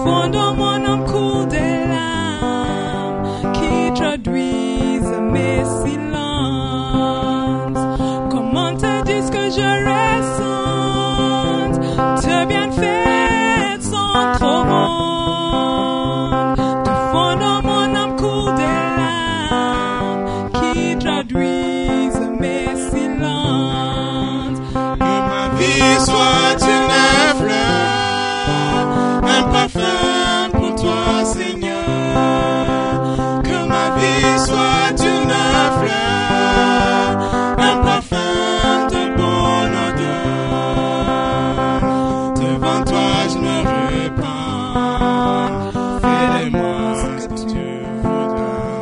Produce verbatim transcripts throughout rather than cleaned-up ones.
fond de mon âme coule des larmes qui traduisent mes silences. Comment te dire que je ressens tes bienfaits sont trop bons. Du fond de mon âme coule des larmes qui traduisent mes silences. Que ma vie soit une fleur, un parfum pour toi, Seigneur. Que ma vie soit une fleur, un parfum de bonne odeur. Devant toi je me répands, fais de moi ce que tu voudras.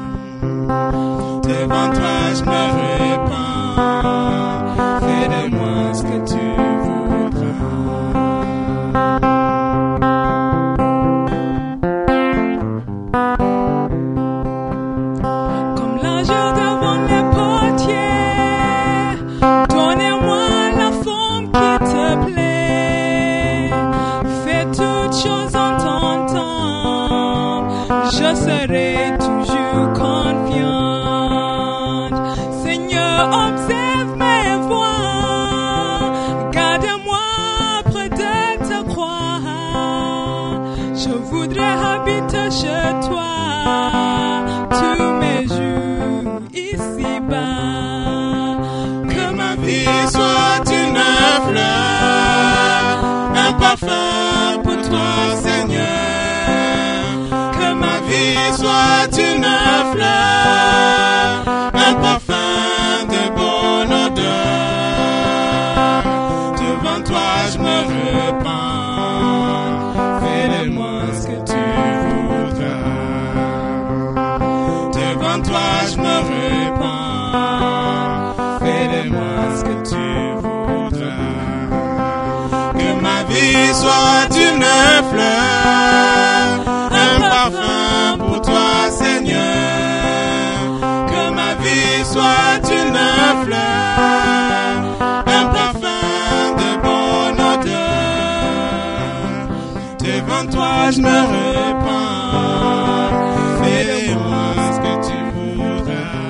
Devant toi je me répands, fais de moi ce que tu voudras. Comme l'ange devant les portiers, donnez-moi la forme qui te plaît. Fais toutes choses en ton temps, je serai toujours confiante. Seigneur, observe mes voies, garde-moi près de ta croix. Je voudrais habiter chez toi tous mes jours ici-bas. Que ma vie soit une fleur, un parfum pour toi, Seigneur. Que ma vie soit une fleur, un parfum de bonne odeur. Devant toi je me répands, fais de moi ce que tu voudras. Devant toi je me répands, fais de moi ce que tu voudras. Que ma vie soit une fleur, un parfum pour toi, Seigneur. Que ma vie soit une fleur, un parfum de bonne odeur. Devant toi je me répands, fais de moi ce que tu voudras.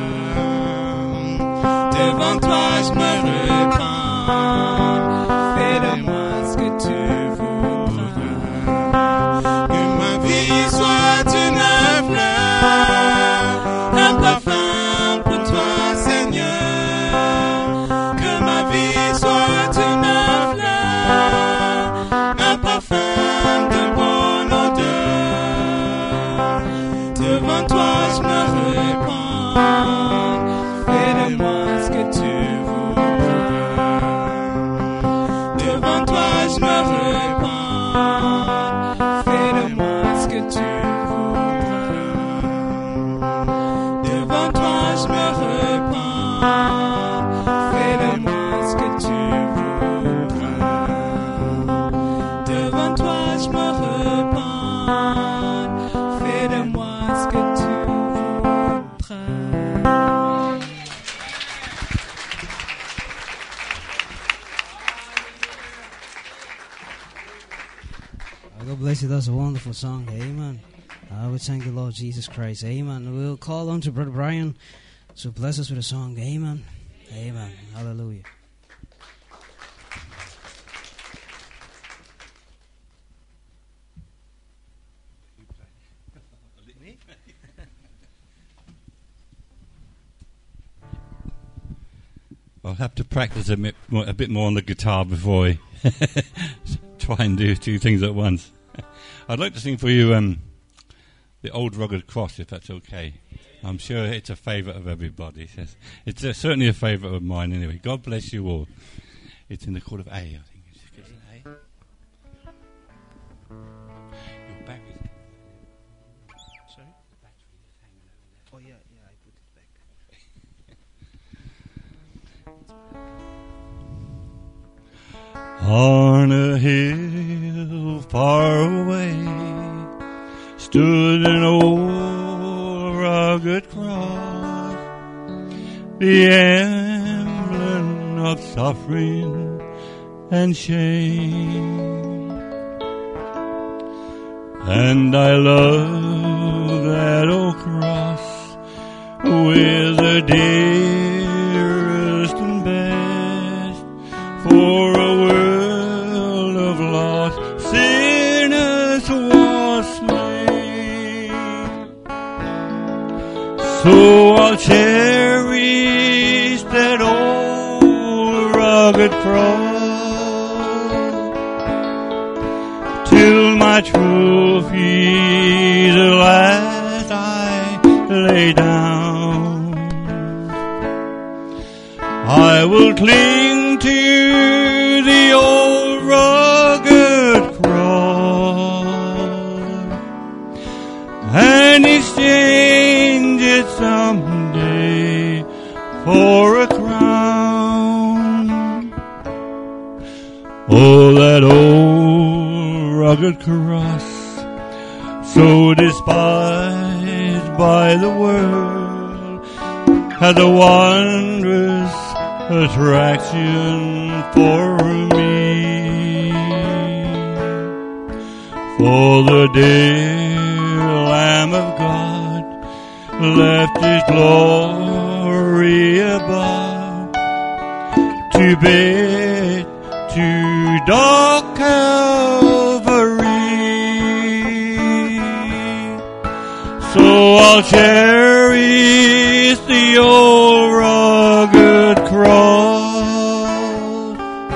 Devant toi je me répands, fais de moi ce que tu voudras. Que ma vie soit une fleur, un parfum pour toi, Seigneur. Que ma vie soit une fleur, un parfum de bonne odeur. Devant toi je me répands, fais de moi ce que tu voudras. Devant toi je me répands, fais de moi ce que tu voudras. Devant toi je me répands, fais de moi ce que tu voudras. Devant toi je me répands, fais de moi ce que tu voudras. God bless you. That's a wonderful song. Amen. I would thank the Lord Jesus Christ. Amen. We'll call on to Brother Brian to bless us with a song. Amen. Amen. Hallelujah. I'll have to practice a bit more, a bit more on the guitar before I try and do two things at once. I'd like to sing for you um, the Old Rugged Cross, if that's okay. I'm sure it's a favourite of everybody. It's, it's uh, certainly a favourite of mine anyway. God bless you all. It's in the chord of A, I think. Is it A? Your battery's... Sorry? The battery is hanging over there. Oh, yeah, yeah, I put it back. On a hill far away stood an old rugged cross, the emblem of suffering and shame. And I love that old cross with the dearest and best, for a world of lost sinners was slain. So I'll cherish that old rugged cross till my trophies at last I lay down. I will cling to the old rugged cross and exchange it someday for a crown. Oh, that old rugged cross, so despised by the world, has a wondrous attraction for me. For the dear Lamb of God left his glory above to bear to dark Calvary. So I'll cherish the old rugged cross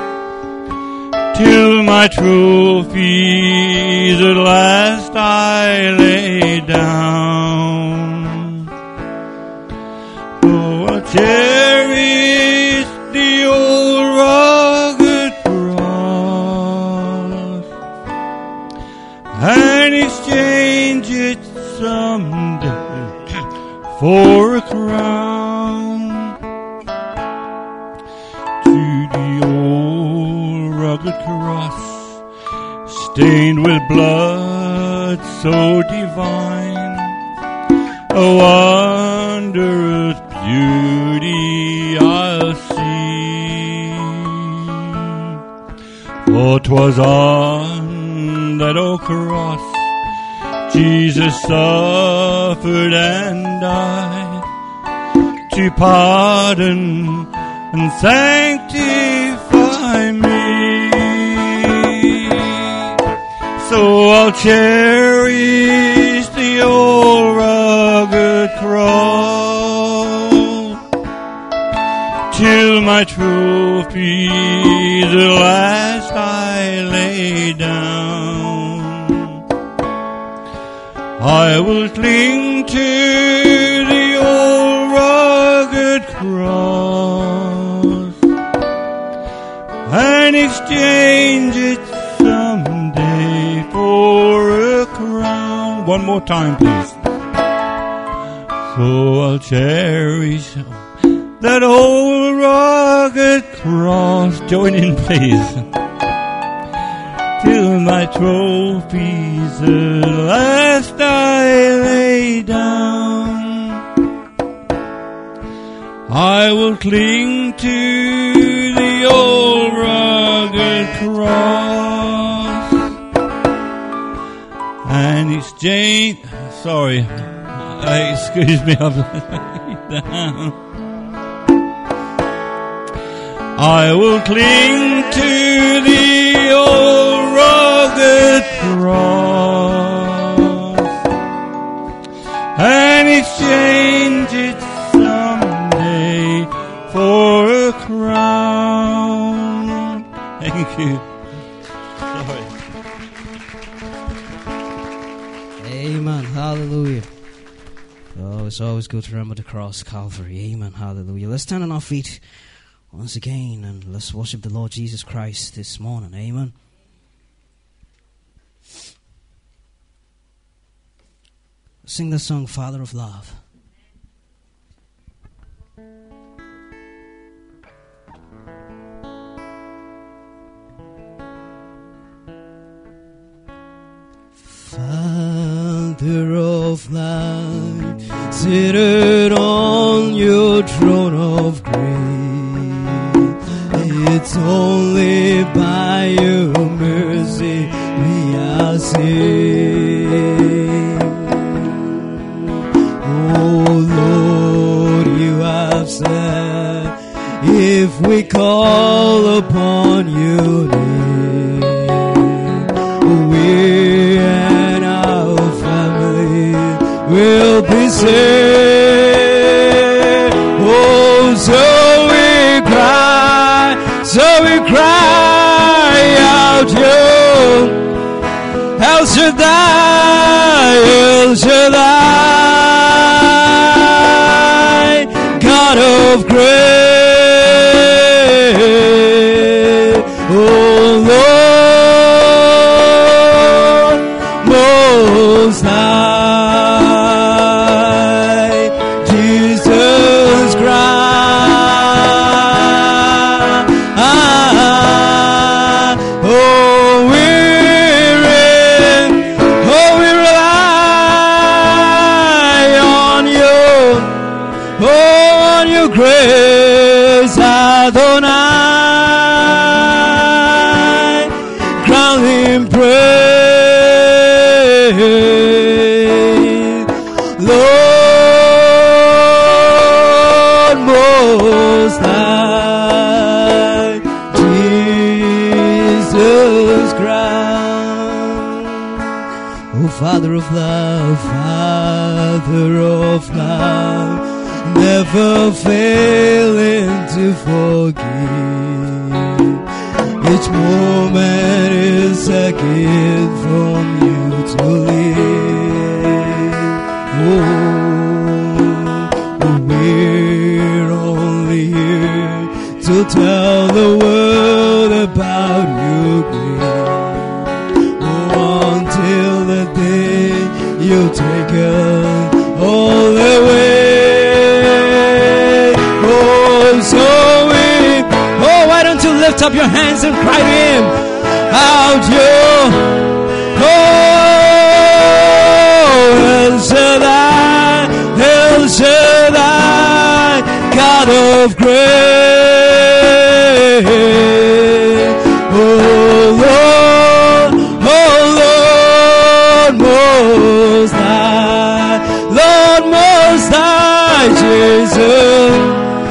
till my trophies at last I lay down. Oh, I'll cherish the old rugged cross and exchange it someday for a crown. To the old rugged cross, stained with blood so divine, a wondrous beauty I'll see. For 'twas on that old cross Jesus suffered and died to pardon and sanctify me. So I'll cherish the old rugged cross till my trophies at last I lay down. I will cling to the old rugged cross and exchange it someday for a crown. One more time, please. So I'll cherish that old rugged cross. Join in, please. Till my trophies at last I lay down. I will cling to the old rugged cross and exchange. Sorry, uh, excuse me. I've down. I will cling to the old rugged cross and exchange it someday for a crown. Thank you. Sorry. Amen. Hallelujah. Oh, it's always good to remember the cross, Calvary. Amen. Hallelujah. Let's stand on our feet once again and let's worship the Lord Jesus Christ this morning. Amen. Sing the song, Father of Love. Father of light, seated on your throne of grace, it's only by your mercy we are saved. call upon your name, we and our family will be saved. Oh, so we cry, so we cry out, you El Shaddai, El Shaddai, God of grace, oh Lord, Most High, Jesus Christ, oh we grace, Adonai, crown Him praise, Lord Most High, Jesus Christ, oh Father of love, Father of love, never failing to forgive. Each moment is a gift from you to live. Oh, we're only here to tell the world about your grace. Oh, until the day you take us all the way. So we, oh, why don't you lift up your hands and cry to Him out, you, oh, El Shaddai, El Shaddai, God of grace, oh Lord, oh Lord Most High, Lord Most High, Jesus.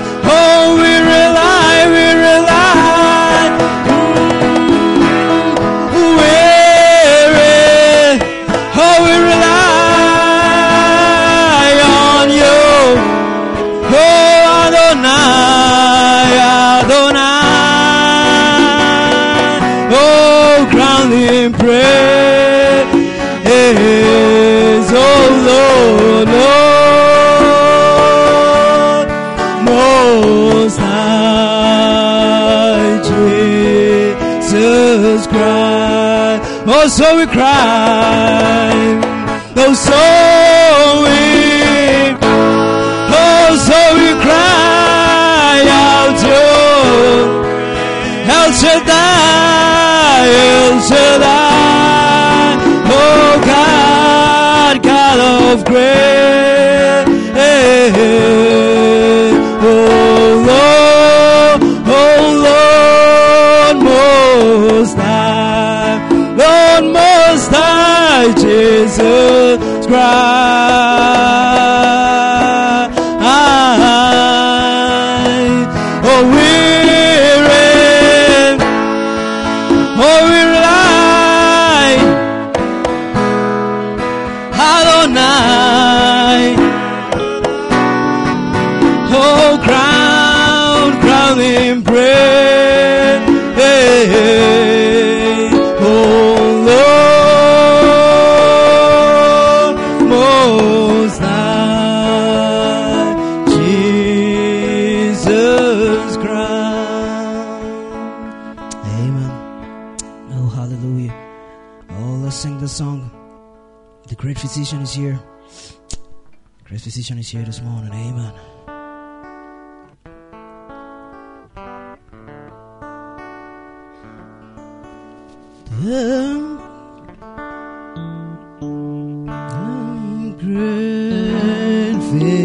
Oh, so we cry, oh, so we, oh, so we cry out to El Shaddai, El Shaddai, oh God, God of grace, oh Lord, oh Lord Most High, Lord Most High, Jesus Christ. Oh, we're in, oh, we rely, Adonai. Oh, crown, crown in praise. Song. The great physician is here. The great physician is here this morning. Amen. The, the great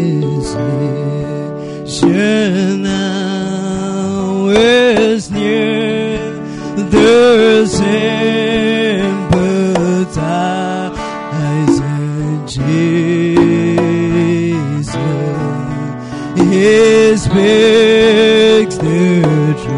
physician now is near. The sympathize in Jesus. He speaks the truth.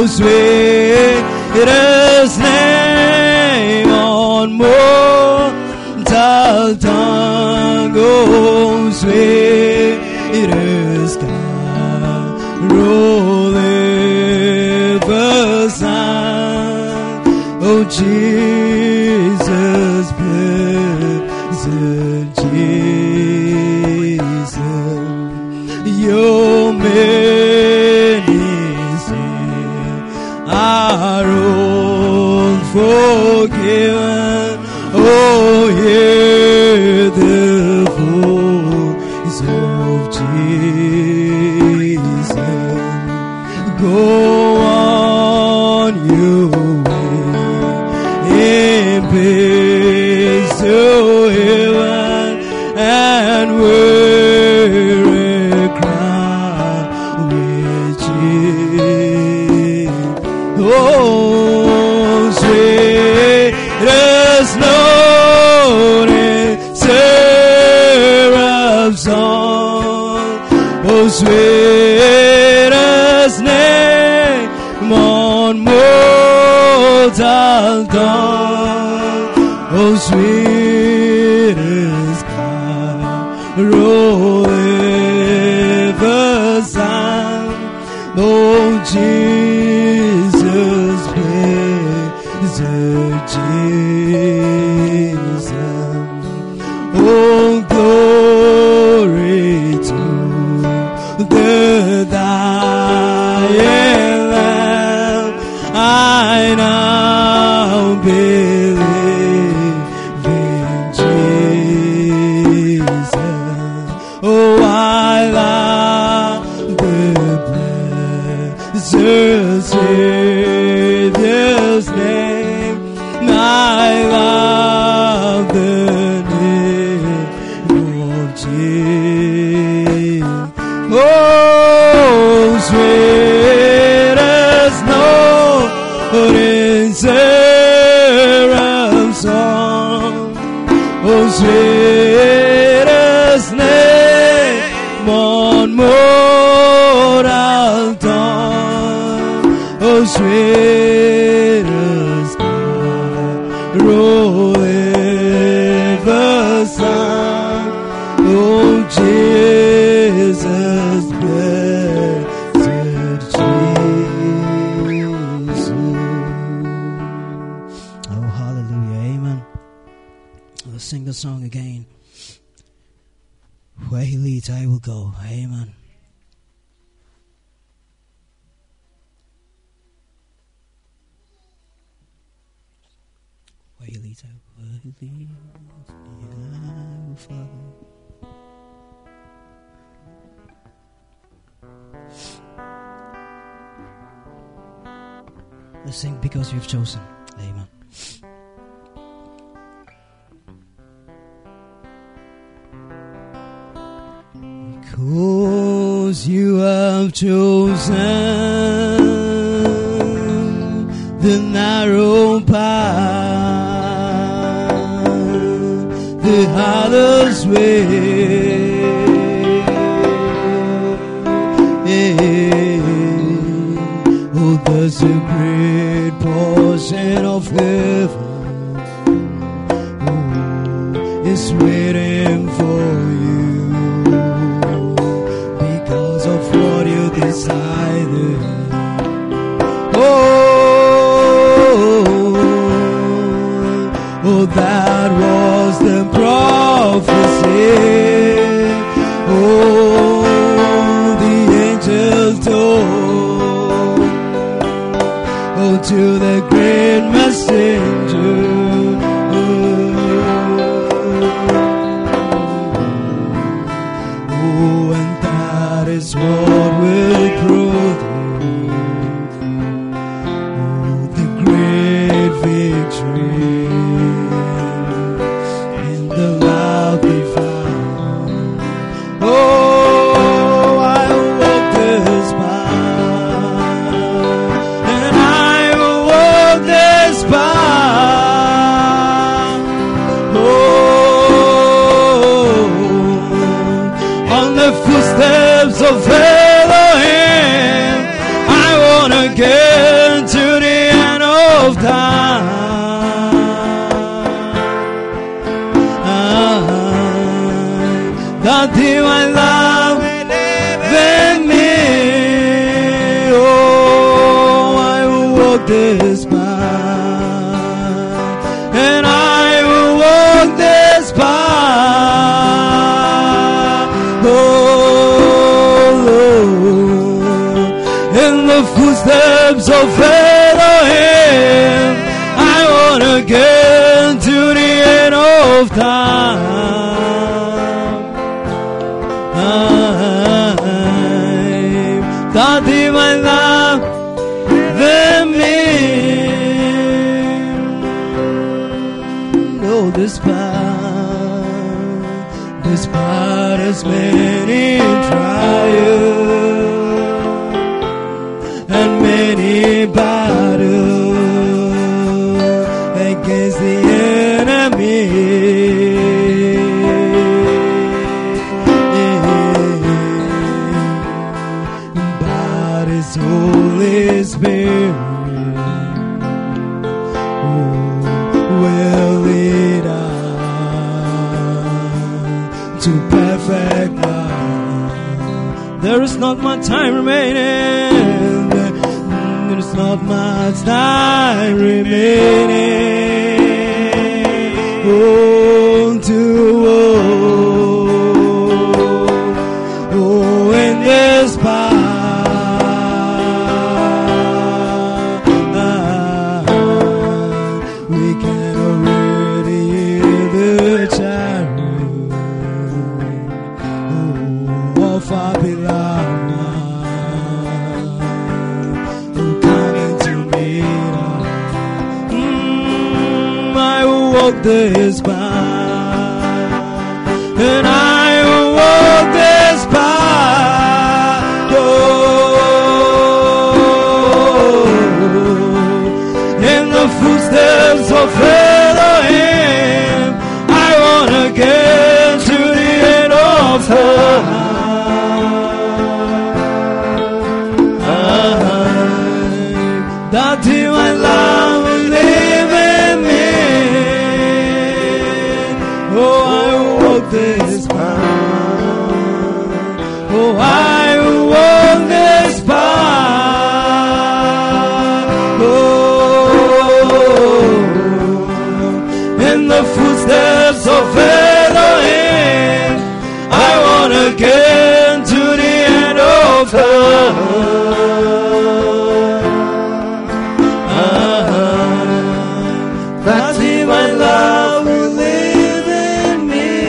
oh sweetest name on mortal tongue, oh sweetest carol ever sung, oh Jesus, blessed Jesus, your many sins are all forgiven. Oh, hear the voice of Jesus. Go on your way in peace to heaven, and wear a crown with Jesus. Oh, sweetest note in seraph's song, oh sweetest name on mortal tongue, oh sweetest carol ever sung, oh Jesus, blessed Jesus, oh glory to the dying Lamb. I now believe in Jesus. Oh, I love the blessed Savior's name. I love the name of Jesus. Oh, sweetest note in seraph's song, oh sweetest name on mortal tongue, oh sweetest carol ever sung, oh Jesus, blessed Jesus. Oh, hallelujah, amen. Let's sing the song again. Where he leads, I will go. Amen. Where he leads, I will, where he leads, I will follow. Let's sing because you've chosen. Amen. Because you have chosen the narrow path, the hardest way. Oh, there's a great portion of heaven oh, is waiting for you because of what you decided. Oh, oh, that was the prophecy. Oh, the angels told, oh, to the great messenger. Oh, and that is what will prove the great victory in the love they found. Oh, I will walk this path, and I will walk this path. Oh, on the footsteps of Elohim, I wanna get. this path, and I will walk this path. Oh, Lord, in the footsteps of Elohim, I want to get to the end of time. That He might love them in. Oh, this path, this path has many trials and many battles against the enemy. Holy Spirit, oh, will lead us to perfect love. There is not much time remaining. There is not much time remaining. Oh, to oh, oh, in this path. This path, and I will walk this path. Oh, in the footsteps of Elohim, I want to get to the end of time. That He might love and live in me. Oh, I will walk this path. Oh, I will walk this path. Oh, in the footsteps of Elohim, I want to get to the end of time. That He might love will live in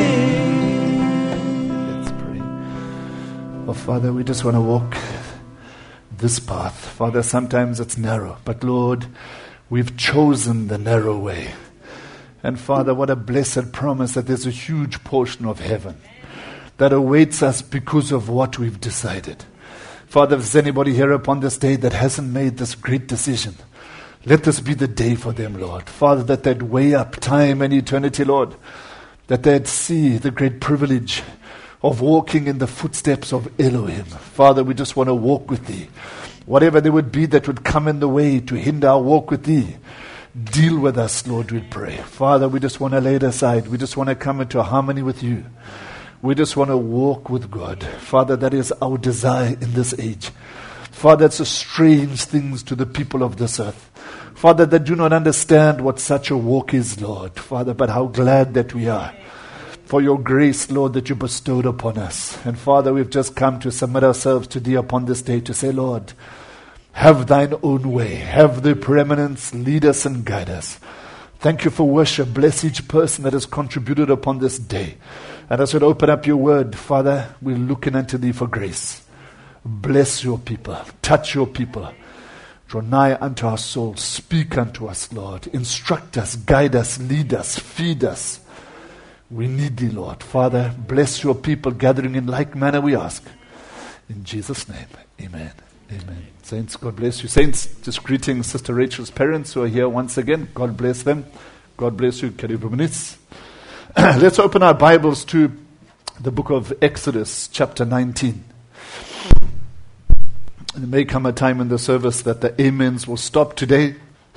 me. Let's pray. Oh, Father, we just want to walk this path. Father, sometimes it's narrow, but Lord, we've chosen the narrow way. And Father, what a blessed promise that there's a huge portion of heaven that awaits us because of what we've decided. Father, if there's anybody here upon this day that hasn't made this great decision, let this be the day for them, Lord. Father, that they'd weigh up time and eternity, Lord. That they'd see the great privilege of walking in the footsteps of Elohim. Father, we just want to walk with Thee. Whatever there would be that would come in the way to hinder our walk with Thee, deal with us, Lord, we pray. Father, we just want to lay it aside. We just want to come into harmony with You. We just want to walk with God. Father, that is our desire in this age. Father, it's a strange thing to the people of this earth. Father, that do not understand what such a walk is, Lord. Father, but how glad that we are for Your grace, Lord, that You bestowed upon us. And Father, we've just come to submit ourselves to Thee upon this day to say, Lord, have Thine own way. Have the preeminence, lead us and guide us. Thank You for worship. Bless each person that has contributed upon this day. And as we open up Your word, Father, we're looking unto Thee for grace. Bless Your people. Touch Your people. Draw nigh unto our souls. Speak unto us, Lord. Instruct us, guide us, lead us, feed us. We need Thee, Lord. Father, bless Your people gathering in like manner, we ask. In Jesus' name, amen. Amen. Saints, God bless you. Saints, just greeting Sister Rachel's parents who are here once again. God bless them. God bless you. Let's open our Bibles to the book of Exodus, chapter nineteen. There may come a time in the service that the amens will stop today.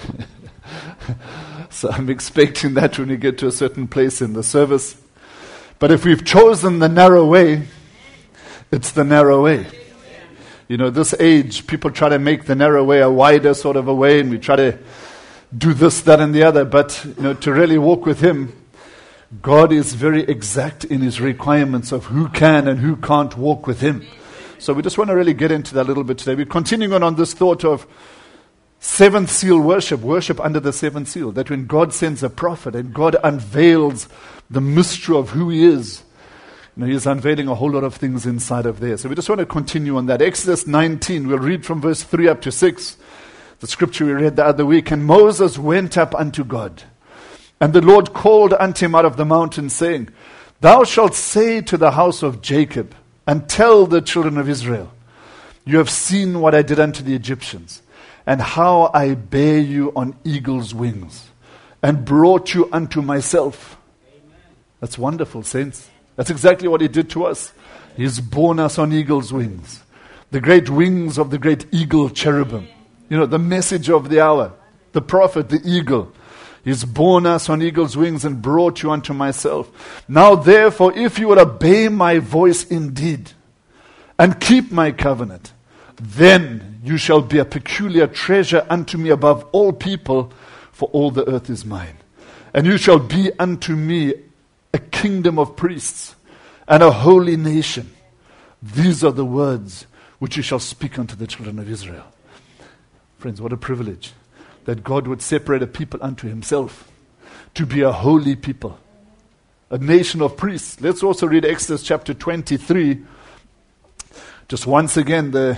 So I'm expecting that when we get to a certain place in the service. But if we've chosen the narrow way, it's the narrow way. You know, this age, people try to make the narrow way a wider sort of a way, and we try to do this, that, and the other. But, you know, to really walk with Him, God is very exact in His requirements of who can and who can't walk with Him. So we just want to really get into that a little bit today. We're continuing on, on this thought of seventh seal worship, worship under the seventh seal. That when God sends a prophet and God unveils the mystery of who He is, you know, He's unveiling a whole lot of things inside of there. So we just want to continue on that. Exodus nineteen, we'll read from verse three up to six. The scripture we read the other week. And Moses went up unto God, and the Lord called unto him out of the mountain, saying, Thou shalt say to the house of Jacob, and tell the children of Israel, You have seen what I did unto the Egyptians, and how I bare you on eagle's wings, and brought you unto myself. Amen. That's wonderful, saints. That's exactly what He did to us. He's borne us on eagle's wings, the great wings of the great eagle cherubim. You know, the message of the hour, the prophet, the eagle. He's borne us on eagle's wings and brought you unto myself. Now therefore, if you will obey my voice indeed, and keep my covenant, then you shall be a peculiar treasure unto me above all people, for all the earth is mine. And you shall be unto me a kingdom of priests and a holy nation. These are the words which you shall speak unto the children of Israel. Friends, what a privilege that God would separate a people unto Himself to be a holy people, a nation of priests. Let's also read Exodus chapter twenty-three. Just once again, the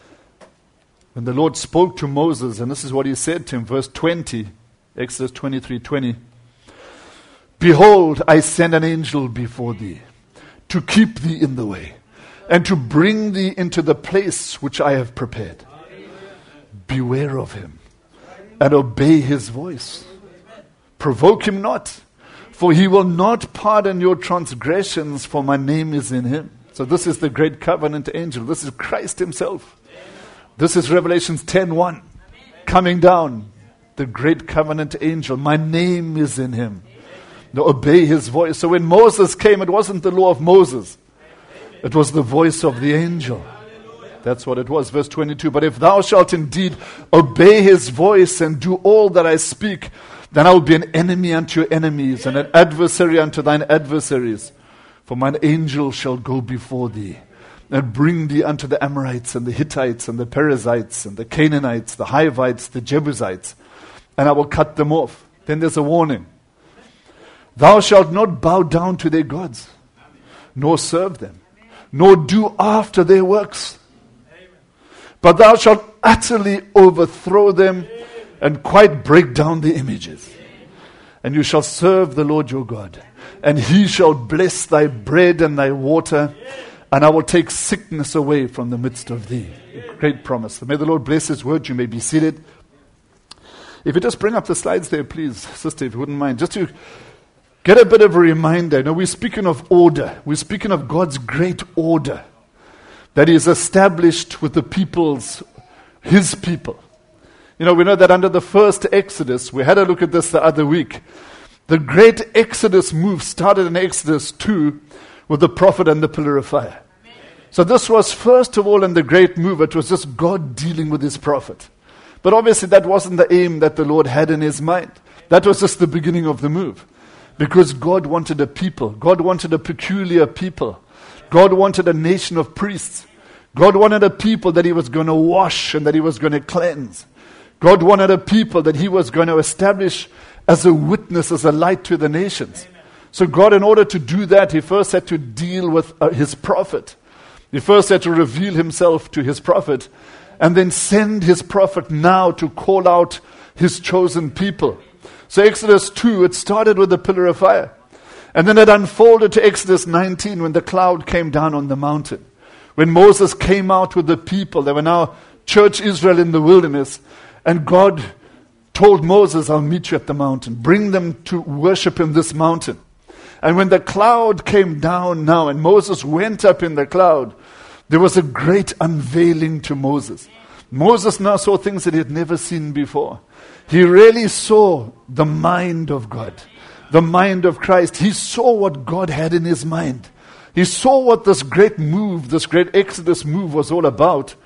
when the Lord spoke to Moses, and this is what He said to him, verse twenty, Exodus twenty-three twenty. Behold, I send an angel before thee, to keep thee in the way, and to bring thee into the place which I have prepared. Beware of him, and obey his voice. Provoke him not, for he will not pardon your transgressions, for my name is in him. So this is the great covenant angel. This is Christ Himself. This is Revelations ten one, coming down. The great covenant angel. My name is in him. Now obey his voice. So when Moses came, it wasn't the law of Moses. It was the voice of the angel. That's what it was. Verse twenty-two. But if thou shalt indeed obey his voice and do all that I speak, then I will be an enemy unto your enemies and an adversary unto thine adversaries. For mine angel shall go before thee and bring thee unto the Amorites and the Hittites and the Perizzites and the Canaanites, the Hivites, the Jebusites, and I will cut them off. Then there's a warning. Thou shalt not bow down to their gods, nor serve them, nor do after their works. But thou shalt utterly overthrow them and quite break down the images. And you shall serve the Lord your God. And He shall bless thy bread and thy water. And I will take sickness away from the midst of thee. A great promise. May the Lord bless His word. You may be seated. If you just bring up the slides there, please, sister, if you wouldn't mind. Just to get a bit of a reminder. You know, we're speaking of order. We're speaking of God's great order that He is established with the people's, His people. You know, we know that under the first Exodus, we had a look at this the other week. The great Exodus move started in Exodus two with the prophet and the pillar of fire. So this was first of all in the great move, it was just God dealing with His prophet. But obviously that wasn't the aim that the Lord had in His mind. That was just the beginning of the move. Because God wanted a people. God wanted a peculiar people. God wanted a nation of priests. God wanted a people that He was going to wash and that He was going to cleanse. God wanted a people that He was going to establish as a witness, as a light to the nations. Amen. So God, in order to do that, He first had to deal with uh, His prophet. He first had to reveal Himself to His prophet and then send His prophet now to call out His chosen people. So Exodus two, it started with the pillar of fire. And then it unfolded to Exodus nineteen when the cloud came down on the mountain. When Moses came out with the people, they were now church Israel in the wilderness. And God told Moses, I'll meet you at the mountain. Bring them to worship in this mountain. And when the cloud came down now and Moses went up in the cloud, there was a great unveiling to Moses. Moses now saw things that he had never seen before. He really saw the mind of God. The mind of Christ. He saw what God had in His mind. He saw what this great move, this great Exodus move was all about.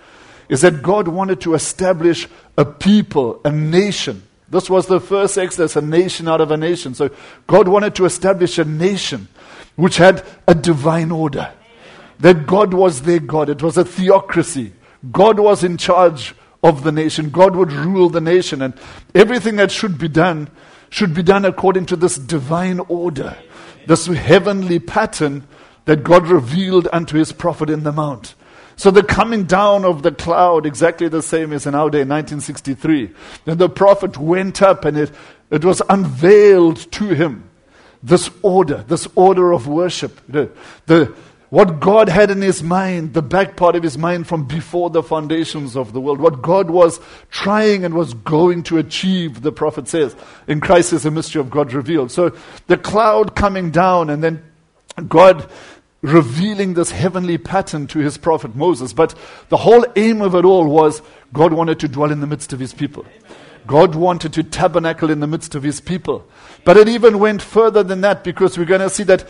is that God wanted to establish a people, a nation. This was the first Exodus, a nation out of a nation. So God wanted to establish a nation which had a divine order. That God was their God. It was a theocracy. God was in charge of the nation. God would rule the nation. And everything that should be done should be done according to this divine order. This heavenly pattern that God revealed unto his prophet in the mount. So the coming down of the cloud, exactly the same as in our day, nineteen sixty-three. Then the prophet went up and it, it was unveiled to him. This order, this order of worship. The, the, what God had in his mind, the back part of his mind from before the foundations of the world. What God was trying and was going to achieve, the prophet says. In Christ is the mystery of God revealed. So the cloud coming down and then God revealing this heavenly pattern to his prophet Moses. But the whole aim of it all was God wanted to dwell in the midst of his people. God wanted to tabernacle in the midst of his people. But it even went further than that, because we're going to see that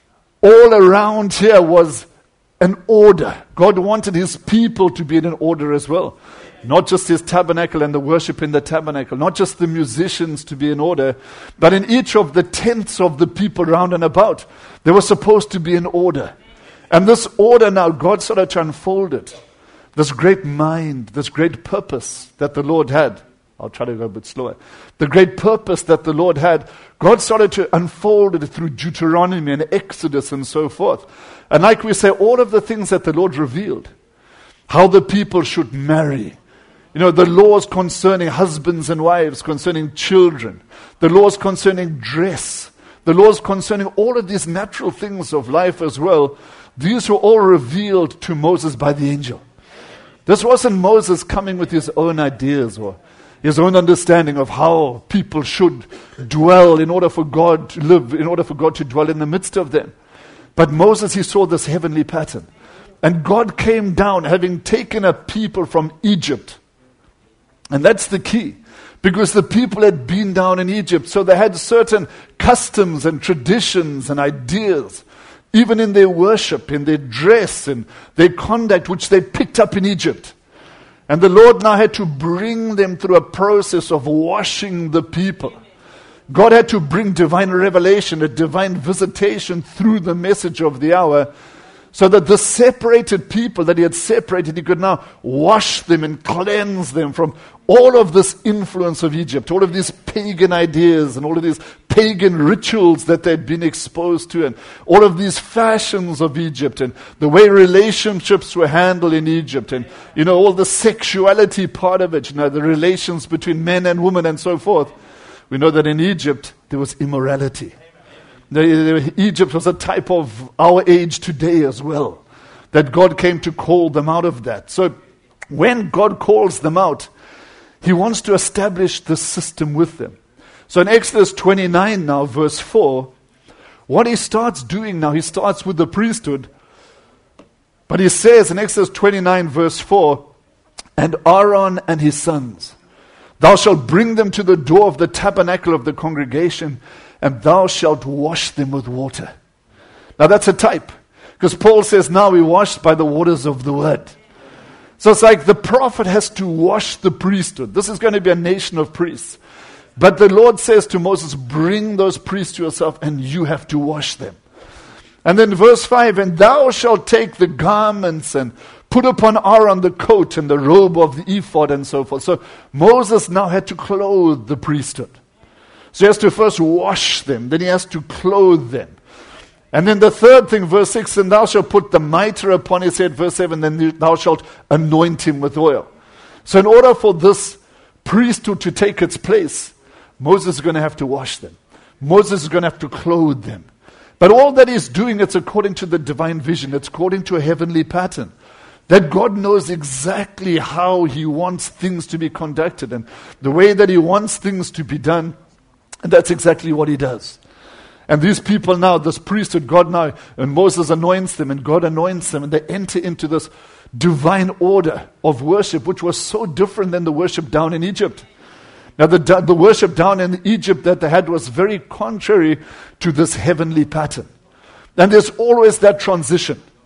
all around here was an order. God wanted his people to be in an order as well. Not just his tabernacle and the worship in the tabernacle. Not just the musicians to be in order. But in each of the tents of the people round and about, there was supposed to be an order. And this order now, God started to unfold it. This great mind, this great purpose that the Lord had. I'll try to go a bit slower. The great purpose that the Lord had, God started to unfold it through Deuteronomy and Exodus and so forth. And like we say, all of the things that the Lord revealed. How the people should marry. You know, the laws concerning husbands and wives, concerning children. The laws concerning dress. The laws concerning all of these natural things of life as well. These were all revealed to Moses by the angel. This wasn't Moses coming with his own ideas or his own understanding of how people should dwell in order for God to live, in order for God to dwell in the midst of them. But Moses, he saw this heavenly pattern. And God came down, having taken a people from Egypt. And that's the key. Because the people had been down in Egypt, so they had certain customs and traditions and ideas, even in their worship, in their dress, and their conduct, which they picked up in Egypt. And the Lord now had to bring them through a process of washing the people. God had to bring divine revelation, a divine visitation through the message of the hour, so that the separated people that he had separated, he could now wash them and cleanse them from all of this influence of Egypt, all of these pagan ideas and all of these pagan rituals that they'd been exposed to, and all of these fashions of Egypt, and the way relationships were handled in Egypt, and, you know, all the sexuality part of it, you know, the relations between men and women and so forth. We know that in Egypt, there was immorality. Egypt was a type of our age today as well. That God came to call them out of that. So when God calls them out, he wants to establish the system with them. So in Exodus twenty-nine now, verse four, what he starts doing now, he starts with the priesthood. But he says in Exodus twenty-nine, verse four, and Aaron and his sons, thou shalt bring them to the door of the tabernacle of the congregation, and thou shalt wash them with water. Now that's a type. Because Paul says now we washed by the waters of the word. So it's like the prophet has to wash the priesthood. This is going to be a nation of priests. But the Lord says to Moses, bring those priests to yourself and you have to wash them. And then verse five, and thou shalt take the garments and put upon Aaron the coat and the robe of the ephod and so forth. So Moses now had to clothe the priesthood. So he has to first wash them, then he has to clothe them. And then the third thing, verse six, and thou shalt put the mitre upon his head, verse seven, then thou shalt anoint him with oil. So in order for this priesthood to take its place, Moses is going to have to wash them. Moses is going to have to clothe them. But all that he's doing, it's according to the divine vision. It's according to a heavenly pattern. That God knows exactly how he wants things to be conducted and the way that he wants things to be done. And that's exactly what he does. And these people now, this priesthood, God now, and Moses anoints them, and God anoints them, and they enter into this divine order of worship, which was so different than the worship down in Egypt. Now, the, the worship down in Egypt that they had was very contrary to this heavenly pattern. And there's always that transition.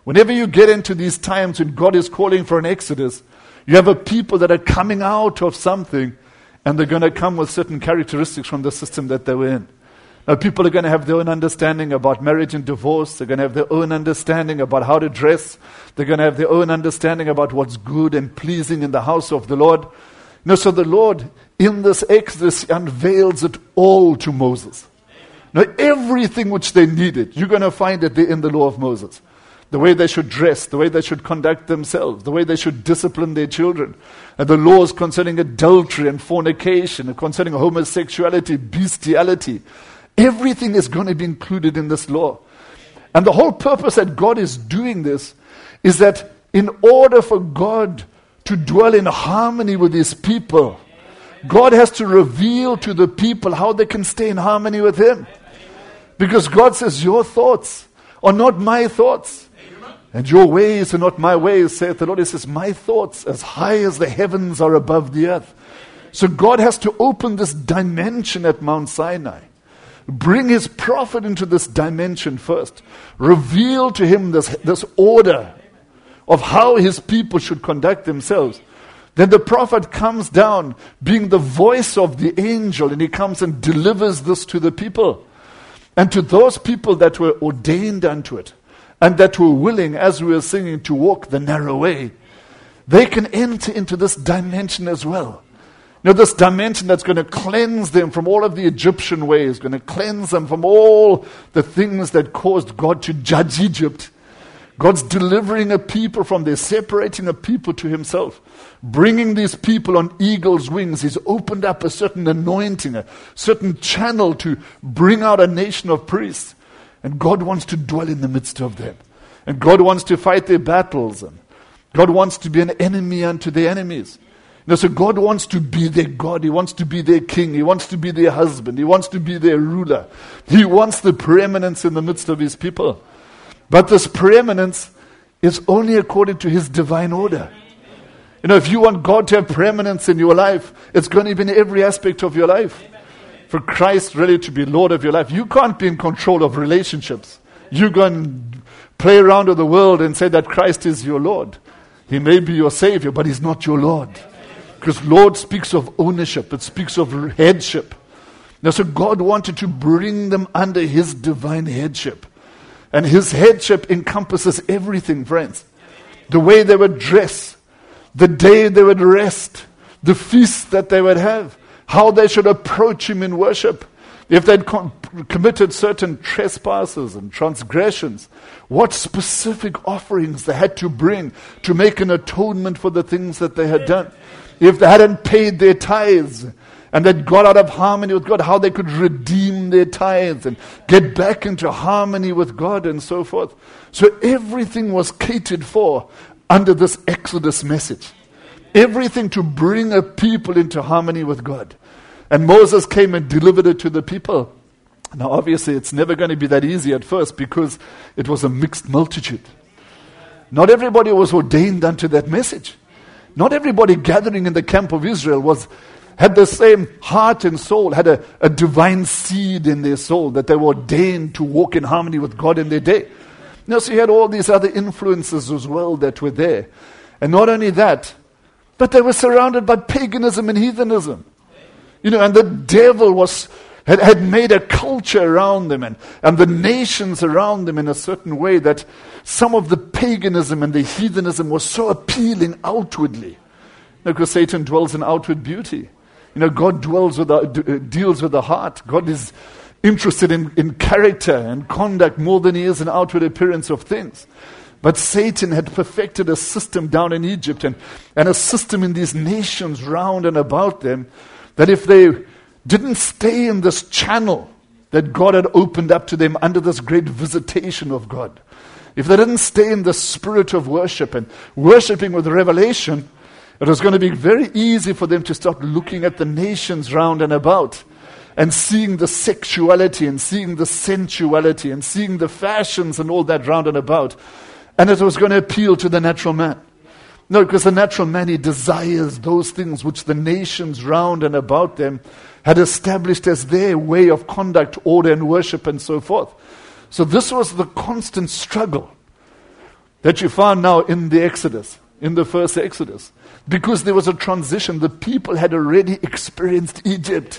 Whenever you get into these times when God is calling for an exodus, you have a people that are coming out of something, and they're going to come with certain characteristics from the system that they were in. Now, people are going to have their own understanding about marriage and divorce. They're going to have their own understanding about how to dress. They're going to have their own understanding about what's good and pleasing in the house of the Lord. You know, so the Lord, in this Exodus, unveils it all to Moses. Now, everything which they needed, you're going to find it there in the law of Moses. The way they should dress, the way they should conduct themselves, the way they should discipline their children, and the laws concerning adultery and fornication, and concerning homosexuality, bestiality. Everything is going to be included in this law. And the whole purpose that God is doing this is that in order for God to dwell in harmony with His people, God has to reveal to the people how they can stay in harmony with Him. Because God says, your thoughts are not my thoughts, and your ways are not my ways, saith the Lord. He says, my thoughts as high as the heavens are above the earth. So God has to open this dimension at Mount Sinai. Bring His prophet into this dimension first. Reveal to him this, this order of how His people should conduct themselves. Then the prophet comes down being the voice of the angel, and he comes and delivers this to the people. And to those people that were ordained unto it, and that were willing, as we were singing, to walk the narrow way, they can enter into this dimension as well. You know, this dimension that's going to cleanse them from all of the Egyptian ways, going to cleanse them from all the things that caused God to judge Egypt. God's delivering a people from there, separating a people to Himself, bringing these people on eagle's wings. He's opened up a certain anointing, a certain channel to bring out a nation of priests. And God wants to dwell in the midst of them. And God wants to fight their battles. And God wants to be an enemy unto their enemies. You know, so God wants to be their God. He wants to be their king. He wants to be their husband. He wants to be their ruler. He wants the preeminence in the midst of His people. But this preeminence is only according to His divine order. You know, if you want God to have preeminence in your life, it's going to be in every aspect of your life. For Christ really to be Lord of your life, you can't be in control of relationships. You go and play around with the world and say that Christ is your Lord. He may be your Savior, but He's not your Lord. Because Lord speaks of ownership. It speaks of headship. Now, so God wanted to bring them under His divine headship. And His headship encompasses everything, friends. The way they would dress, the day they would rest, the feasts that they would have, how they should approach Him in worship. If they'd com- committed certain trespasses and transgressions, what specific offerings they had to bring to make an atonement for the things that they had done. If they hadn't paid their tithes and they'd got out of harmony with God, how they could redeem their tithes and get back into harmony with God and so forth. So everything was catered for under this Exodus message. Everything to bring a people into harmony with God. And Moses came and delivered it to the people. Now obviously it's never going to be that easy at first because it was a mixed multitude. Not everybody was ordained unto that message. Not everybody gathering in the camp of Israel was had the same heart and soul, had a, a divine seed in their soul, that they were ordained to walk in harmony with God in their day. Now, so you had all these other influences as well that were there. And not only that, but they were surrounded by paganism and heathenism. You know, and the devil was had, had made a culture around them and, and the nations around them in a certain way that some of the paganism and the heathenism was so appealing outwardly. You know, because Satan dwells in outward beauty. You know, God dwells with the, d- deals with the heart. God is interested in, in character and conduct more than He is in outward appearance of things. But Satan had perfected a system down in Egypt and, and a system in these nations round and about them that if they didn't stay in this channel that God had opened up to them under this great visitation of God, if they didn't stay in the spirit of worship and worshiping with revelation, it was going to be very easy for them to start looking at the nations round and about and seeing the sexuality and seeing the sensuality and seeing the fashions and all that round and about. And it was going to appeal to the natural man. No, because the natural man, he desires those things which the nations round and about them had established as their way of conduct, order and worship and so forth. So this was the constant struggle. that you found now in the Exodus, in the first Exodus. Because there was a transition. The people had already experienced Egypt.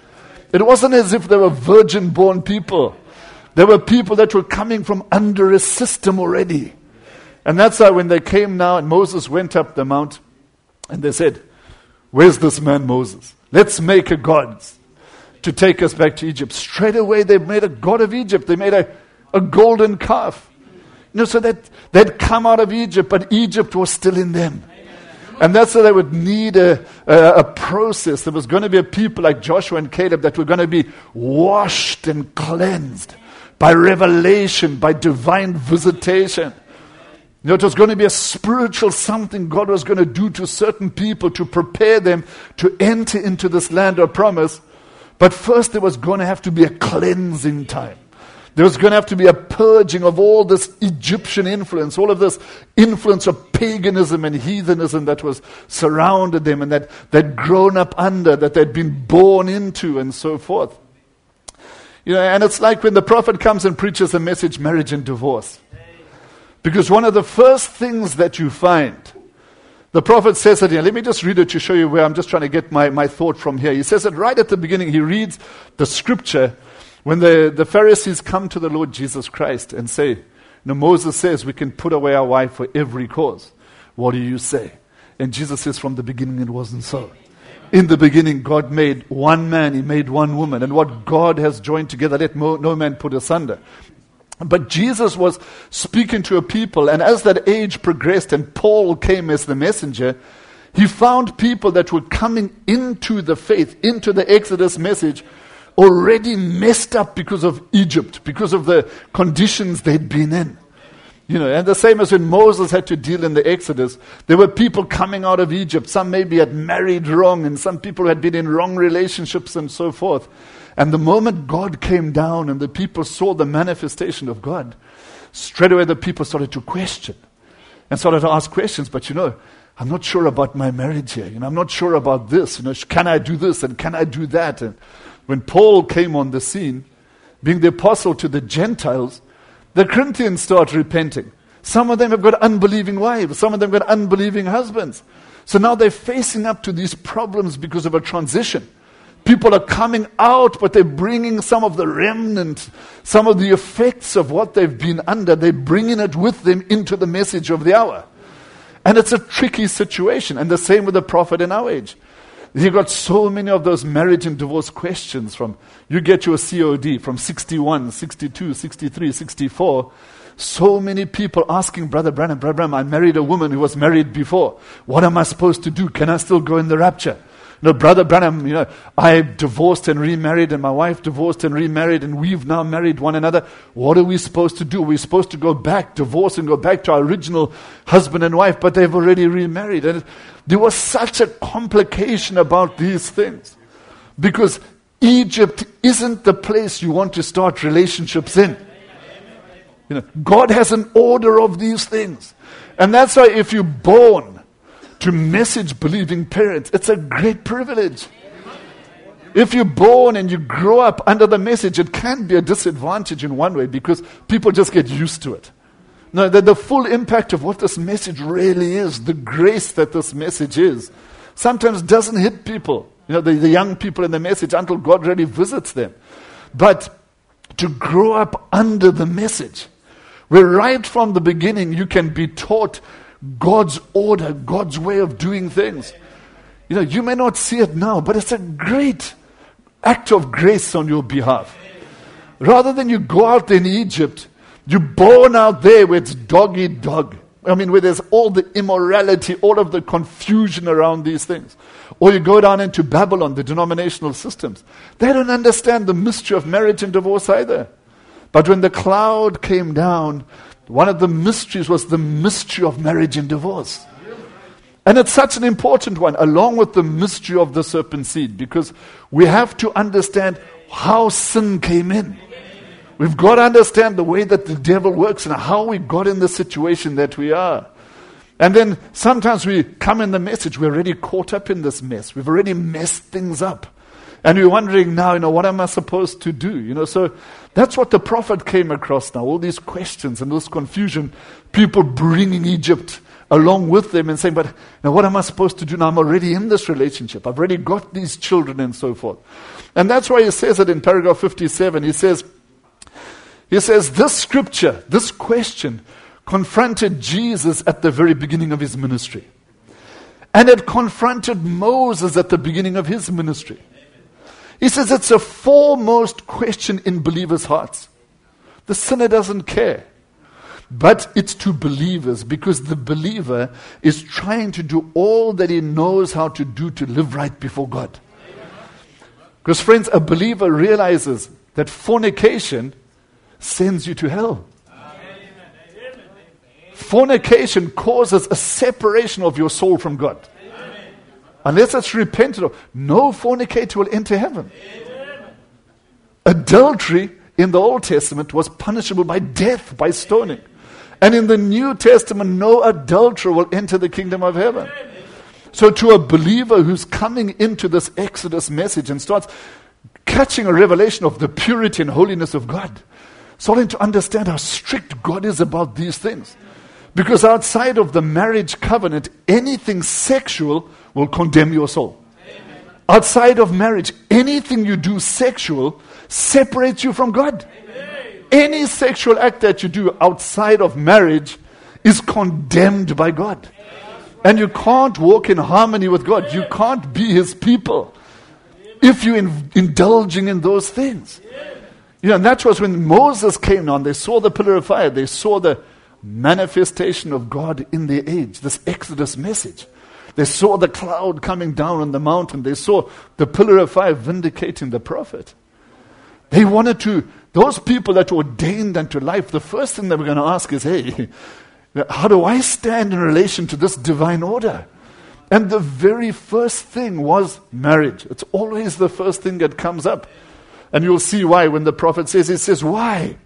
It wasn't as if they were virgin-born people. There were people that were coming from under a system already. And that's why when they came now and Moses went up the mount and they said, where's this man Moses? Let's make a god to take us back to Egypt. Straight away they made a god of Egypt. They made a, a golden calf. You know, so that they'd come out of Egypt, but Egypt was still in them. And that's why they would need a, a, a process. There was going to be a people like Joshua and Caleb that were going to be washed and cleansed by revelation, by divine visitation. You know, it was going to be a spiritual something God was going to do to certain people to prepare them to enter into this land of promise. But first there was going to have to be a cleansing time. There was going to have to be a purging of all this Egyptian influence, all of this influence of paganism and heathenism that was surrounded them and that they'd grown up under, that they'd been born into and so forth. You know, and it's like when the prophet comes and preaches a message, marriage and divorce. Because one of the first things that you find, the prophet says it here. Let me just read it to show you where I'm just trying to get my, my thought from here. He says it right at the beginning. He reads the scripture when the, the Pharisees come to the Lord Jesus Christ and say, now Moses says we can put away our wife for every cause. What do you say? And Jesus says from the beginning it wasn't so. In the beginning God made one man, he made one woman. And what God has joined together, let no, no man put asunder. But Jesus was speaking to a people, and as that age progressed and Paul came as the messenger, he found people that were coming into the faith, into the Exodus message, already messed up because of Egypt, because of the conditions they'd been in. You know, and the same as when Moses had to deal in the Exodus, there were people coming out of Egypt. Some maybe had married wrong, and some people had been in wrong relationships and so forth. And the moment God came down and the people saw the manifestation of God, straight away the people started to question and started to ask questions. But you know, I'm not sure about my marriage here. You know, I'm not sure about this. You know, can I do this and can I do that? And when Paul came on the scene, being the apostle to the Gentiles, the Corinthians start repenting. Some of them have got unbelieving wives. Some of them have got unbelieving husbands. So now they're facing up to these problems because of a transition. People are coming out, but they're bringing some of the remnant, some of the effects of what they've been under. They're bringing it with them into the message of the hour. And it's a tricky situation. And the same with the prophet in our age. You've got so many of those marriage and divorce questions from, you get your C O D from sixty-one, sixty-two, sixty-three, sixty-four. So many people asking, Brother Branham, Brother Branham, I married a woman who was married before. What am I supposed to do? Can I still go in the rapture? No, Brother Branham, you know, I divorced and remarried, and my wife divorced and remarried, and we've now married one another. What are we supposed to do? We're supposed to go back, divorce, and go back to our original husband and wife, but they've already remarried. And it, there was such a complication about these things. Because Egypt isn't the place you want to start relationships in. You know, God has an order of these things. And that's why if you're born to message-believing parents, it's a great privilege. If you're born and you grow up under the message, it can be a disadvantage in one way because people just get used to it. No, the, the full impact of what this message really is, the grace that this message is, sometimes doesn't hit people, you know, the, the young people in the message until God really visits them. But to grow up under the message, where right from the beginning you can be taught God's order, God's way of doing things. You know, you may not see it now, but it's a great act of grace on your behalf. Rather than you go out in Egypt, you're born out there where it's dog eat dog. I mean, where there's all the immorality, all of the confusion around these things. Or you go down into Babylon, the denominational systems. They don't understand the mystery of marriage and divorce either. But when the cloud came down, one of the mysteries was the mystery of marriage and divorce. And it's such an important one, along with the mystery of the serpent seed, because we have to understand how sin came in. We've got to understand the way that the devil works and how we got in the situation that we are. And then sometimes we come in the message, we're already caught up in this mess. We've already messed things up. And you're wondering now, you know, what am I supposed to do? You know, so that's what the prophet came across now, all these questions and this confusion, people bringing Egypt along with them and saying, but now what am I supposed to do now? I'm already in this relationship. I've already got these children and so forth. And that's why he says it in paragraph fifty-seven. He says, he says, this scripture, this question confronted Jesus at the very beginning of his ministry. And it confronted Moses at the beginning of his ministry. He says it's a foremost question in believers' hearts. The sinner doesn't care. But it's to believers, because the believer is trying to do all that he knows how to do to live right before God. Because friends, a believer realizes that fornication sends you to hell. Fornication causes a separation of your soul from God. Unless it's repented of, no fornicator will enter heaven. Adultery in the Old Testament was punishable by death, by stoning. And in the New Testament, no adulterer will enter the kingdom of heaven. So to a believer who's coming into this Exodus message and starts catching a revelation of the purity and holiness of God, starting to understand how strict God is about these things. Because outside of the marriage covenant, anything sexual will condemn your soul. Amen. Outside of marriage, anything you do sexual separates you from God. Amen. Any sexual act that you do outside of marriage is condemned by God. Amen. And you can't walk in harmony with God. You can't be His people if you're in, indulging in those things. You know, and that was when Moses came on. They saw the pillar of fire. They saw the manifestation of God in their age, this Exodus message. They saw the cloud coming down on the mountain. They saw the pillar of fire vindicating the prophet. They wanted to, those people that were ordained unto life, the first thing they were going to ask is, hey, how do I stand in relation to this divine order? And the very first thing was marriage. It's always the first thing that comes up. And you'll see why when the prophet says, he says, why?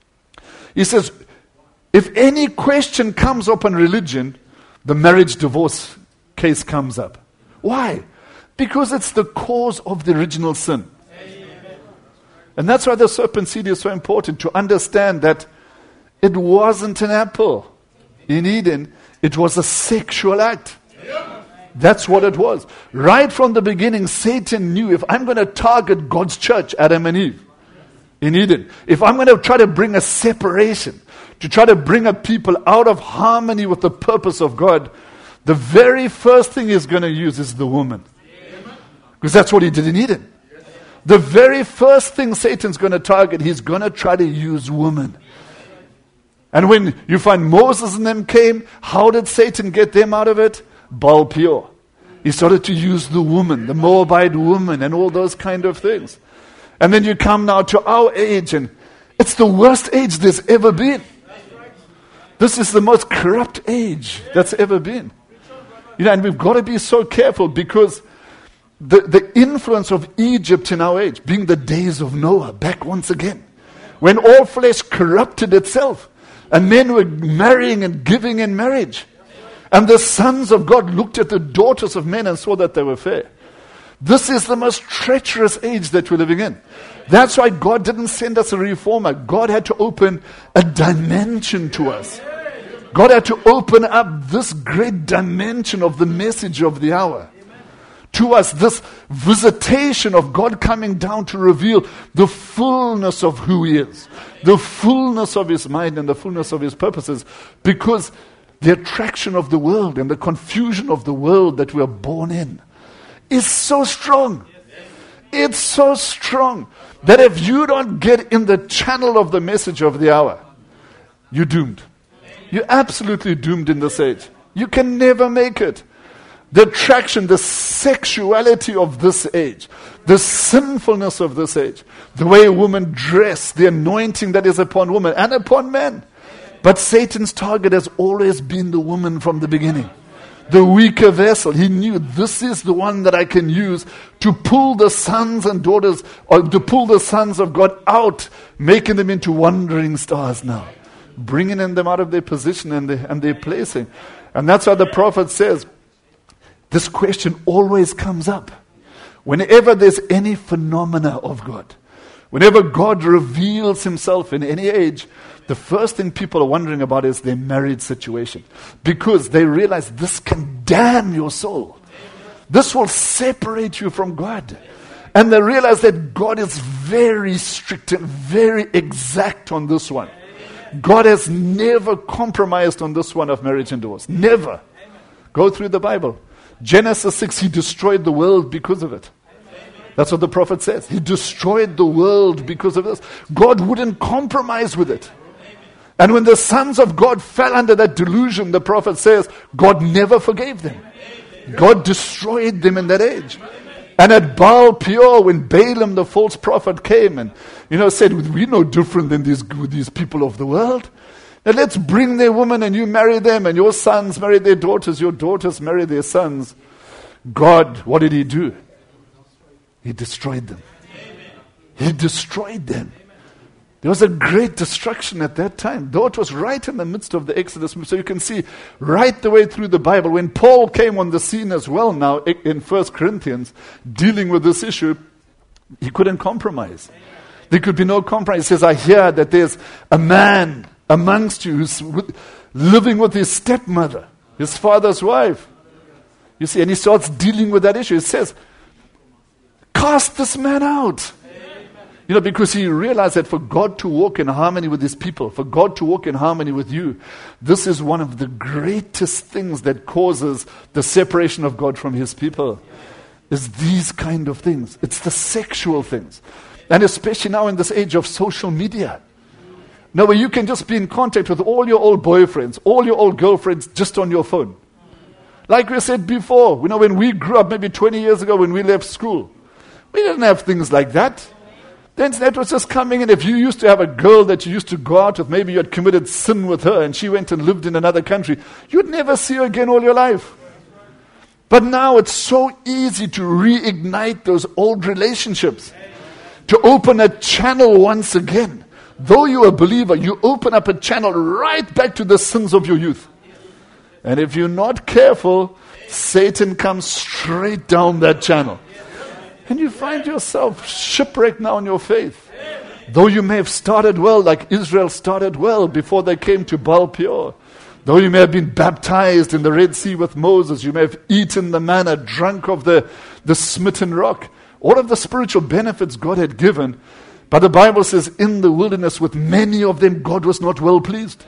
He says, if any question comes up on religion, the marriage divorce case comes up. Why? Because it's the cause of the original sin. Amen. And that's why the serpent seed is so important, to understand that it wasn't an apple in Eden, it was a sexual act. That's what it was. Right from the beginning, Satan knew, if I'm going to target God's church, Adam and Eve, in Eden, if I'm going to try to bring a separation, to try to bring a people out of harmony with the purpose of God, the very first thing he's going to use is the woman. Because that's what he did in Eden. The very first thing Satan's going to target, he's going to try to use woman. And when you find Moses and them came, how did Satan get them out of it? Baal Peor. He started to use the woman, the Moabite woman, and all those kind of things. And then you come now to our age, and it's the worst age there's ever been. This is the most corrupt age that's ever been. You know, and we've got to be so careful, because the, the influence of Egypt in our age, being the days of Noah, back once again, when all flesh corrupted itself, and men were marrying and giving in marriage. And the sons of God looked at the daughters of men and saw that they were fair. This is the most treacherous age that we're living in. That's why God didn't send us a reformer. God had to open a dimension to us. God had to open up this great dimension of the message of the hour to us, this visitation of God coming down to reveal the fullness of who He is, the fullness of His mind and the fullness of His purposes, because the attraction of the world and the confusion of the world that we are born in is so strong. It's so strong that if you don't get in the channel of the message of the hour, you're doomed. You're absolutely doomed in this age. You can never make it. The attraction, the sexuality of this age, the sinfulness of this age, the way women dress, the anointing that is upon women and upon men. But Satan's target has always been the woman from the beginning. The weaker vessel. He knew this is the one that I can use to pull the sons and daughters, or to pull the sons of God out, making them into wandering stars now. Bringing them out of their position and their, and their placing. And that's why the prophet says, this question always comes up. Whenever there's any phenomena of God, whenever God reveals himself in any age, the first thing people are wondering about is their marriage situation. Because they realize this can damn your soul. This will separate you from God. And they realize that God is very strict and very exact on this one. God has never compromised on this one of marriage and divorce. Never. Go through the Bible. Genesis six, he destroyed the world because of it. That's what the prophet says. He destroyed the world because of this. God wouldn't compromise with it. And when the sons of God fell under that delusion, the prophet says, God never forgave them. God destroyed them in that age. And at Baal Peor, when Balaam, the false prophet, came and, you know, said, we're no different than these, these people of the world. Now let's bring their women and you marry them, and your sons marry their daughters, your daughters marry their sons. God, what did he do? He destroyed them. He destroyed them. There was a great destruction at that time. Though it was right in the midst of the Exodus. So you can see right the way through the Bible, when Paul came on the scene as well now in First Corinthians, dealing with this issue, he couldn't compromise. There could be no compromise. He says, I hear that there's a man amongst you who's living with his stepmother, his father's wife. You see, and he starts dealing with that issue. He says, cast this man out. You know, because he realized that for God to walk in harmony with his people, for God to walk in harmony with you, this is one of the greatest things that causes the separation of God from his people, is these kind of things. It's the sexual things. And especially now in this age of social media. Now where you can just be in contact with all your old boyfriends, all your old girlfriends just on your phone. Like we said before, you know, when we grew up maybe twenty years ago when we left school, we didn't have things like that. The internet was just coming in. If you used to have a girl that you used to go out with, maybe you had committed sin with her and she went and lived in another country, you'd never see her again all your life. But now it's so easy to reignite those old relationships, to open a channel once again. Though you're a believer, you open up a channel right back to the sins of your youth. And if you're not careful, Satan comes straight down that channel. And you find yourself shipwrecked now in your faith. Though you may have started well, like Israel started well before they came to Baal Peor. Though you may have been baptized in the Red Sea with Moses, you may have eaten the manna, drunk of the, the smitten rock. All of the spiritual benefits God had given. But the Bible says, in the wilderness with many of them, God was not well pleased.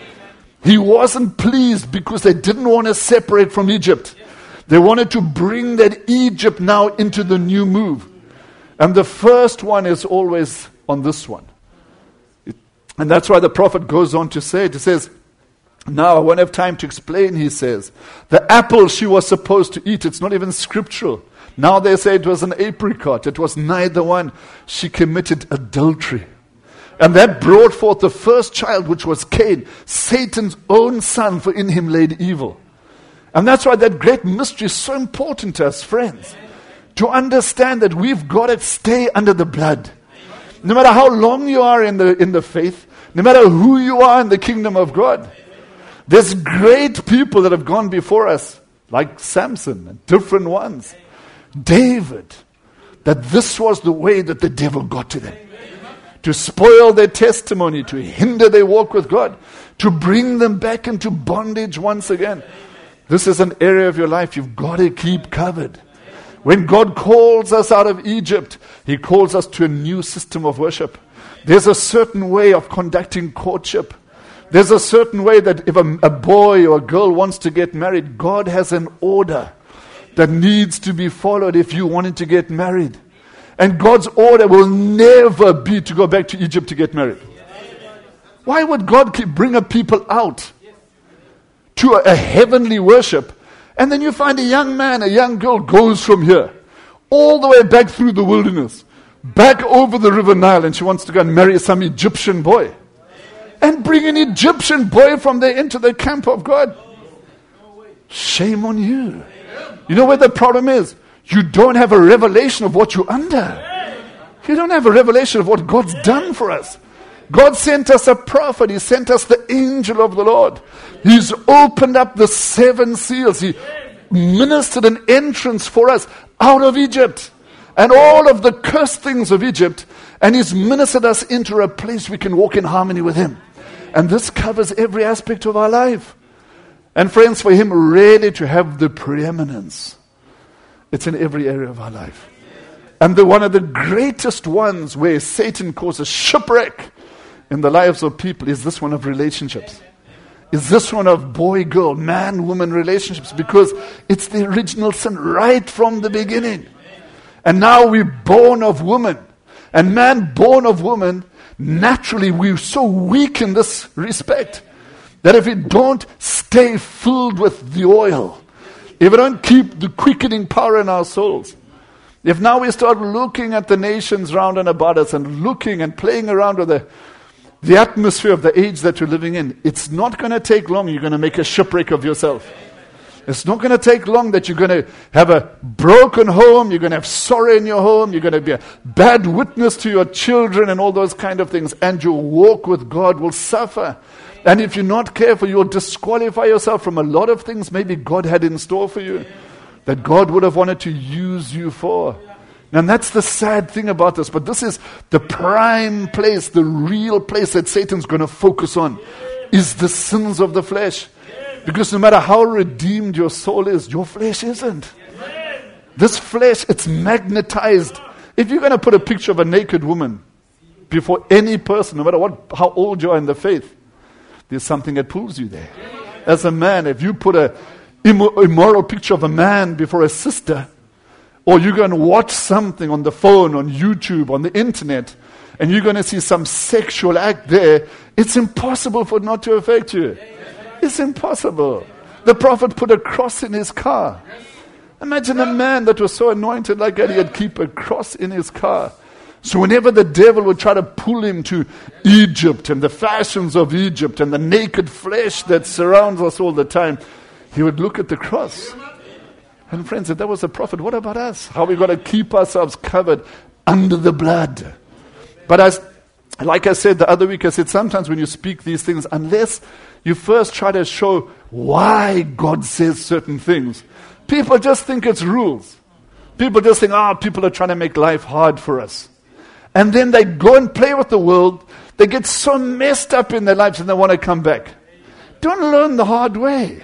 He wasn't pleased because they didn't want to separate from Egypt. They wanted to bring that Egypt now into the new move. And the first one is always on this one. It, and that's why the prophet goes on to say it. He says, now I won't have time to explain, he says. The apple she was supposed to eat, it's not even scriptural. Now they say it was an apricot. It was neither one. She committed adultery. And that brought forth the first child, which was Cain, Satan's own son, for in him laid evil. And that's why that great mystery is so important to us, friends. To understand that we've got to stay under the blood. No matter how long you are in the in the faith, no matter who you are in the kingdom of God. There's great people that have gone before us, like Samson and different ones. David. That this was the way that the devil got to them. To spoil their testimony, to hinder their walk with God, to bring them back into bondage once again. This is an area of your life you've got to keep covered. When God calls us out of Egypt, He calls us to a new system of worship. There's a certain way of conducting courtship. There's a certain way that if a, a boy or a girl wants to get married, God has an order that needs to be followed if you wanted to get married. And God's order will never be to go back to Egypt to get married. Why would God keep bring a people out to a, a heavenly worship, and then you find a young man, a young girl goes from here all the way back through the wilderness, back over the river Nile, and she wants to go and marry some Egyptian boy, and bring an Egyptian boy from there into the camp of God? Shame on you. You know where the problem is? You don't have a revelation of what you're under. You don't have a revelation of what God's done for us. God sent us a prophet. He sent us the angel of the Lord. He's opened up the seven seals. He ministered an entrance for us out of Egypt. and all of the cursed things of Egypt, and He's ministered us into a place we can walk in harmony with Him. And this covers every aspect of our life. And friends, for Him really to have the preeminence, it's in every area of our life. And the one of the greatest ones where Satan causes shipwreck in the lives of people is this one of relationships. Is this one of boy-girl, man-woman relationships, because it's the original sin right from the beginning. And now we're born of woman. And man born of woman, naturally we're so weak in this respect that if we don't stay filled with the oil, if we don't keep the quickening power in our souls, if now we start looking at the nations round and about us and looking and playing around with the, the atmosphere of the age that you're living in, it's not going to take long. You're going to make a shipwreck of yourself. It's not going to take long that you're going to have a broken home, you're going to have sorrow in your home, you're going to be a bad witness to your children and all those kind of things, and your walk with God will suffer. And if you're not careful, you'll disqualify yourself from a lot of things maybe God had in store for you, that God would have wanted to use you for. And that's the sad thing about this. But this is the prime place, the real place that Satan's going to focus on, is the sins of the flesh. Because no matter how redeemed your soul is, your flesh isn't. This flesh, it's magnetized. If you're going to put a picture of a naked woman before any person, no matter what, how old you are in the faith, there's something that pulls you there. As a man, if you put a immoral picture of a man before a sister, or you're going to watch something on the phone, on YouTube, on the internet, and you're going to see some sexual act there, it's impossible for it not to affect you. It's impossible. The prophet put a cross in his car. Imagine a man that was so anointed like that, he'd keep a cross in his car. So whenever the devil would try to pull him to Egypt and the fashions of Egypt and the naked flesh that surrounds us all the time, he would look at the cross. And friends, if that was the prophet, what about us? How are we going to keep ourselves covered under the blood? But as, like I said the other week, I said sometimes when you speak these things, unless you first try to show why God says certain things, people just think it's rules. People just think, ah, oh, people are trying to make life hard for us. And then they go and play with the world. They get so messed up in their lives and they want to come back. Don't learn the hard way.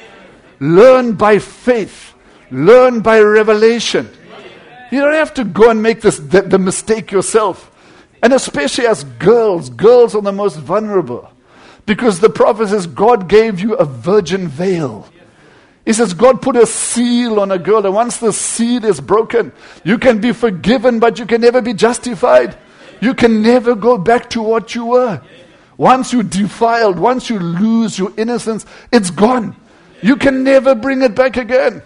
Learn by faith. Learn by revelation. You don't have to go and make this the, the mistake yourself. And especially as girls, girls are the most vulnerable. Because the prophet says God gave you a virgin veil. He says God put a seal on a girl, and once the seal is broken, you can be forgiven, but you can never be justified. You can never go back to what you were. Once you're defiled, once you lose your innocence, it's gone. You can never bring it back again.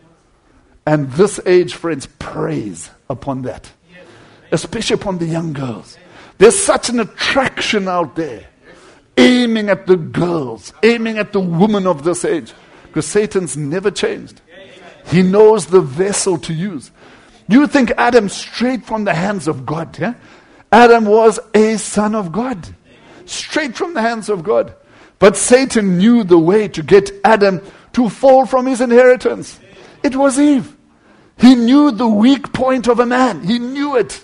And this age, friends, preys upon that. Especially upon the young girls. There's such an attraction out there, aiming at the girls, aiming at the women of this age. Because Satan's never changed. He knows the vessel to use. You think Adam straight from the hands of God, yeah? Adam was a son of God. Straight from the hands of God. But Satan knew the way to get Adam to fall from his inheritance. It was Eve. He knew the weak point of a man. He knew it.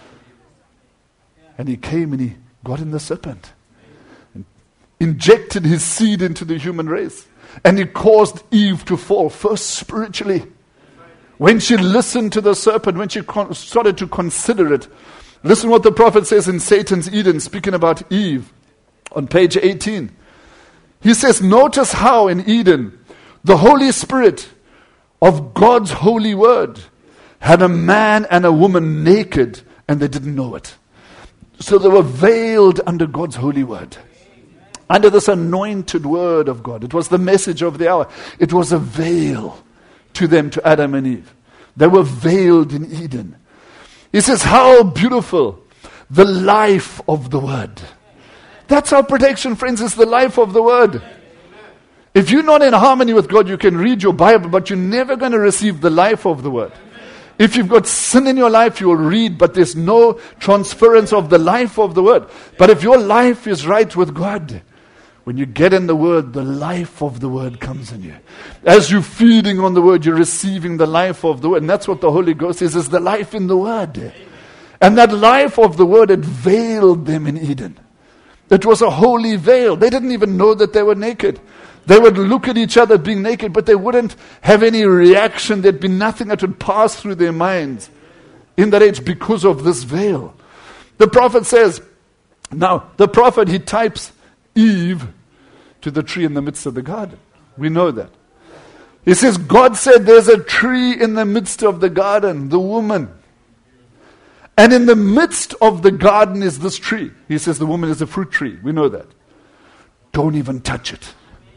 And he came and he got in the serpent. And injected his seed into the human race. And he caused Eve to fall, first spiritually. When she listened to the serpent, when she con- started to consider it, listen what the prophet says in Satan's Eden, speaking about Eve, on page eighteen. He says, notice how in Eden, the Holy Spirit of God's holy word had a man and a woman naked, and they didn't know it. So they were veiled under God's holy word. Under this anointed word of God. It was the message of the hour. It was a veil to them, to Adam and Eve. They were veiled in Eden. He says, how beautiful the life of the word. That's our protection, friends, is the life of the word. If you're not in harmony with God, you can read your Bible, but you're never going to receive the life of the word. If you've got sin in your life, you will read, but there's no transference of the life of the word. But if your life is right with God, When you get in the Word, the life of the Word comes in you. As you're feeding on the Word, you're receiving the life of the Word. And that's what the Holy Ghost is, is the life in the Word. And that life of the Word, it veiled them in Eden. It was a holy veil. They didn't even know that they were naked. They would look at each other being naked, but they wouldn't have any reaction. There'd be nothing that would pass through their minds in that age because of this veil. The prophet says, now, the prophet, he types Eve to the tree in the midst of the garden. We know that. He says, God said there's a tree in the midst of the garden, the woman. And in the midst of the garden is this tree. He says the woman is a fruit tree. We know that. Don't even touch it.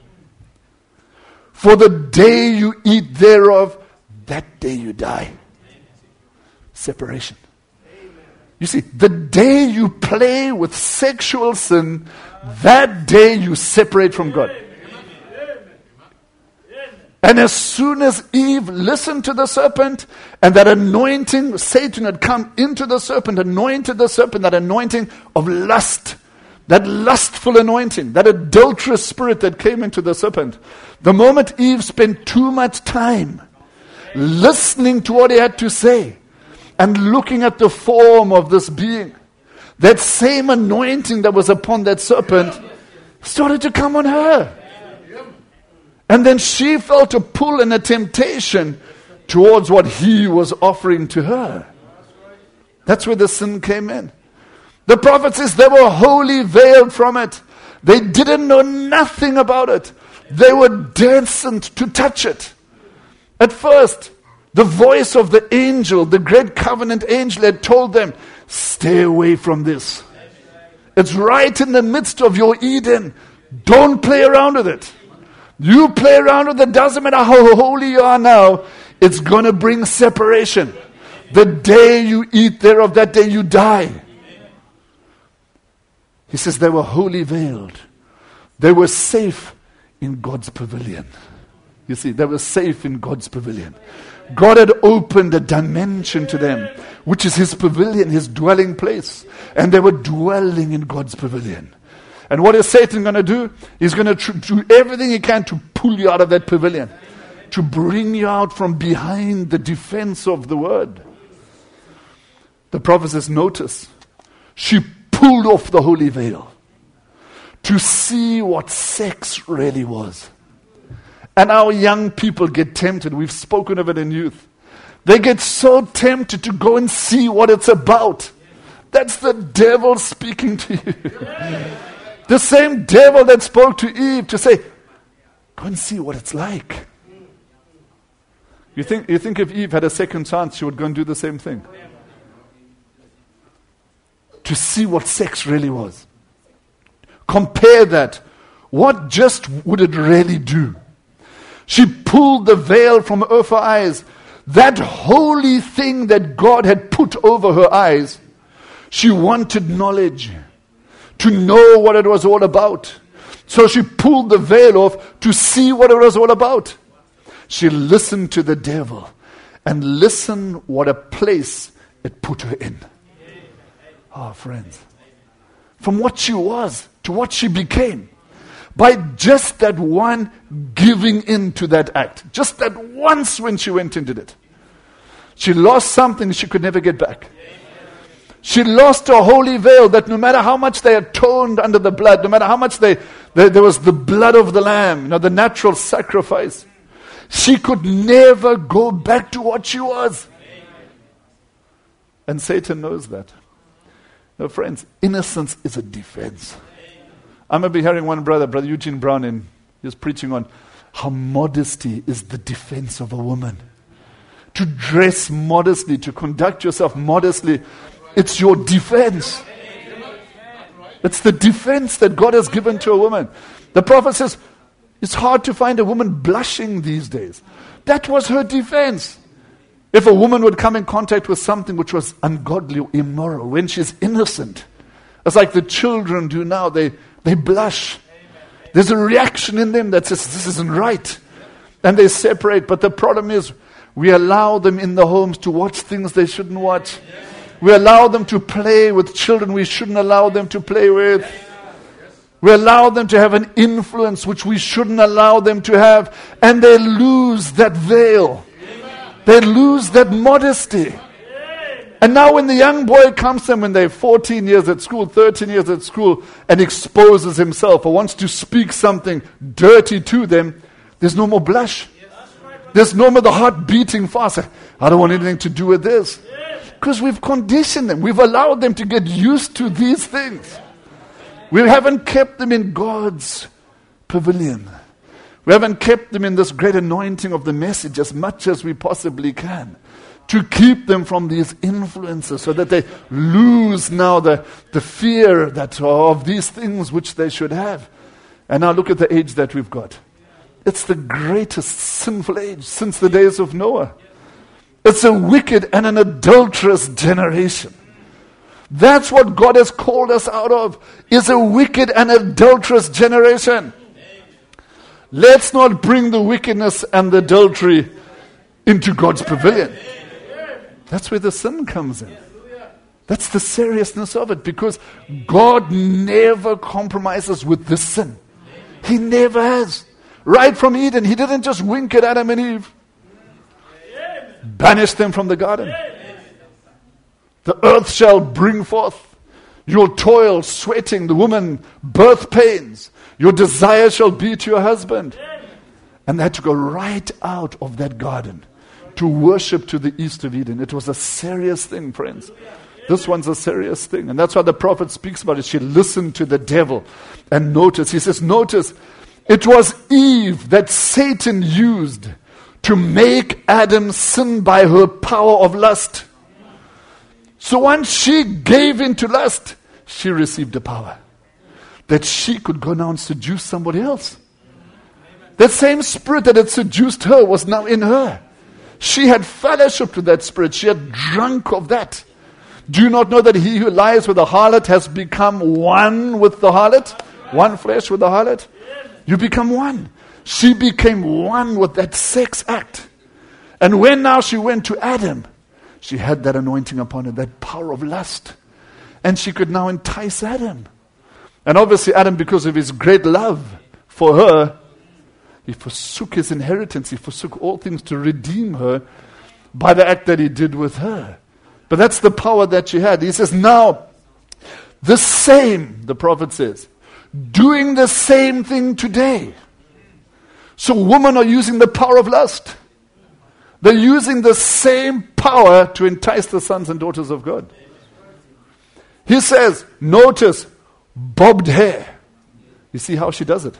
For the day you eat thereof, that day you die. Separation. You see, the day you play with sexual sin, that day you separate from God. And as soon as Eve listened to the serpent, and that anointing, Satan had come into the serpent, anointed the serpent, that anointing of lust, that lustful anointing, that adulterous spirit that came into the serpent. The moment Eve spent too much time listening to what he had to say, and looking at the form of this being, that same anointing that was upon that serpent started to come on her. And then she felt a pull and a temptation towards what he was offering to her. That's where the sin came in. The prophet says they were wholly veiled from it. They didn't know nothing about it. They were destined to touch it. At first, the voice of the angel, the great covenant angel, had told them, stay away from this. It's right in the midst of your Eden. Don't play around with it. You play around with it, doesn't matter how holy you are now, it's going to bring separation. The day you eat thereof, that day you die. He says they were wholly veiled. They were safe in God's pavilion. You see, they were safe in God's pavilion. God had opened a dimension to them, which is his pavilion, his dwelling place. And they were dwelling in God's pavilion. And what is Satan going to do? He's going to tr- do everything he can to pull you out of that pavilion, to bring you out from behind the defense of the word. The prophet says, notice, she pulled off the holy veil to see what sex really was. And our young people get tempted. We've spoken of it in youth. They get so tempted to go and see what it's about. That's the devil speaking to you. The same devil that spoke to Eve to say, go and see what it's like. You think, you think if Eve had a second chance, she would go and do the same thing? To see what sex really was. Compare that. What just would it really do? She pulled the veil from off her eyes. That holy thing that God had put over her eyes. She wanted knowledge. To know what it was all about. So she pulled the veil off to see what it was all about. She listened to the devil. And listen what a place it put her in. Oh, friends. From what she was to what she became. By just that one giving in to that act. Just that once when she went and did it. She lost something she could never get back. She lost a holy veil that no matter how much they atoned under the blood, no matter how much they, they there was the blood of the lamb, you know, the natural sacrifice, she could never go back to what she was. And Satan knows that. Now, friends, innocence is a defense. I remember hearing one brother, Brother Eugene Brown, in, he was preaching on how modesty is the defense of a woman. To dress modestly, to conduct yourself modestly, it's your defense. It's the defense that God has given to a woman. The prophet says, it's hard to find a woman blushing these days. That was her defense. If a woman would come in contact with something which was ungodly or immoral, when she's innocent, it's like the children do now, they, they blush. There's a reaction in them that says, this isn't right. And they separate. But the problem is, we allow them in the homes to watch things they shouldn't watch. We allow them to play with children we shouldn't allow them to play with. We allow them to have an influence which we shouldn't allow them to have. And they lose that veil. Amen. They lose that modesty. Amen. And now when the young boy comes to them when they're fourteen years at school, thirteen years at school, and exposes himself or wants to speak something dirty to them, there's no more blush. There's no more the heart beating fast. I don't want anything to do with this. Because we've conditioned them. We've allowed them to get used to these things. We haven't kept them in God's pavilion. We haven't kept them in this great anointing of the message as much as we possibly can. To keep them from these influences so that they lose now the, the fear that of these things which they should have. And now look at the age that we've got. It's the greatest sinful age since the days of Noah. It's a wicked and an adulterous generation. That's what God has called us out of, is a wicked and adulterous generation. Let's not bring the wickedness and the adultery into God's pavilion. That's where the sin comes in. That's the seriousness of it, because God never compromises with this sin. He never has. Right from Eden, He didn't just wink at Adam and Eve. Banish them from the garden. The earth shall bring forth. Your toil, sweating, the woman, birth pains. Your desire shall be to your husband. And they had to go right out of that garden to worship to the east of Eden. It was a serious thing, friends. This one's a serious thing. And that's why the prophet speaks about it. She listened to the devil. And notice, he says, notice, it was Eve that Satan used to make Adam sin by her power of lust. So once she gave in to lust, she received the power that she could go now and seduce somebody else. That same spirit that had seduced her was now in her. She had fellowship with that spirit. She had drunk of that. Do you not know that he who lies with the harlot has become one with the harlot? One flesh with the harlot? You become one. She became one with that sex act. And when now she went to Adam, she had that anointing upon her, that power of lust. And she could now entice Adam. And obviously Adam, because of his great love for her, he forsook his inheritance. He forsook all things to redeem her by the act that he did with her. But that's the power that she had. He says, now, the same, the prophet says, doing the same thing today. So women are using the power of lust. They're using the same power to entice the sons and daughters of God. He says, notice, bobbed hair. You see how she does it?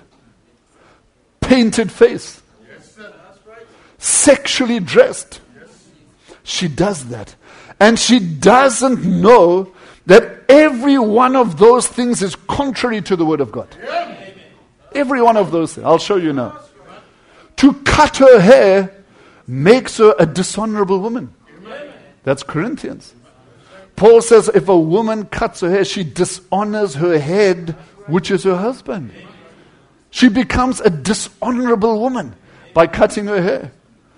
Painted face. Yes, sir. That's right. Sexually dressed. Yes. She does that. And she doesn't know that every one of those things is contrary to the Word of God. Yeah. Every one of those things. I'll show you now. To cut her hair makes her a dishonorable woman. Amen. That's Corinthians. Paul says if a woman cuts her hair, she dishonors her head, which is her husband. She becomes a dishonorable woman by cutting her hair.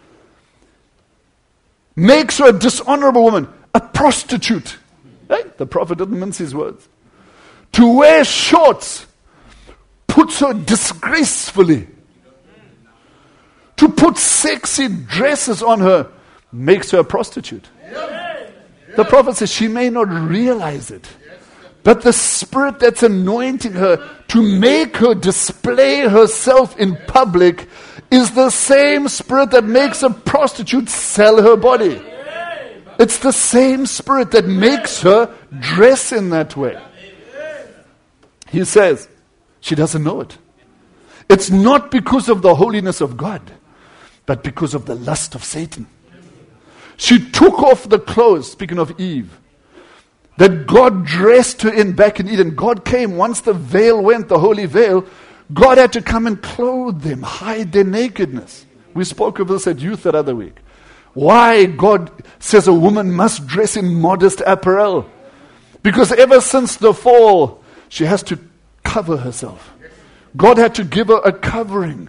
Makes her a dishonorable woman, a prostitute. Hey, the prophet didn't mince his words. To wear shorts puts her disgracefully. To put sexy dresses on her makes her a prostitute. The prophet says she may not realize it, but the spirit that's anointing her to make her display herself in public is the same spirit that makes a prostitute sell her body. It's the same spirit that makes her dress in that way. He says she doesn't know it. It's not because of the holiness of God, but because of the lust of Satan. She took off the clothes, speaking of Eve, that God dressed her in back in Eden. God came, once the veil went, the holy veil, God had to come and clothe them, hide their nakedness. We spoke of this at youth that other week. Why God says a woman must dress in modest apparel. Because ever since the fall, she has to cover herself. God had to give her a covering.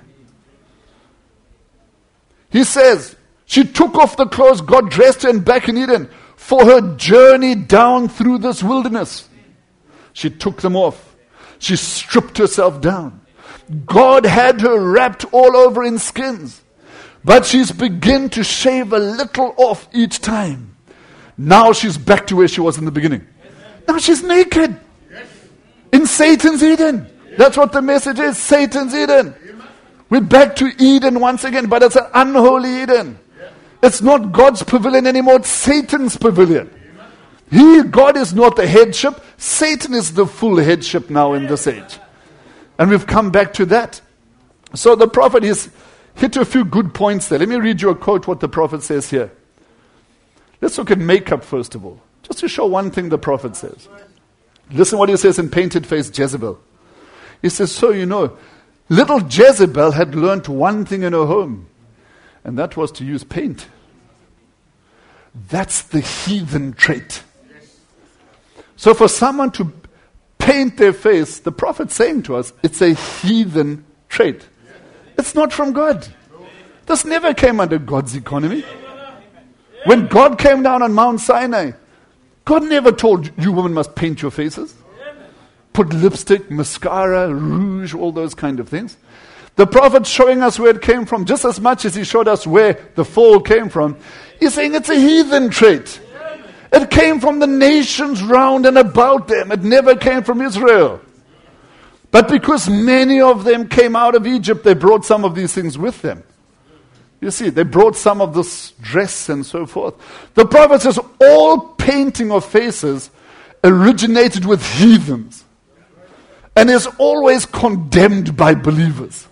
He says, she took off the clothes, God dressed her in back in Eden for her journey down through this wilderness. She took them off. She stripped herself down. God had her wrapped all over in skins. But she's begun to shave a little off each time. Now she's back to where she was in the beginning. Now she's naked. In Satan's Eden. That's what the message is. Satan's Eden. We're back to Eden once again, but it's an unholy Eden. It's not God's pavilion anymore. It's Satan's pavilion. He, God is not the headship. Satan is the full headship now in this age. And we've come back to that. So the prophet is hit a few good points there. Let me read you a quote what the prophet says here. Let's look at makeup first of all. Just to show one thing the prophet says. Listen what he says in Painted Face Jezebel. He says, so you know, little Jezebel had learnt one thing in her home. And that was to use paint. That's the heathen trait. So for someone to paint their face, the prophet's saying to us, it's a heathen trait. It's not from God. This never came under God's economy. When God came down on Mount Sinai, God never told you women must paint your faces. Put lipstick, mascara, rouge, all those kind of things. The prophet's showing us where it came from just as much as he showed us where the fall came from. He's saying it's a heathen trait. It came from the nations round and about them. It never came from Israel. But because many of them came out of Egypt, they brought some of these things with them. You see, they brought some of this dress and so forth. The prophet says all painting of faces originated with heathens and is always condemned by believers.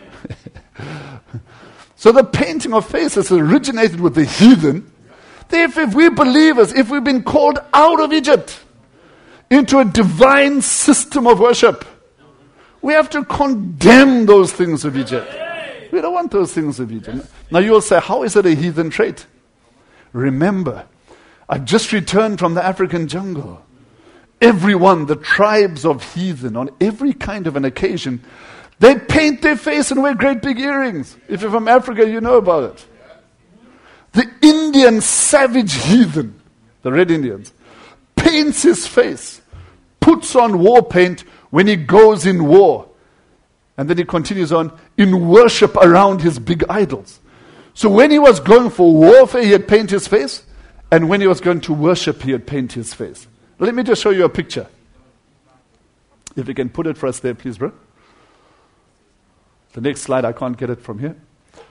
So the painting of faces originated with the heathen. Therefore, if we believers, if we've been called out of Egypt into a divine system of worship, we have to condemn those things of Egypt. We don't want those things of Egypt. Now you'll say, how is it a heathen trait? Remember, I've just returned from the African jungle. Everyone, the tribes of heathen, on every kind of an occasion, they paint their face and wear great big earrings. If you're from Africa, you know about it. The Indian savage heathen, the Red Indians, paints his face, puts on war paint when he goes in war. And then he continues on in worship around his big idols. So when he was going for warfare, he had paint his face. And when he was going to worship, he had paint his face. Let me just show you a picture. If you can put it for us there, please, bro. The next slide, I can't get it from here.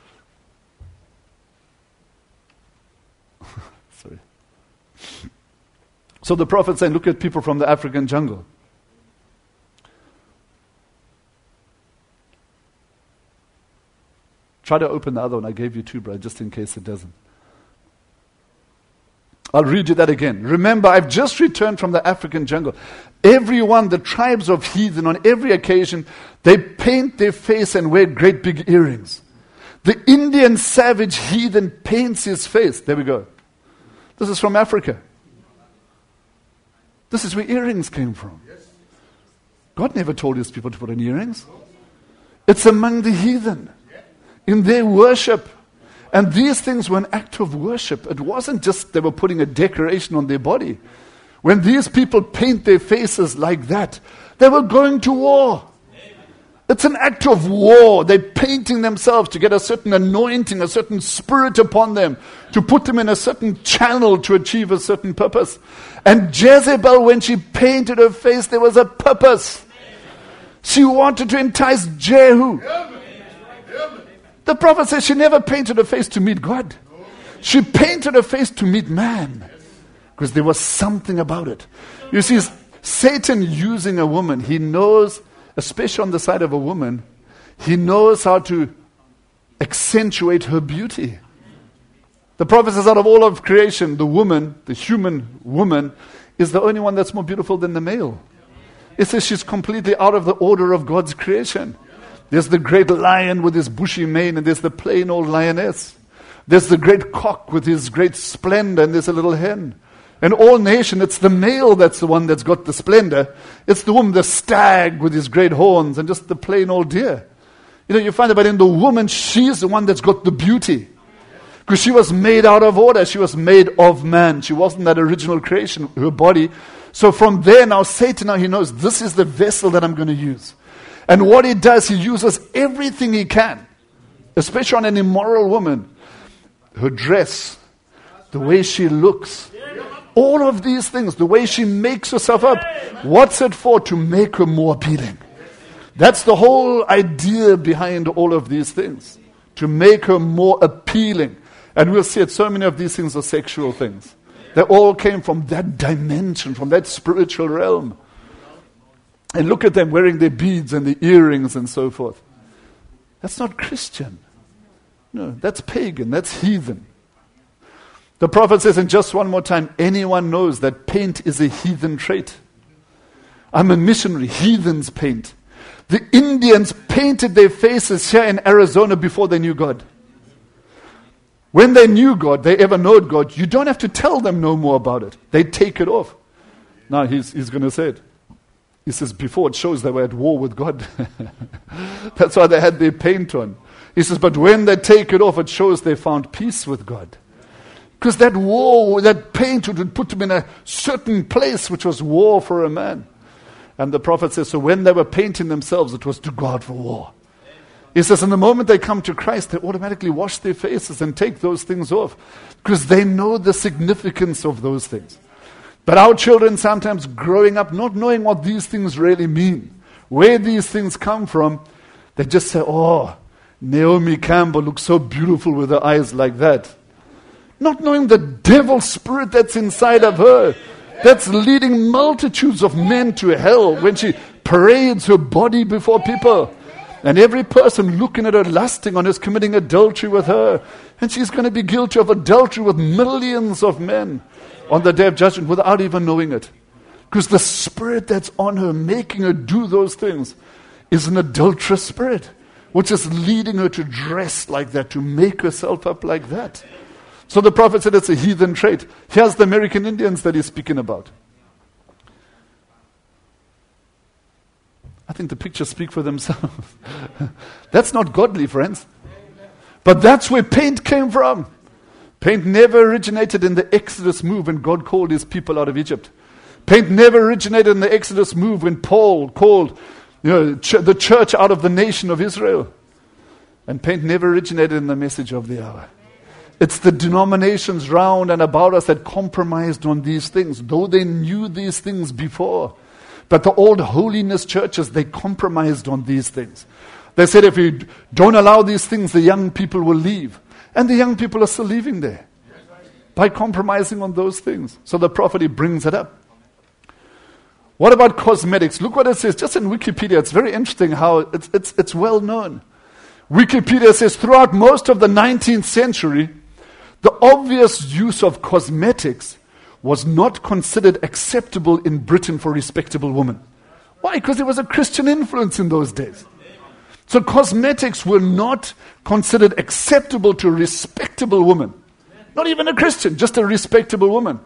Sorry. So the prophet saying, look at people from the African jungle. Try to open the other one. I gave you two, bro, just in case it doesn't. I'll read you that again. Remember, I've just returned from the African jungle. Everyone, the tribes of heathen, on every occasion, they paint their face and wear great big earrings. The Indian savage heathen paints his face. There we go. This is from Africa. This is where earrings came from. God never told his people to put on earrings. It's among the heathen. In their worship. And these things were an act of worship. It wasn't just they were putting a decoration on their body. When these people paint their faces like that, they were going to war. It's an act of war. They're painting themselves to get a certain anointing, a certain spirit upon them, to put them in a certain channel to achieve a certain purpose. And Jezebel, when she painted her face, there was a purpose. She wanted to entice Jehu. The prophet says she never painted her face to meet God. She painted her face to meet man. Because there was something about it. You see, Satan using a woman, he knows, especially on the side of a woman, he knows how to accentuate her beauty. The prophet says out of all of creation, the woman, the human woman, is the only one that's more beautiful than the male. It says she's completely out of the order of God's creation. There's the great lion with his bushy mane, and there's the plain old lioness. There's the great cock with his great splendor, and there's a little hen. In all nation, it's the male that's the one that's got the splendor. It's the woman, the stag with his great horns, and just the plain old deer. You know, you find that, but in the woman, she's the one that's got the beauty. Because she was made out of order. She was made of man. She wasn't that original creation, her body. So from there now, Satan now he knows this is the vessel that I'm going to use. And what he does, he uses everything he can, especially on an immoral woman. Her dress, the way she looks, all of these things, the way she makes herself up. What's it for? To make her more appealing. That's the whole idea behind all of these things. To make her more appealing. And we'll see it, so many of these things are sexual things. They all came from that dimension, from that spiritual realm. And look at them wearing their beads and the earrings and so forth. That's not Christian. No, that's pagan, that's heathen. The prophet says, and just one more time, anyone knows that paint is a heathen trait. I'm a missionary, heathens paint. The Indians painted their faces here in Arizona before they knew God. When they knew God, they ever knowed God, you don't have to tell them no more about it. They take it off. Now he's, he's going to say it. He says, before it shows they were at war with God. That's why they had their paint on. He says, but when they take it off, it shows they found peace with God. Because that war, that paint would put them in a certain place, which was war for a man. And the prophet says, so when they were painting themselves, it was to God for war. He says, in the moment they come to Christ, they automatically wash their faces and take those things off. Because they know the significance of those things. But our children sometimes growing up not knowing what these things really mean, where these things come from, they just say, oh, Naomi Campbell looks so beautiful with her eyes like that. Not knowing the devil spirit that's inside of her, that's leading multitudes of men to hell when she parades her body before people. And every person looking at her, lusting on her, is committing adultery with her. And she's going to be guilty of adultery with millions of men on the day of judgment without even knowing it. Because the spirit that's on her, making her do those things, is an adulterous spirit, which is leading her to dress like that, to make herself up like that. So the prophet said it's a heathen trait. Here's the American Indians that he's speaking about. I think the pictures speak for themselves. That's not godly, friends. But that's where paint came from. Paint never originated in the Exodus move when God called his people out of Egypt. Paint never originated in the Exodus move when Paul called you know, ch- the church out of the nation of Israel. And paint never originated in the message of the hour. It's the denominations round and about us that compromised on these things, though they knew these things before. But the old holiness churches, they compromised on these things. They said if we don't allow these things, the young people will leave. And the young people are still leaving there by compromising on those things. So the prophet, he brings it up. What about cosmetics? Look what it says, just in Wikipedia. It's very interesting how it's, it's, it's well known. Wikipedia says throughout most of the nineteenth century, the obvious use of cosmetics was not considered acceptable in Britain for respectable women. Why? Because there was a Christian influence in those days. So cosmetics were not considered acceptable to a respectable woman. Not even a Christian, just a respectable woman.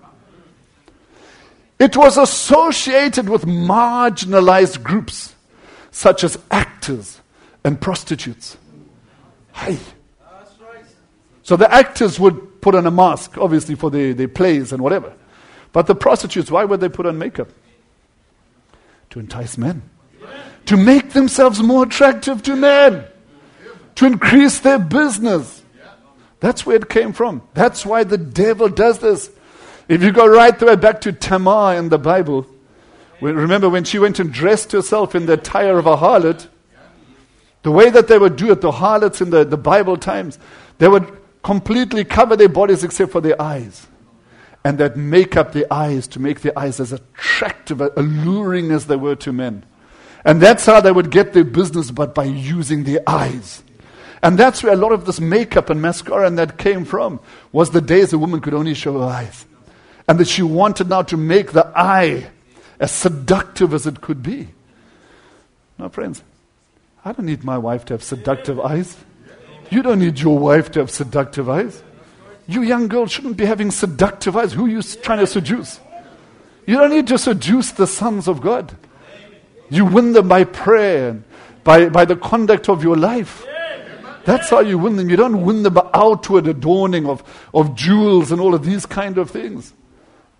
It was associated with marginalized groups, such as actors and prostitutes. Hey. So the actors would put on a mask, obviously, for their, their plays and whatever. But the prostitutes, why would they put on makeup? To entice men. To make themselves more attractive to men. To increase their business. That's where it came from. That's why the devil does this. If you go right the way back to Tamar in the Bible, when, remember when she went and dressed herself in the attire of a harlot, the way that they would do it, the harlots in the, the Bible times, they would completely cover their bodies except for their eyes. And that make up their eyes to make their eyes as attractive, alluring as they were to men. And that's how they would get their business, but by using their eyes. And that's where a lot of this makeup and mascara and that came from, was the days a woman could only show her eyes. And that she wanted now to make the eye as seductive as it could be. Now friends, I don't need my wife to have seductive eyes. You don't need your wife to have seductive eyes. You young girls shouldn't be having seductive eyes. Who are you trying to seduce? You don't need to seduce the sons of God. You win them by prayer and by, by the conduct of your life. That's how you win them. You don't win them by outward adorning of, of jewels and all of these kind of things.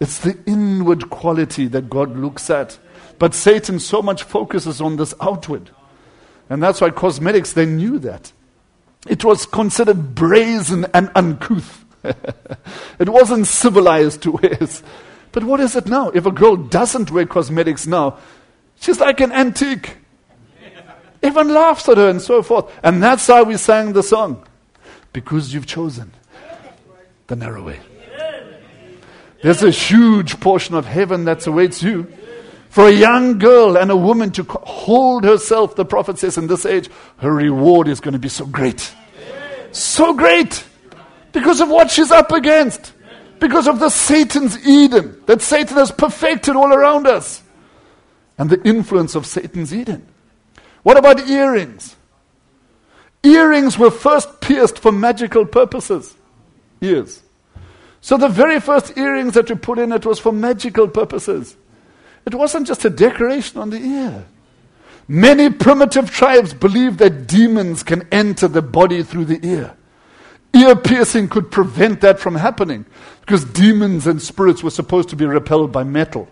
It's the inward quality that God looks at. But Satan so much focuses on this outward. And that's why cosmetics, they knew that. It was considered brazen and uncouth. It wasn't civilized to wear. But what is it now? If a girl doesn't wear cosmetics now, she's like an antique. Everyone laughs at her and so forth. And that's how we sang the song. Because you've chosen the narrow way. There's a huge portion of heaven that awaits you. For a young girl and a woman to hold herself, the prophet says in this age, her reward is going to be so great. So great. Because of what she's up against. Because of the Satan's Eden that Satan has perfected all around us. And the influence of Satan's Eden. What about earrings? Earrings were first pierced for magical purposes. Ears. So the very first earrings that you put in, it was for magical purposes. It wasn't just a decoration on the ear. Many primitive tribes believed that demons can enter the body through the ear. Ear piercing could prevent that from happening because demons and spirits were supposed to be repelled by metal.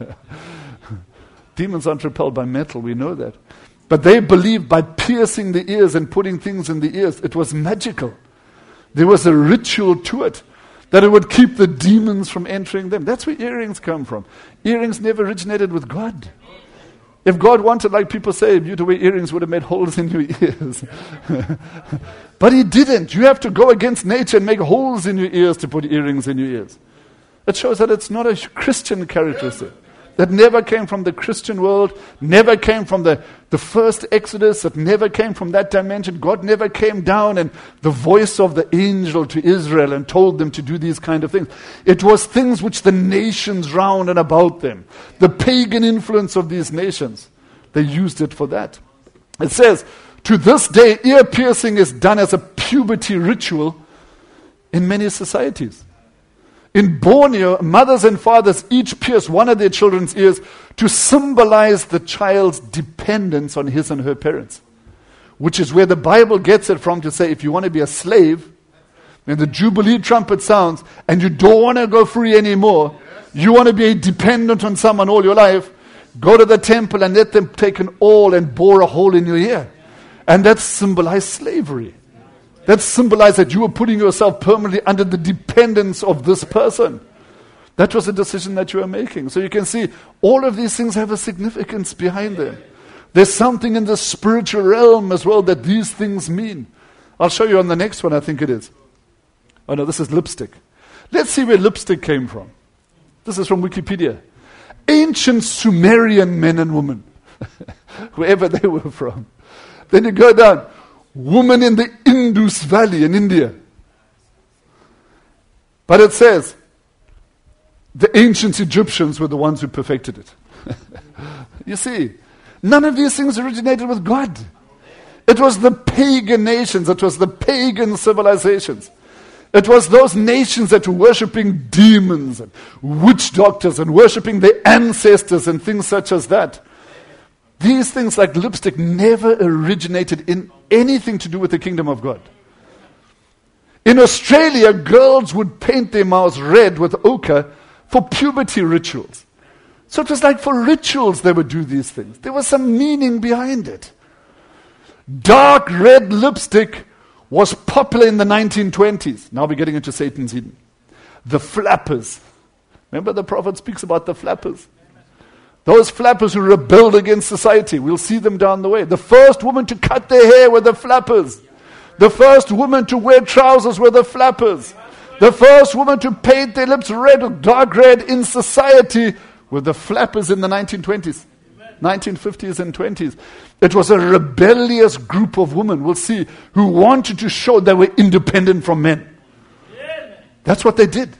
Demons aren't repelled by metal, we know that. But they believed by piercing the ears and putting things in the ears, it was magical. There was a ritual to it, that it would keep the demons from entering them. That's where earrings come from. Earrings never originated with God. If God wanted, like people say, you to wear earrings would have made holes in your ears. But he didn't. You have to go against nature and make holes in your ears to put earrings in your ears. It shows that it's not a Christian characteristic. That never came from the Christian world, never came from the, the first Exodus, that never came from that dimension. God never came down and the voice of the angel to Israel and told them to do these kind of things. It was things which the nations round and about them, the pagan influence of these nations, they used it for that. It says, to this day, ear piercing is done as a puberty ritual in many societies. In Borneo, mothers and fathers each pierce one of their children's ears to symbolize the child's dependence on his and her parents. Which is where the Bible gets it from to say, if you want to be a slave, when the Jubilee trumpet sounds, and you don't want to go free anymore, you want to be dependent on someone all your life, go to the temple and let them take an awl and bore a hole in your ear. And that symbolized slavery. That symbolized that you were putting yourself permanently under the dependence of this person. That was a decision that you were making. So you can see all of these things have a significance behind them. There's something in the spiritual realm as well that these things mean. I'll show you on the next one, I think it is. Oh no, this is lipstick. Let's see where lipstick came from. This is from Wikipedia. Ancient Sumerian men and women. Wherever they were from. Then you go down. Woman in the Indus Valley in India. But it says, the ancient Egyptians were the ones who perfected it. You see, none of these things originated with God. It was the pagan nations, it was the pagan civilizations. It was those nations that were worshipping demons and witch doctors and worshipping their ancestors and things such as that. These things like lipstick never originated in anything to do with the kingdom of God. In Australia, girls would paint their mouths red with ochre for puberty rituals. So it was like for rituals they would do these things. There was some meaning behind it. Dark red lipstick was popular in the nineteen twenties. Now we're getting into Satan's Eden. The flappers. Remember the prophet speaks about the flappers. Those flappers who rebelled against society. We'll see them down the way. The first woman to cut their hair were the flappers. The first woman to wear trousers were the flappers. The first woman to paint their lips red or dark red in society were the flappers in the nineteen twenties. nineteen fifties and twenties. It was a rebellious group of women, we'll see, who wanted to show they were independent from men. That's what they did.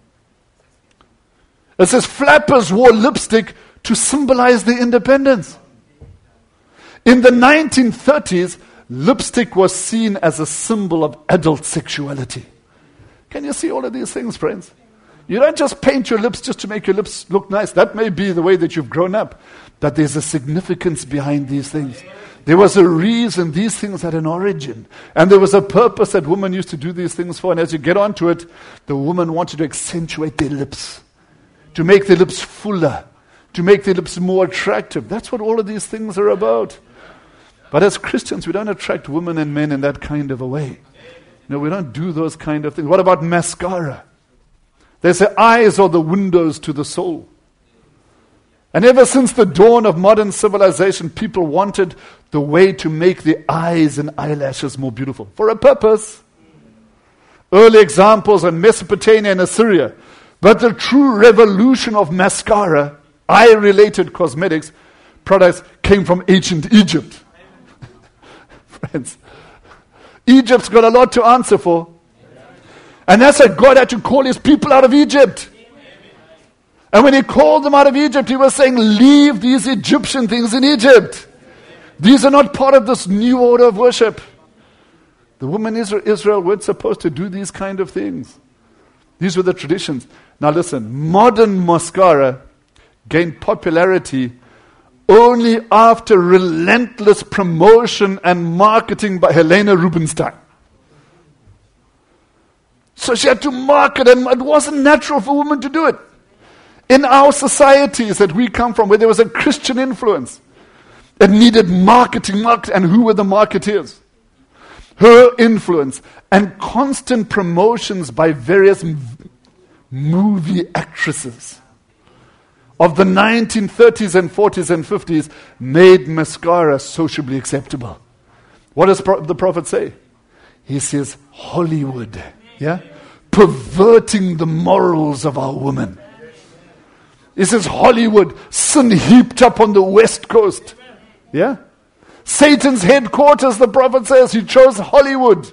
It says flappers wore lipstick to symbolize their independence. In the nineteen thirties, lipstick was seen as a symbol of adult sexuality. Can you see all of these things, friends? You don't just paint your lips just to make your lips look nice. That may be the way that you've grown up. But there's a significance behind these things. There was a reason these things had an origin. And there was a purpose that women used to do these things for. And as you get onto it, the woman wanted to accentuate their lips, to make their lips fuller, to make their lips more attractive. That's what all of these things are about. But as Christians, we don't attract women and men in that kind of a way. No, we don't do those kind of things. What about mascara? They say eyes are the windows to the soul. And ever since the dawn of modern civilization, people wanted the way to make the eyes and eyelashes more beautiful. For a purpose. Early examples are Mesopotamia and Assyria. But the true revolution of mascara, eye-related cosmetics products, came from ancient Egypt. Friends, Egypt's got a lot to answer for. And that's why God had to call his people out of Egypt. And when he called them out of Egypt, he was saying, leave these Egyptian things in Egypt. These are not part of this new order of worship. The women in Israel weren't supposed to do these kind of things. These were the traditions. Now listen, modern mascara gained popularity only after relentless promotion and marketing by Helena Rubinstein. So she had to market, and it wasn't natural for women to do it. In our societies that we come from, where there was a Christian influence, it needed marketing, marketing, and who were the marketeers? Her influence and constant promotions by various m- movie actresses of the nineteen thirties and forties and fifties made mascara sociably acceptable. What does pro- the prophet say? He says, Hollywood, yeah, perverting the morals of our women. He says, Hollywood, sin heaped up on the West Coast. Yeah? Satan's headquarters, the prophet says, he chose Hollywood.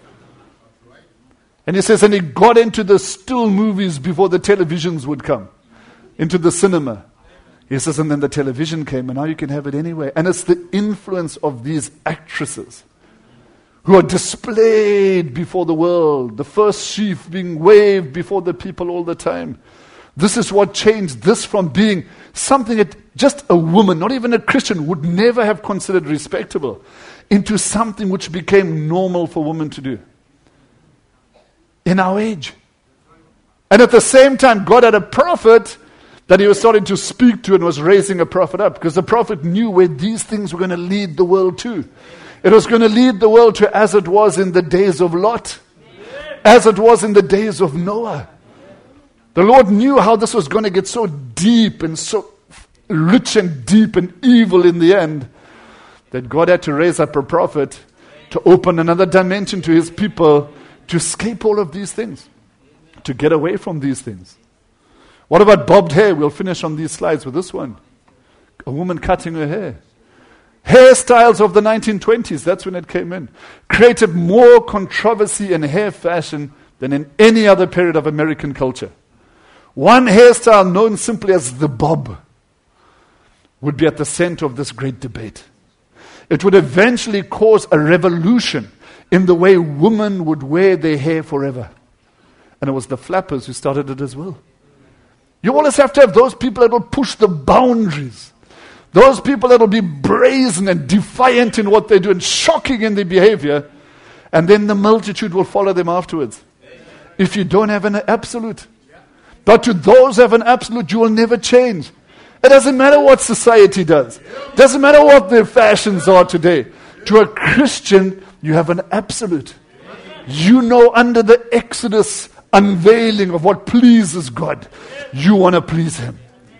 And he says, and he got into the still movies before the televisions would come. Into the cinema. He says, and then the television came, and now you can have it anyway. And it's the influence of these actresses who are displayed before the world. The first sheaf being waved before the people all the time. This is what changed this from being something that just a woman, not even a Christian, would never have considered respectable, into something which became normal for women to do. In our age. And at the same time, God had a prophet that he was starting to speak to and was raising a prophet up, because the prophet knew where these things were going to lead the world to. It was going to lead the world to as it was in the days of Lot, as it was in the days of Noah. The Lord knew how this was going to get so deep and so rich and deep and evil in the end, that God had to raise up a prophet to open another dimension to his people, to escape all of these things, to get away from these things. What about bobbed hair? We'll finish on these slides with this one. A woman cutting her hair. Hairstyles of the nineteen twenties, that's when it came in, created more controversy in hair fashion than in any other period of American culture. One hairstyle known simply as the bob would be at the center of this great debate. It would eventually cause a revolution in the way women would wear their hair forever. And it was the flappers who started it as well. You always have to have those people that will push the boundaries. Those people that will be brazen and defiant in what they do and shocking in their behavior. And then the multitude will follow them afterwards. If you don't have an absolute. But to those who have an absolute, you will never change. It doesn't matter what society does. It doesn't matter what their fashions are today. To a Christian, you have an absolute. You know, under the Exodus unveiling of what pleases God, you want to please him.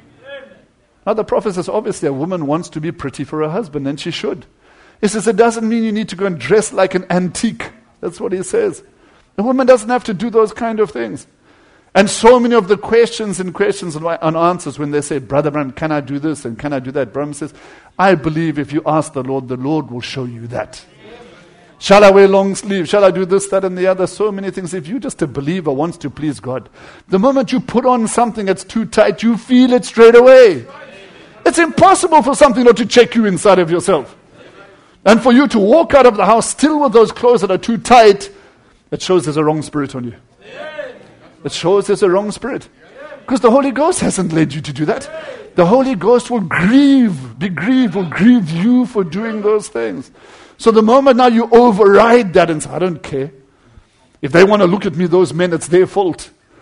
Now the prophet says, obviously a woman wants to be pretty for her husband, and she should. He says, it doesn't mean you need to go and dress like an antique. That's what he says. A woman doesn't have to do those kind of things. And so many of the questions and questions and answers when they say, Brother Branham, can I do this and can I do that? Branham says, I believe if you ask the Lord, the Lord will show you that. Shall I wear long sleeves? Shall I do this, that, and the other? So many things. If you're just a believer wants to please God, the moment you put on something that's too tight, you feel it straight away. It's impossible for something not to check you inside of yourself. And for you to walk out of the house still with those clothes that are too tight, it shows there's a wrong spirit on you. It shows there's a wrong spirit. Because the Holy Ghost hasn't led you to do that. The Holy Ghost will grieve, be grieved, will grieve you for doing those things. So the moment now you override that and say, I don't care. If they want to look at me, those men, it's their fault.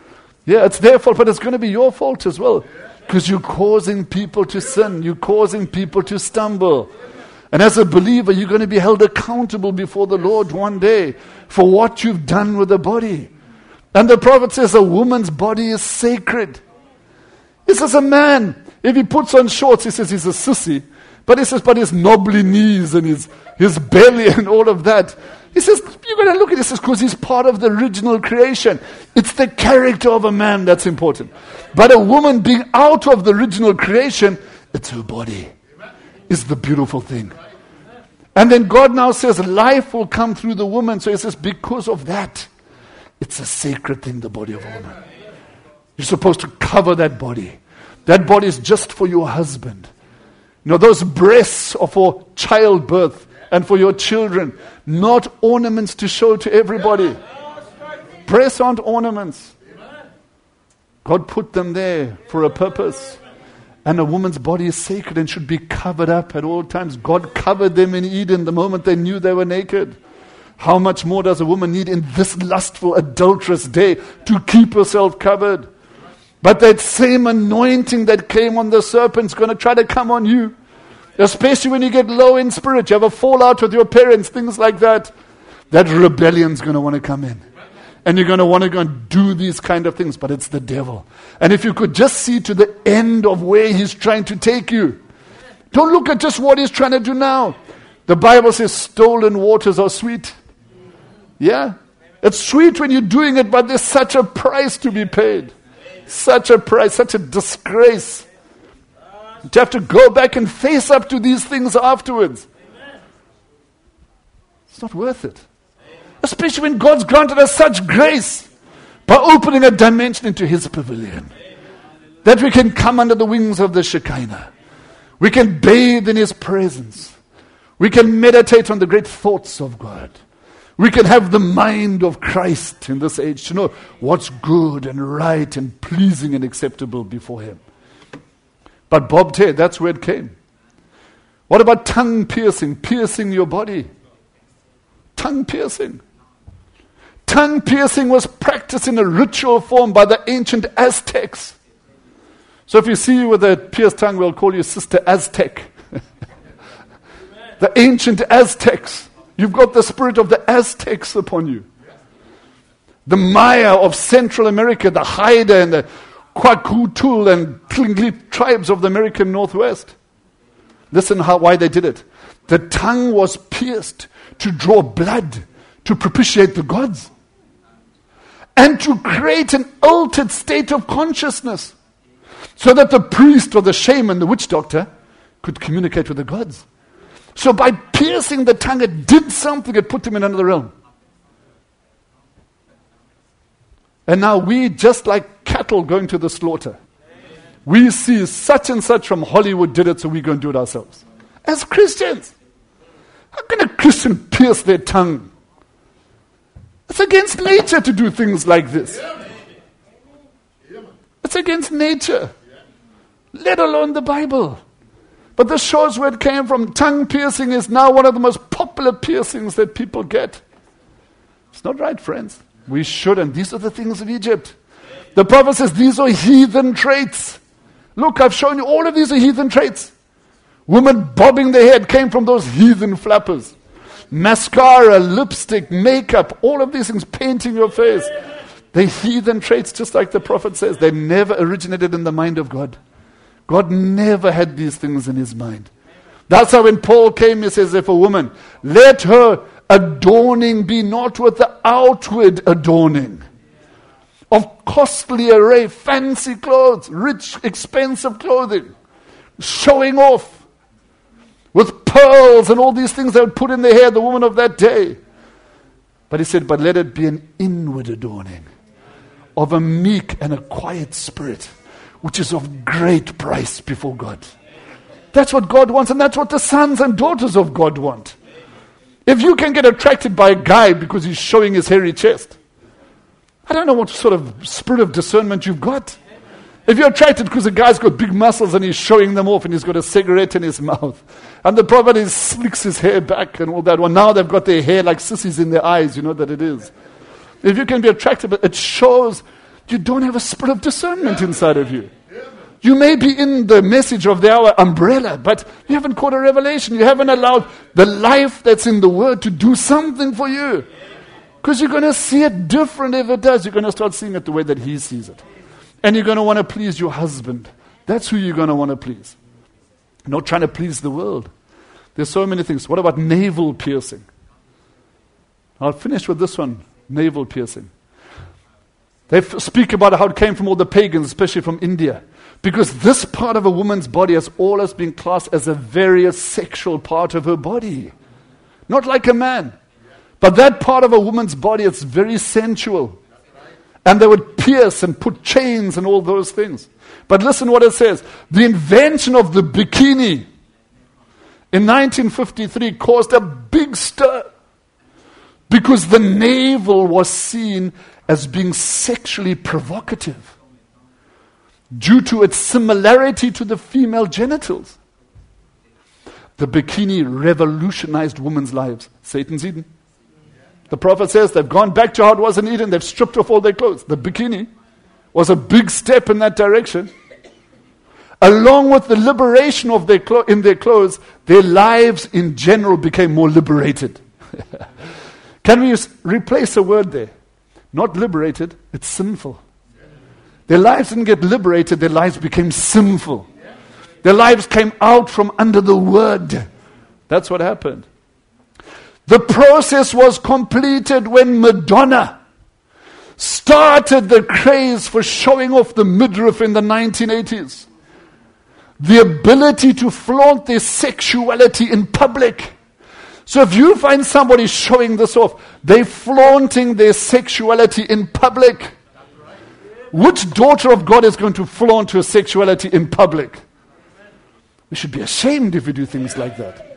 Yeah, it's their fault, but it's going to be your fault as well. Because you're causing people to sin. You're causing people to stumble. And as a believer, you're going to be held accountable before the Lord one day for what you've done with the body. And the prophet says a woman's body is sacred. He says a man, if he puts on shorts, he says he's a sissy. But he says, but his knobbly knees and his, his belly and all of that. He says, you're going to look at this because he's part of the original creation. It's the character of a man that's important. But a woman being out of the original creation, it's her body. Is the beautiful thing. And then God now says life will come through the woman. So he says because of that, it's a sacred thing, the body of a woman. You're supposed to cover that body. That body is just for your husband. You know, those breasts are for childbirth and for your children, not ornaments to show to everybody. Breasts aren't ornaments. God put them there for a purpose. And a woman's body is sacred and should be covered up at all times. God covered them in Eden the moment they knew they were naked. How much more does a woman need in this lustful, adulterous day to keep herself covered? But that same anointing that came on the serpent is going to try to come on you. Especially when you get low in spirit. You have a fallout with your parents, things like that. That rebellion's going to want to come in. And you're going to want to go and do these kind of things. But it's the devil. And if you could just see to the end of where he's trying to take you. Don't look at just what he's trying to do now. The Bible says stolen waters are sweet. Yeah. It's sweet when you're doing it, but there's such a price to be paid. Such a price, such a disgrace. You have to go back and face up to these things afterwards. It's not worth it. Especially when God's granted us such grace by opening a dimension into His pavilion. That we can come under the wings of the Shekinah. We can bathe in His presence. We can meditate on the great thoughts of God. We can have the mind of Christ in this age to know what's good and right and pleasing and acceptable before Him. But bobbed hair, that's where it came. What about tongue piercing? Piercing your body. Tongue piercing. Tongue piercing was practiced in a ritual form by the ancient Aztecs. So if you see you with a pierced tongue, we'll call you Sister Aztec. The ancient Aztecs. You've got the spirit of the Aztecs upon you. The Maya of Central America, the Haida and the Kwakiutl and Tlingit tribes of the American Northwest. Listen how why they did it. The tongue was pierced to draw blood, to propitiate the gods, and to create an altered state of consciousness, so that the priest or the shaman, the witch doctor, could communicate with the gods. So by piercing the tongue, it did something, it put them in another realm. And now we, just like cattle going to the slaughter, we see such and such from Hollywood did it, so we go and do it ourselves. As Christians, how can a Christian pierce their tongue? It's against nature to do things like this. It's against nature, let alone the Bible. But this shows where it came from. Tongue piercing is now one of the most popular piercings that people get. It's not right, friends. We shouldn't. These are the things of Egypt. The prophet says these are heathen traits. Look, I've shown you all of these are heathen traits. Women bobbing their head came from those heathen flappers. Mascara, lipstick, makeup, all of these things, painting your face. They're heathen traits, just like the prophet says. They never originated in the mind of God. God never had these things in His mind. That's how when Paul came, he says, if a woman, let her adorning be not with the outward adorning of costly array, fancy clothes, rich, expensive clothing, showing off with pearls and all these things they would put in their hair, the woman of that day. But he said, but let it be an inward adorning of a meek and a quiet spirit, which is of great price before God. That's what God wants, and that's what the sons and daughters of God want. If you can get attracted by a guy because he's showing his hairy chest, I don't know what sort of spirit of discernment you've got. If you're attracted because a guy's got big muscles and he's showing them off and he's got a cigarette in his mouth, and the prophet is slicks his hair back and all that, well, now they've got their hair like sissies in their eyes, you know that it is. If you can be attracted, but it shows You don't have a spirit of discernment inside of you. You may be in the message of the hour umbrella, but you haven't caught a revelation. You haven't allowed the life that's in the Word to do something for you. Because you're going to see it different if it does. You're going to start seeing it the way that He sees it. And you're going to want to please your husband. That's who you're going to want to please. Not trying to please the world. There's so many things. What about navel piercing? I'll finish with this one. Navel piercing. They f- speak about how it came from all the pagans, especially from India. Because this part of a woman's body has always been classed as a very sexual part of her body. Not like a man. But that part of a woman's body is very sensual. And they would pierce and put chains and all those things. But listen what it says. The invention of the bikini in nineteen fifty-three caused a big stir. Because the navel was seen as being sexually provocative. Due to its similarity to the female genitals. The bikini revolutionized women's lives. Satan's Eden. The prophet says they've gone back to how it was in Eden. They've stripped off all their clothes. The bikini was a big step in that direction. Along with the liberation of their clo- in their clothes, their lives in general became more liberated. Can we s- replace a word there? Not liberated, it's sinful. Their lives didn't get liberated, their lives became sinful. Their lives came out from under the Word. That's what happened. The process was completed when Madonna started the craze for showing off the midriff in the nineteen eighties. The ability to flaunt their sexuality in public. So if you find somebody showing this off, they're flaunting their sexuality in public. Which daughter of God is going to flaunt her sexuality in public? We should be ashamed if we do things like that.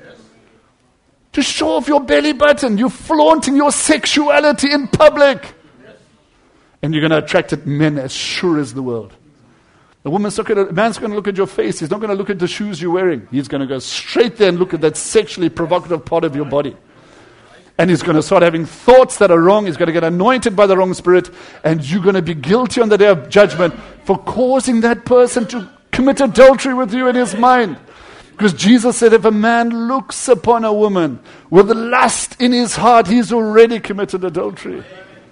To show off your belly button, you're flaunting your sexuality in public. And you're going to attract men as sure as the world. The woman's looking at, man's going to look at your face. He's not going to look at the shoes you're wearing. He's going to go straight there and look at that sexually provocative part of your body. And he's going to start having thoughts that are wrong. He's going to get anointed by the wrong spirit. And you're going to be guilty on the day of judgment for causing that person to commit adultery with you in his mind. Because Jesus said if a man looks upon a woman with lust in his heart, he's already committed adultery.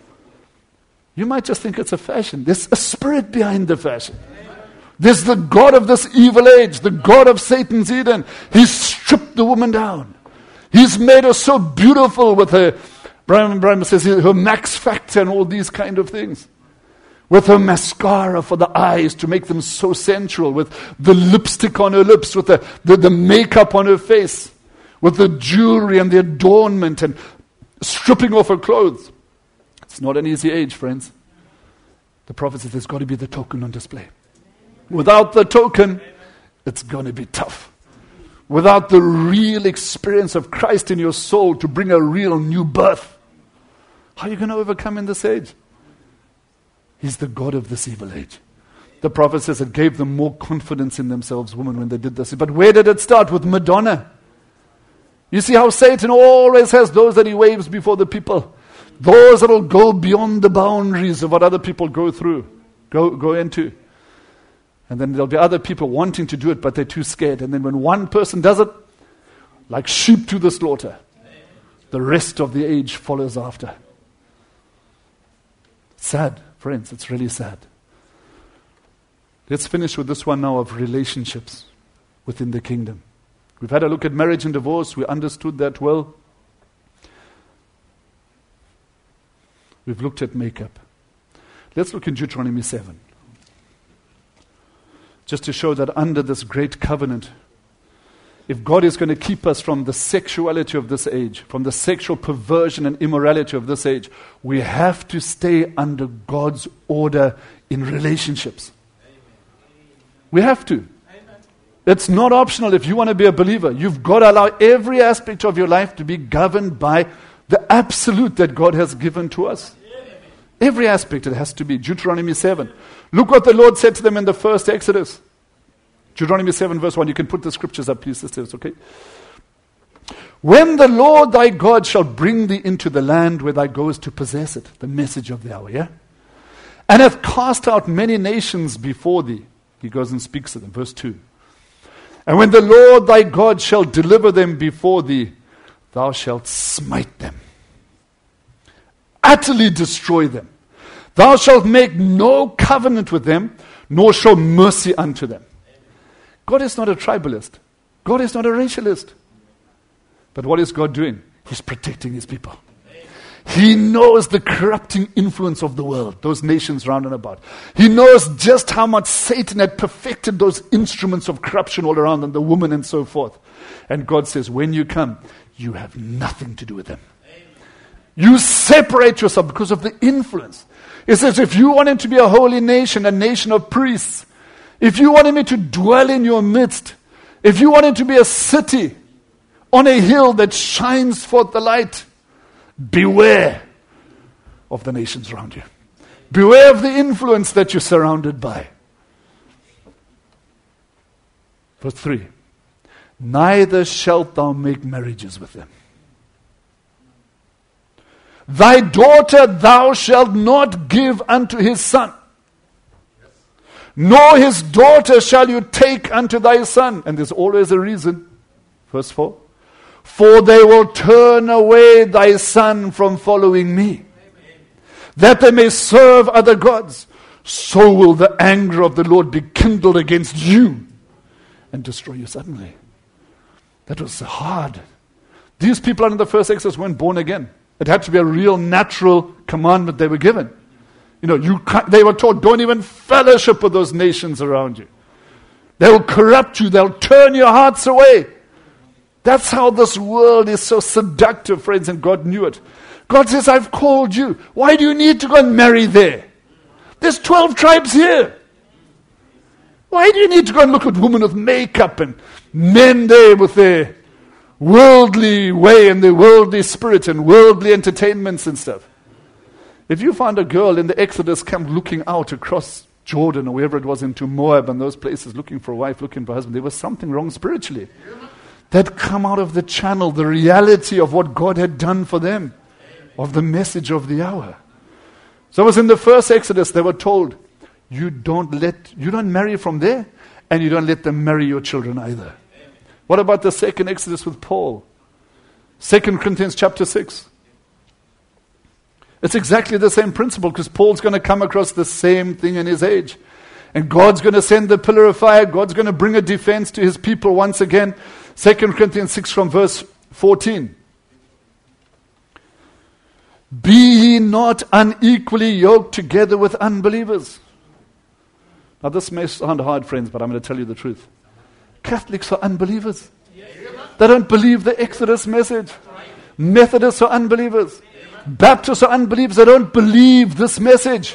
You might just think it's a fashion. There's a spirit behind the fashion. There's the God of this evil age, the God of Satan's Eden. He's stripped the woman down. He's made her so beautiful with her, Brian, Brian says, her Max Factor and all these kind of things. With her mascara for the eyes to make them so sensual, with the lipstick on her lips, with the, the, the makeup on her face, with the jewelry and the adornment and stripping off her clothes. It's not an easy age, friends. The prophet says there's got to be the token on display. Without the token, it's going to be tough. Without the real experience of Christ in your soul to bring a real new birth, how are you going to overcome in this age? He's the God of this evil age. The prophet says it gave them more confidence in themselves, women, when they did this. But where did it start? With Madonna. You see how Satan always has those that he waves before the people. Those that will go beyond the boundaries of what other people go through, go, go into. And then there'll be other people wanting to do it, but they're too scared. And then when one person does it, like sheep to the slaughter, the rest of the age follows after. Sad, friends. It's really sad. Let's finish with this one now of relationships within the kingdom. We've had a look at marriage and divorce. We understood that well. We've looked at makeup. Let's look in Deuteronomy seven. Just to show that under this great covenant, if God is going to keep us from the sexuality of this age, from the sexual perversion and immorality of this age, we have to stay under God's order in relationships. We have to. It's not optional if you want to be a believer. You've got to allow every aspect of your life to be governed by the absolute that God has given to us. Every aspect it has to be. Deuteronomy seven. Look what the Lord said to them in the first Exodus. Deuteronomy seven verse one. You can put the scriptures up, please, sisters, okay? When the Lord thy God shall bring thee into the land where thou goest to possess it. The message of the hour, yeah? and hath cast out many nations before thee. He goes and speaks to them. Verse two. And when the Lord thy God shall deliver them before thee, thou shalt smite them, utterly destroy them. Thou shalt make no covenant with them, nor show mercy unto them. God is not a tribalist. God is not a racialist. But what is God doing? He's protecting his people. He knows the corrupting influence of the world, those nations round and about. He knows just how much Satan had perfected those instruments of corruption all around them, the woman and so forth. And God says, when you come, you have nothing to do with them. You separate yourself because of the influence. It says, if you want him to be a holy nation, a nation of priests, if you want him to dwell in your midst, if you want him to be a city on a hill that shines forth the light, beware of the nations around you. Beware of the influence that you're surrounded by. Verse three. Neither shalt thou make marriages with them. Thy daughter thou shalt not give unto his son, nor his daughter shall you take unto thy son. And there's always a reason. Verse four. For they will turn away thy son from following me, that they may serve other gods. So will the anger of the Lord be kindled against you and destroy you suddenly. That was hard. These people under the first Exodus weren't born again. It had to be a real natural commandment they were given. You know, you they were told, don't even fellowship with those nations around you. They will corrupt you. They'll turn your hearts away. That's how this world is so seductive, friends, and God knew it. God says, I've called you. Why do you need to go and marry there? There's twelve tribes here. Why do you need to go and look at women with makeup and men there with their worldly way and their worldly spirit and worldly entertainments and stuff? If you found a girl in the Exodus camp looking out across Jordan or wherever it was into Moab and those places looking for a wife, looking for a husband, there was something wrong spiritually. That come out of the channel, the reality of what God had done for them, of the message of the hour. So it was in the first Exodus, they were told, you don't let, you don't marry from there, and you don't let them marry your children either. What about the second Exodus with Paul? Second Corinthians chapter six. It's exactly the same principle, because Paul's going to come across the same thing in his age. And God's going to send the pillar of fire. God's going to bring a defense to his people once again. Second Corinthians six from verse fourteen. Be ye not unequally yoked together with unbelievers. Now this may sound hard, friends, but I'm going to tell you the truth. Catholics are unbelievers. They don't believe the Exodus message. Methodists are unbelievers. Baptists are unbelievers. They don't believe this message.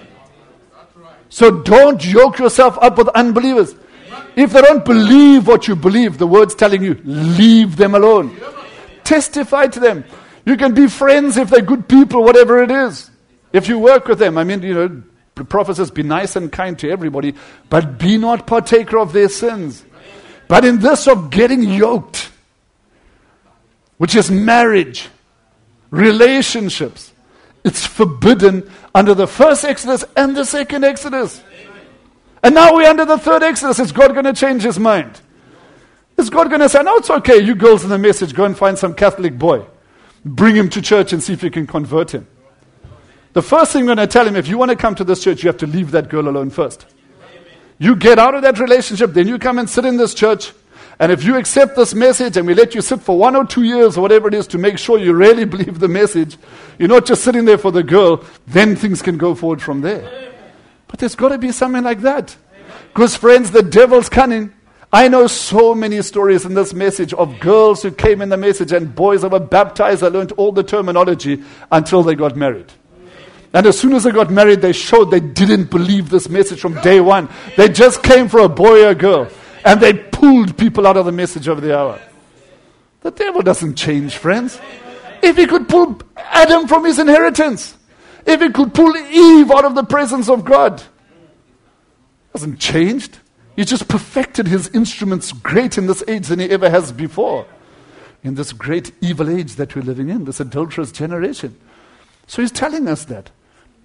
So don't yoke yourself up with unbelievers. If they don't believe what you believe, the word's telling you, leave them alone. Testify to them. You can be friends if they're good people, whatever it is. If you work with them, I mean, you know, the prophet says, be nice and kind to everybody, but be not partaker of their sins. But in this of getting yoked, which is marriage, relationships, it's forbidden under the first Exodus and the second Exodus. And now we're under the third Exodus. Is God going to change his mind? Is God going to say, no, it's okay, you girls in the message, go and find some Catholic boy. Bring him to church and see if you can convert him. The first thing I'm going to tell him, if you want to come to this church, you have to leave that girl alone first. You get out of that relationship, then you come and sit in this church. And if you accept this message and we let you sit for one or two years or whatever it is to make sure you really believe the message, you're not just sitting there for the girl, then things can go forward from there. But there's got to be something like that. Because friends, the devil's cunning. I know so many stories in this message of girls who came in the message and boys that were baptized, that learned all the terminology until they got married. And as soon as they got married, they showed they didn't believe this message from day one. They just came for a boy or a girl. And they pulled people out of the message of the hour. The devil doesn't change, friends. If he could pull Adam from his inheritance, if he could pull Eve out of the presence of God, hasn't changed. He just perfected his instruments great in this age than he ever has before. In this great evil age that we're living in, this adulterous generation. So he's telling us that.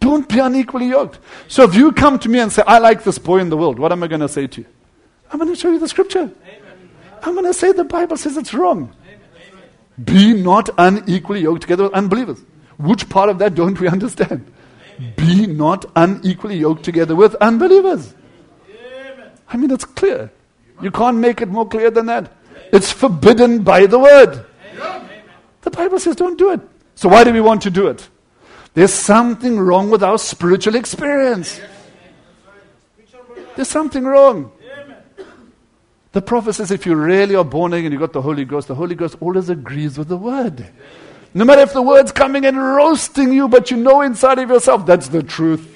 Don't be unequally yoked. So if you come to me and say, I like this boy in the world, what am I going to say to you? I'm going to show you the scripture. Amen. I'm going to say the Bible says it's wrong. Amen. Be not unequally yoked together with unbelievers. Which part of that don't we understand? Amen. Be not unequally yoked together with unbelievers. Amen. I mean, it's clear. You can't make it more clear than that. It's forbidden by the word. Amen. The Bible says don't do it. So why do we want to do it? There's something wrong with our spiritual experience. There's something wrong. The prophet says if you really are born again, you got the Holy Ghost, the Holy Ghost always agrees with the word. No matter if the word's coming and roasting you, but you know inside of yourself, that's the truth.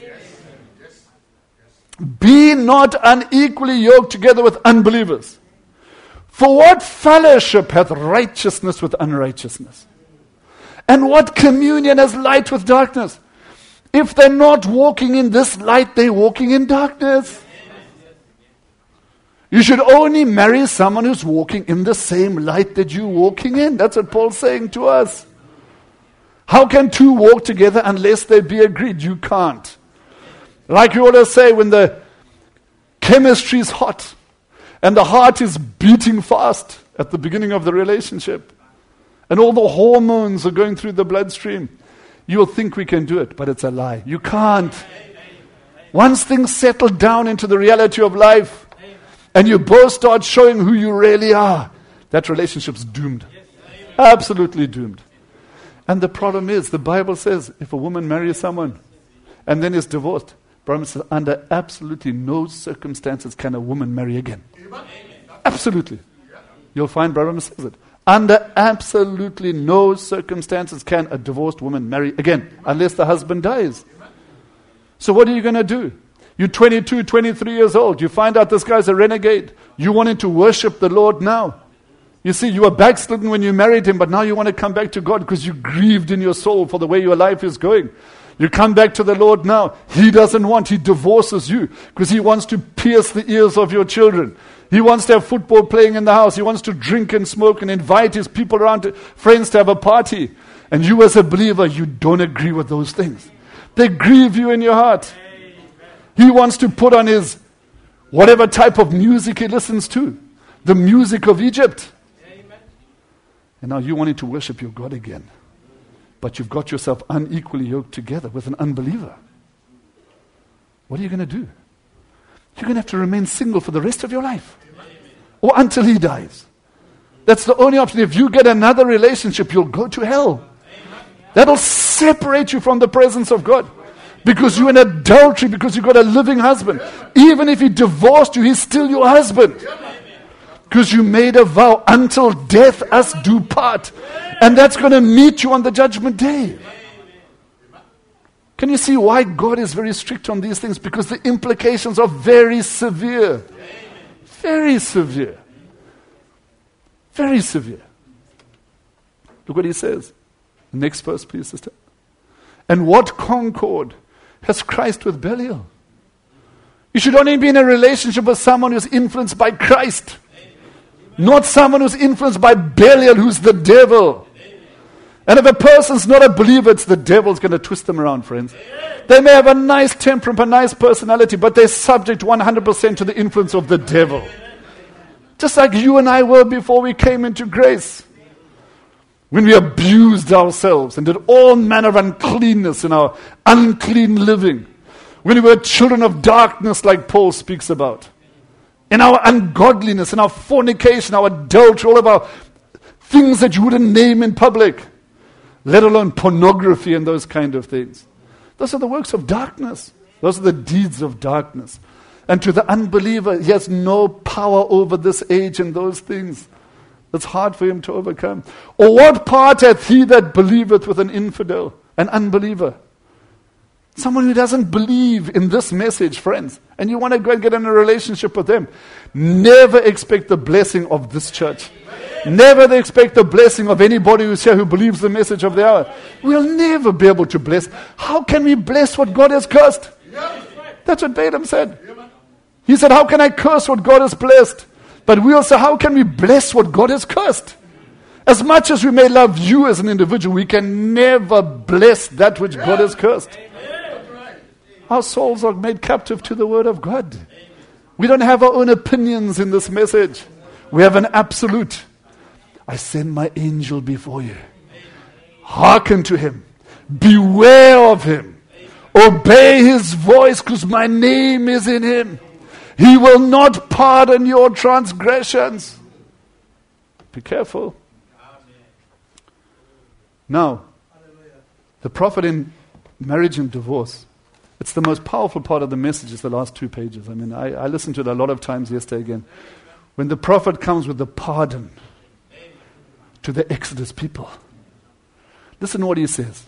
Be not unequally yoked together with unbelievers. For what fellowship hath righteousness with unrighteousness? And what communion has light with darkness? If they're not walking in this light, they're walking in darkness. You should only marry someone who's walking in the same light that you're walking in. That's what Paul's saying to us. How can two walk together unless they be agreed? You can't. Like you always say, when the chemistry is hot and the heart is beating fast at the beginning of the relationship, and all the hormones are going through the bloodstream, you'll think we can do it, but it's a lie. You can't. Once things settle down into the reality of life, and you both start showing who you really are, that relationship's doomed. Absolutely doomed. And the problem is, the Bible says, if a woman marries someone and then is divorced, Brahma says, under absolutely no circumstances can a woman marry again. Absolutely. You'll find Brahma says it. Under absolutely no circumstances can a divorced woman marry again, unless the husband dies. So what are you going to do? You're twenty-two, twenty-three years old. You find out this guy's a renegade. You wanted to worship the Lord now. You see, you were backslidden when you married him, but now you want to come back to God because you grieved in your soul for the way your life is going. You come back to the Lord now. He doesn't want, he divorces you because he wants to pierce the ears of your children. He wants to have football playing in the house. He wants to drink and smoke and invite his people around, to, friends to have a party. And you as a believer, you don't agree with those things. They grieve you in your heart. He wants to put on his whatever type of music he listens to. The music of Egypt. And now you wanting to worship your God again. But you've got yourself unequally yoked together with an unbeliever. What are you going to do? You're going to have to remain single for the rest of your life. Or until he dies. That's the only option. If you get another relationship, you'll go to hell. That'll separate you from the presence of God. Because you're in adultery, because you've got a living husband. Even if he divorced you, he's still your husband. Because you made a vow, until death us do part. And that's going to meet you on the judgment day. Can you see why God is very strict on these things? Because the implications are very severe. Very severe. Very severe. Look what he says. Next verse, please, sister. And what concord has Christ with Belial? You should only be in a relationship with someone who's influenced by Christ. Not someone who's influenced by Belial, who's the devil. And if a person's not a believer, it's the devil's going to twist them around, friends. They may have a nice temperament, a nice personality, but they're subject one hundred percent to the influence of the devil. Just like you and I were before we came into grace. When we abused ourselves and did all manner of uncleanness in our unclean living. When we were children of darkness, like Paul speaks about. In our ungodliness, in our fornication, our adultery, all of our things that you wouldn't name in public. Let alone pornography and those kind of things. Those are the works of darkness. Those are the deeds of darkness. And to the unbeliever, he has no power over this age and those things. It's hard for him to overcome. Or what part hath he that believeth with an infidel, an unbeliever? Someone who doesn't believe in this message, friends, and you want to go and get in a relationship with them, never expect the blessing of this church. Never expect the blessing of anybody who's here who believes the message of the hour. We'll never be able to bless. How can we bless what God has cursed? That's what Balaam said. He said, how can I curse what God has blessed? But we'll say, how can we bless what God has cursed? As much as we may love you as an individual, we can never bless that which God has cursed. Our souls are made captive to the word of God. We don't have our own opinions in this message. We have an absolute. I send my angel before you. Hearken to him. Beware of him. Obey his voice, because my name is in him. He will not pardon your transgressions. Be careful. Now, the prophet in marriage and divorce, it's the most powerful part of the message, is the last two pages. I mean, I, I listened to it a lot of times yesterday again. When the prophet comes with the pardon to the Exodus people, listen to what he says.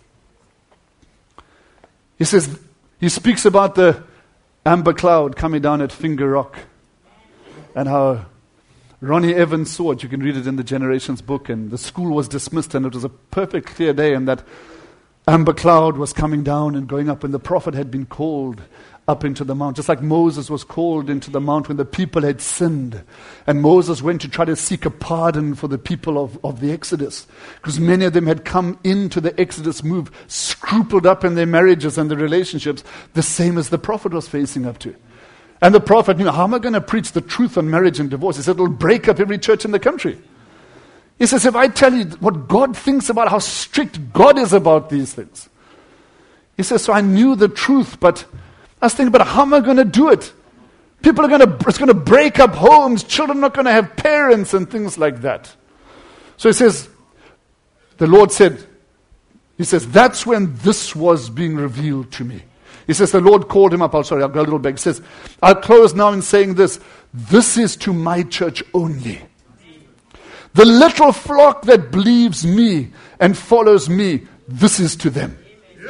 He says, he speaks about the amber cloud coming down at Finger Rock, and how Ronnie Evans saw it. You can read it in the Generations book, and the school was dismissed, and it was a perfect clear day, and that amber cloud was coming down and going up, and the prophet had been called up into the mount, just like Moses was called into the mount when the people had sinned. And Moses went to try to seek a pardon for the people of, of the Exodus, because many of them had come into the Exodus move, scrupled up in their marriages and their relationships, the same as the prophet was facing up to. And the prophet knew, how am I going to preach the truth on marriage and divorce? He said, it'll break up every church in the country. He says, if I tell you what God thinks about how strict God is about these things. He says, so I knew the truth, but I was thinking about how am I going to do it? People are going to, it's going to break up homes. Children are not going to have parents and things like that. So he says, the Lord said, he says, that's when this was being revealed to me. He says, the Lord called him up. Oh, sorry, I'll go a little back. He says, I'll close now in saying this. This is to my church only. The little flock that believes me and follows me, this is to them.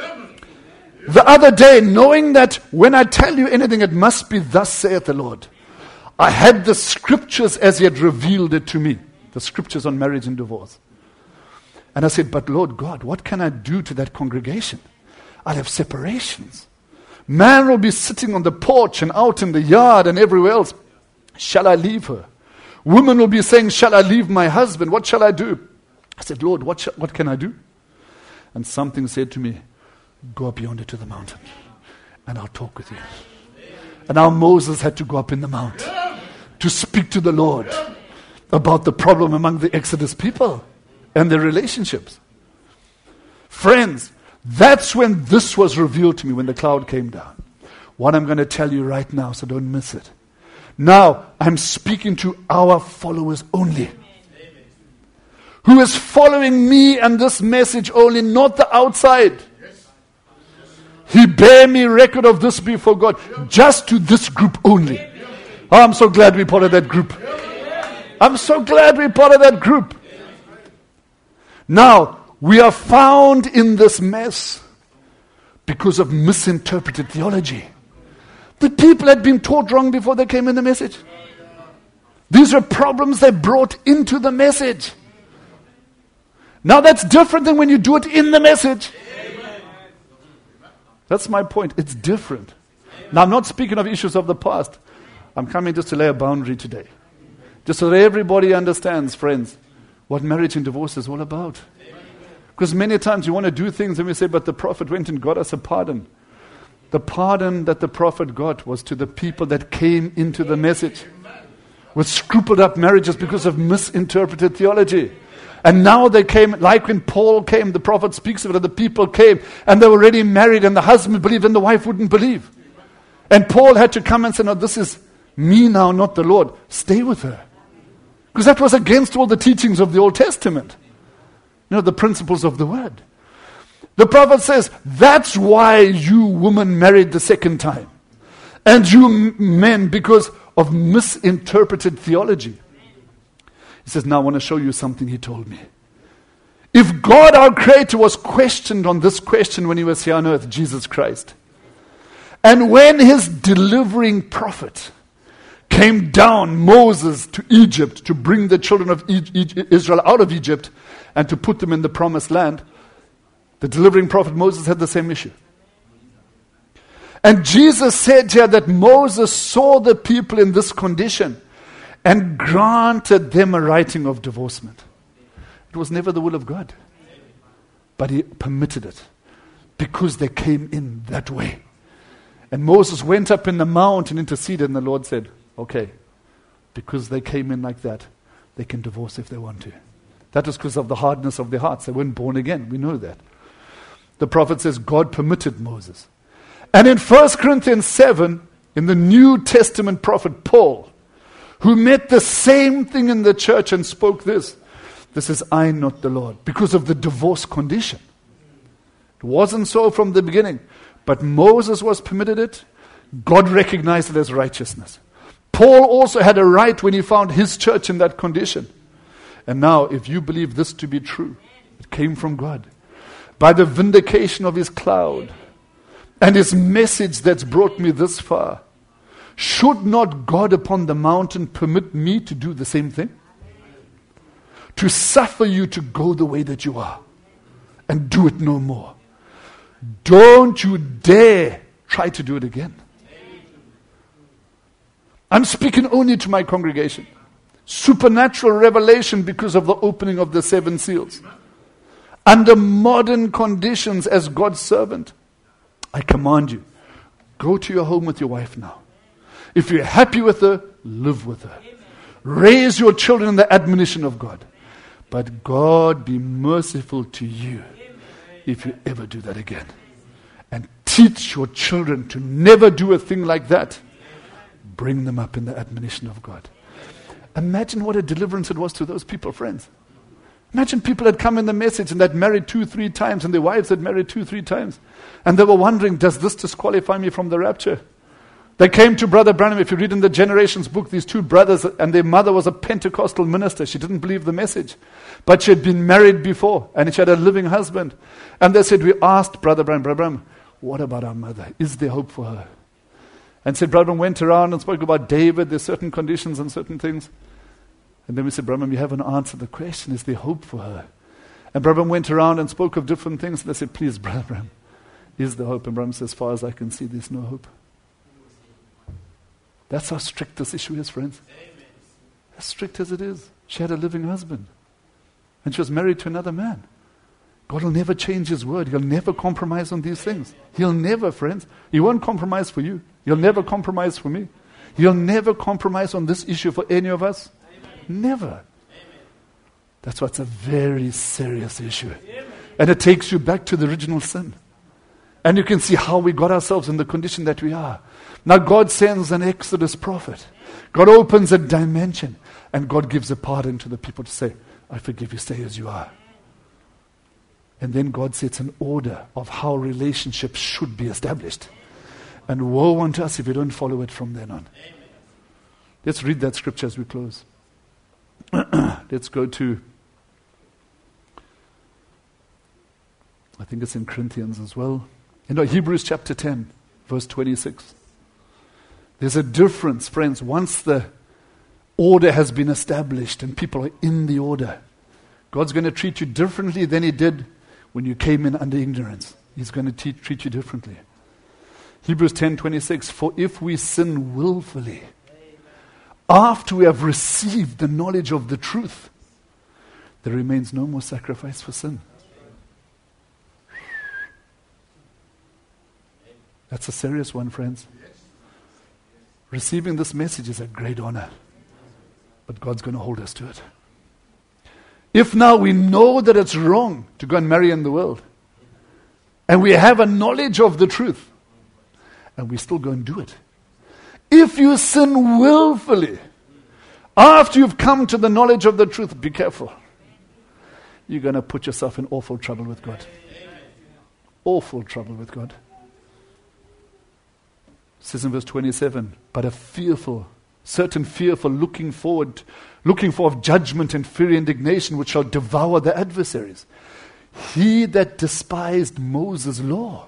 The other day, knowing that when I tell you anything, it must be thus saith the Lord, I had the scriptures as he had revealed it to me. The scriptures on marriage and divorce. And I said, but Lord God, what can I do to that congregation? I'll have separations. Man will be sitting on the porch and out in the yard and everywhere else. Shall I leave her? Women will be saying, shall I leave my husband? What shall I do? I said, Lord, what, sh- what can I do? And something said to me, go up yonder to the mountain and I'll talk with you. And now Moses had to go up in the mount to speak to the Lord about the problem among the Exodus people and their relationships. Friends, that's when this was revealed to me, when the cloud came down. What I'm going to tell you right now, so don't miss it. Now, I'm speaking to our followers only. Who is following me and this message only, not the outside. He bear me record of this before God, just to this group only. Oh, I'm so glad we're part of that group. I'm so glad we're part of that group. Now, we are found in this mess because of misinterpreted theology. The people had been taught wrong before they came in the message. These are problems they brought into the message. Now that's different than when you do it in the message. That's my point. It's different. Now I'm not speaking of issues of the past. I'm coming just to lay a boundary today. Just so that everybody understands, friends, what marriage and divorce is all about. Because many times you want to do things and we say, but the prophet went and got us a pardon. The pardon that the prophet got was to the people that came into the message with scrupled up marriages because of misinterpreted theology. And now they came, like when Paul came, the prophet speaks of it, and the people came, and they were already married, and the husband believed, and the wife wouldn't believe. And Paul had to come and say, no, this is me now, not the Lord. Stay with her. Because that was against all the teachings of the Old Testament. You know, the principles of the word. The prophet says, that's why you women married the second time. And you men, because of misinterpreted theology. He says, now I want to show you something he told me. If God, our Creator, was questioned on this question when he was here on earth, Jesus Christ, and when his delivering prophet came down, Moses, to Egypt to bring the children of Israel out of Egypt and to put them in the promised land, the delivering prophet Moses had the same issue. And Jesus said here that Moses saw the people in this condition and granted them a writing of divorcement. It was never the will of God. But he permitted it because they came in that way. And Moses went up in the mount and interceded, and the Lord said, okay, because they came in like that, they can divorce if they want to. That was because of the hardness of their hearts. They weren't born again. We know that. The prophet says God permitted Moses. And in First Corinthians seven, in the New Testament prophet Paul, who met the same thing in the church and spoke this, this is I, not the Lord, because of the divorce condition. It wasn't so from the beginning, but Moses was permitted it. God recognized it as righteousness. Paul also had a right when he found his church in that condition. And now, if you believe this to be true, it came from God. By the vindication of his cloud and his message that's brought me this far, should not God upon the mountain permit me to do the same thing? To suffer you to go the way that you are and do it no more. Don't you dare try to do it again. I'm speaking only to my congregation. Supernatural revelation because of the opening of the seven seals. Under modern conditions as God's servant, I command you, go to your home with your wife now. If you're happy with her, live with her. Raise your children in the admonition of God. But God be merciful to you if you ever do that again. And teach your children to never do a thing like that. Bring them up in the admonition of God. Imagine what a deliverance it was to those people, friends. Imagine people had come in the message and they'd married two, three times, and their wives had married two, three times. And they were wondering, does this disqualify me from the rapture? They came to Brother Branham. If you read in the Generations book, these two brothers, and their mother was a Pentecostal minister. She didn't believe the message. But she had been married before, and she had a living husband. And they said, we asked Brother Branham, Brother Branham, what about our mother? Is there hope for her? And said, Brother Branham went around and spoke about David. There's certain conditions and certain things. And then we said, Brother Branham, you haven't answered the question. Is there hope for her? And Brother Branham went around and spoke of different things. And they said, please, Brother Branham, is there hope? And Brother Branham said, as far as I can see, there's no hope. That's how strict this issue is, friends. Amen. As strict as it is. She had a living husband. And she was married to another man. God will never change his word. He'll never compromise on these things. He'll never, friends. He won't compromise for you. He'll never compromise for me. He'll never compromise on this issue for any of us. Amen. Never. Amen. That's why it's a very serious issue. Amen. And it takes you back to the original sin. And you can see how we got ourselves in the condition that we are. Now God sends an Exodus prophet. God opens a dimension. And God gives a pardon to the people to say, I forgive you, stay as you are. And then God sets an order of how relationships should be established. And woe unto us if we don't follow it from then on. Amen. Let's read that scripture as we close. Let's go to, I think it's in Corinthians as well. You know, Hebrews chapter ten, verse twenty-six. There's a difference, friends, once the order has been established and people are in the order. God's going to treat you differently than he did when you came in under ignorance. He's going to te- treat you differently. Hebrews ten twenty-six, for if we sin willfully, after we have received the knowledge of the truth, there remains no more sacrifice for sin. That's a serious one, friends. Receiving this message is a great honor, but God's going to hold us to it. If now we know that it's wrong to go and marry in the world, and we have a knowledge of the truth, and we still go and do it. If you sin willfully, after you've come to the knowledge of the truth, be careful. You're going to put yourself in awful trouble with God. Awful trouble with God. It says in verse twenty-seven, but a fearful, certain fearful looking forward, looking for of judgment and fiery indignation which shall devour the adversaries. He that despised Moses' law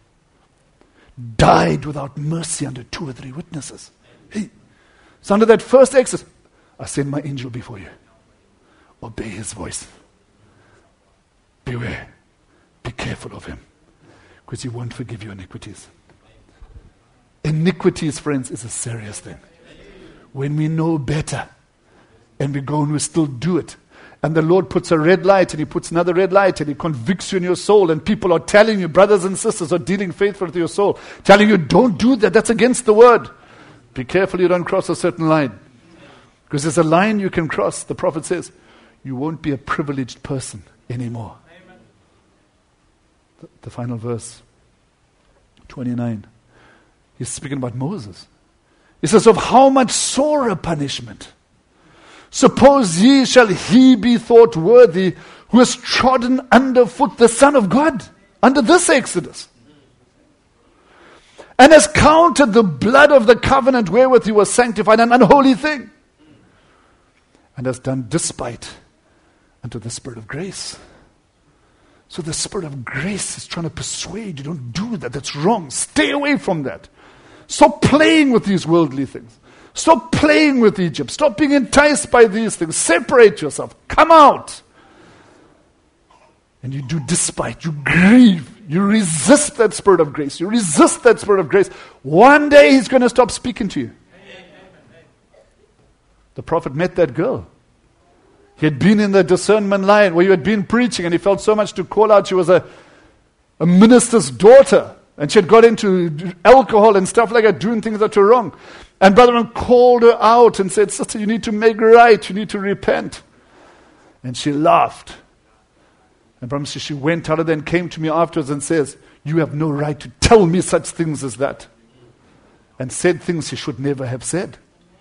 died without mercy under two or three witnesses. Hey, so under that first Exodus, I send my angel before you. Obey his voice. Beware. Be careful of him, because he won't forgive your iniquities. Iniquities, friends, is a serious thing. When we know better, and we go and we still do it, And the Lord puts a red light and He puts another red light and He convicts you in your soul, and people are telling you, brothers and sisters are dealing faithfully with your soul, telling you, don't do that, that's against the word. Be careful you don't cross a certain line. Because there's a line you can cross. The prophet says, you won't be a privileged person anymore. Amen. The, the final verse, twenty-nine. He's speaking about Moses. He says, of how much sorer punishment, suppose ye shall he be thought worthy who has trodden underfoot the Son of God under this Exodus, and has counted the blood of the covenant wherewith he was sanctified an unholy thing, and has done despite unto the Spirit of grace. So the Spirit of grace is trying to persuade you, don't do that, that's wrong, stay away from that. Stop playing with these worldly things. Stop playing with Egypt. Stop being enticed by these things. Separate yourself. Come out. And you do despite. You grieve. You resist that Spirit of grace. You resist that Spirit of grace. One day He's going to stop speaking to you. The prophet met that girl. He had been in the discernment line where you had been preaching, and he felt so much to call out. She was a, a minister's daughter, and she had got into alcohol and stuff like that, doing things that were wrong. And Brother Branham called her out and said, sister, you need to make right. You need to repent. And she laughed. And Brother Branham says she went out of there and came to me afterwards and says, you have no right to tell me such things as that. And said things she should never have said.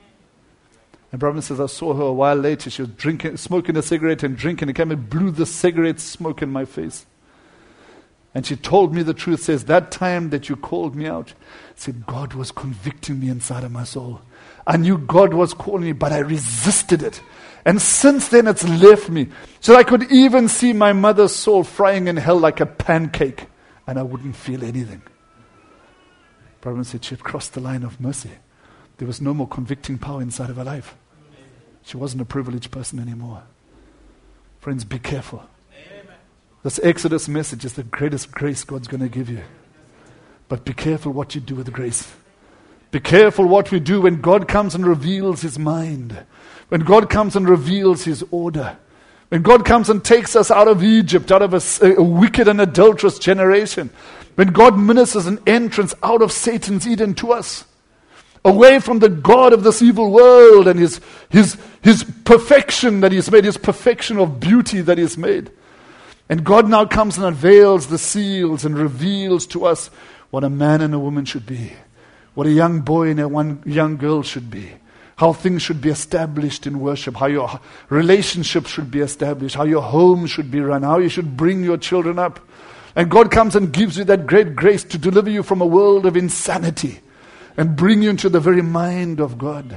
And Brother Branham says, I saw her a while later. She was drinking, smoking a cigarette and drinking. And came and blew the cigarette smoke in my face. And she told me the truth, says, that time that you called me out, said, God was convicting me inside of my soul. I knew God was calling me, but I resisted it. And since then it's left me. So I could even see my mother's soul frying in hell like a pancake, and I wouldn't feel anything. Brother said she had crossed the line of mercy. There was no more convicting power inside of her life. She wasn't a privileged person anymore. Friends, be careful. This Exodus message is the greatest grace God's going to give you. But be careful what you do with grace. Be careful what we do when God comes and reveals His mind. When God comes and reveals His order. When God comes and takes us out of Egypt, out of a, a wicked and adulterous generation. When God ministers an entrance out of Satan's Eden to us. Away from the God of this evil world and His, his, his perfection that He's made. His perfection of beauty that He's made. And God now comes and unveils the seals and reveals to us what a man and a woman should be. What a young boy and a one young girl should be. How things should be established in worship. How your relationship should be established. How your home should be run. How you should bring your children up. And God comes and gives you that great grace to deliver you from a world of insanity. And bring you into the very mind of God.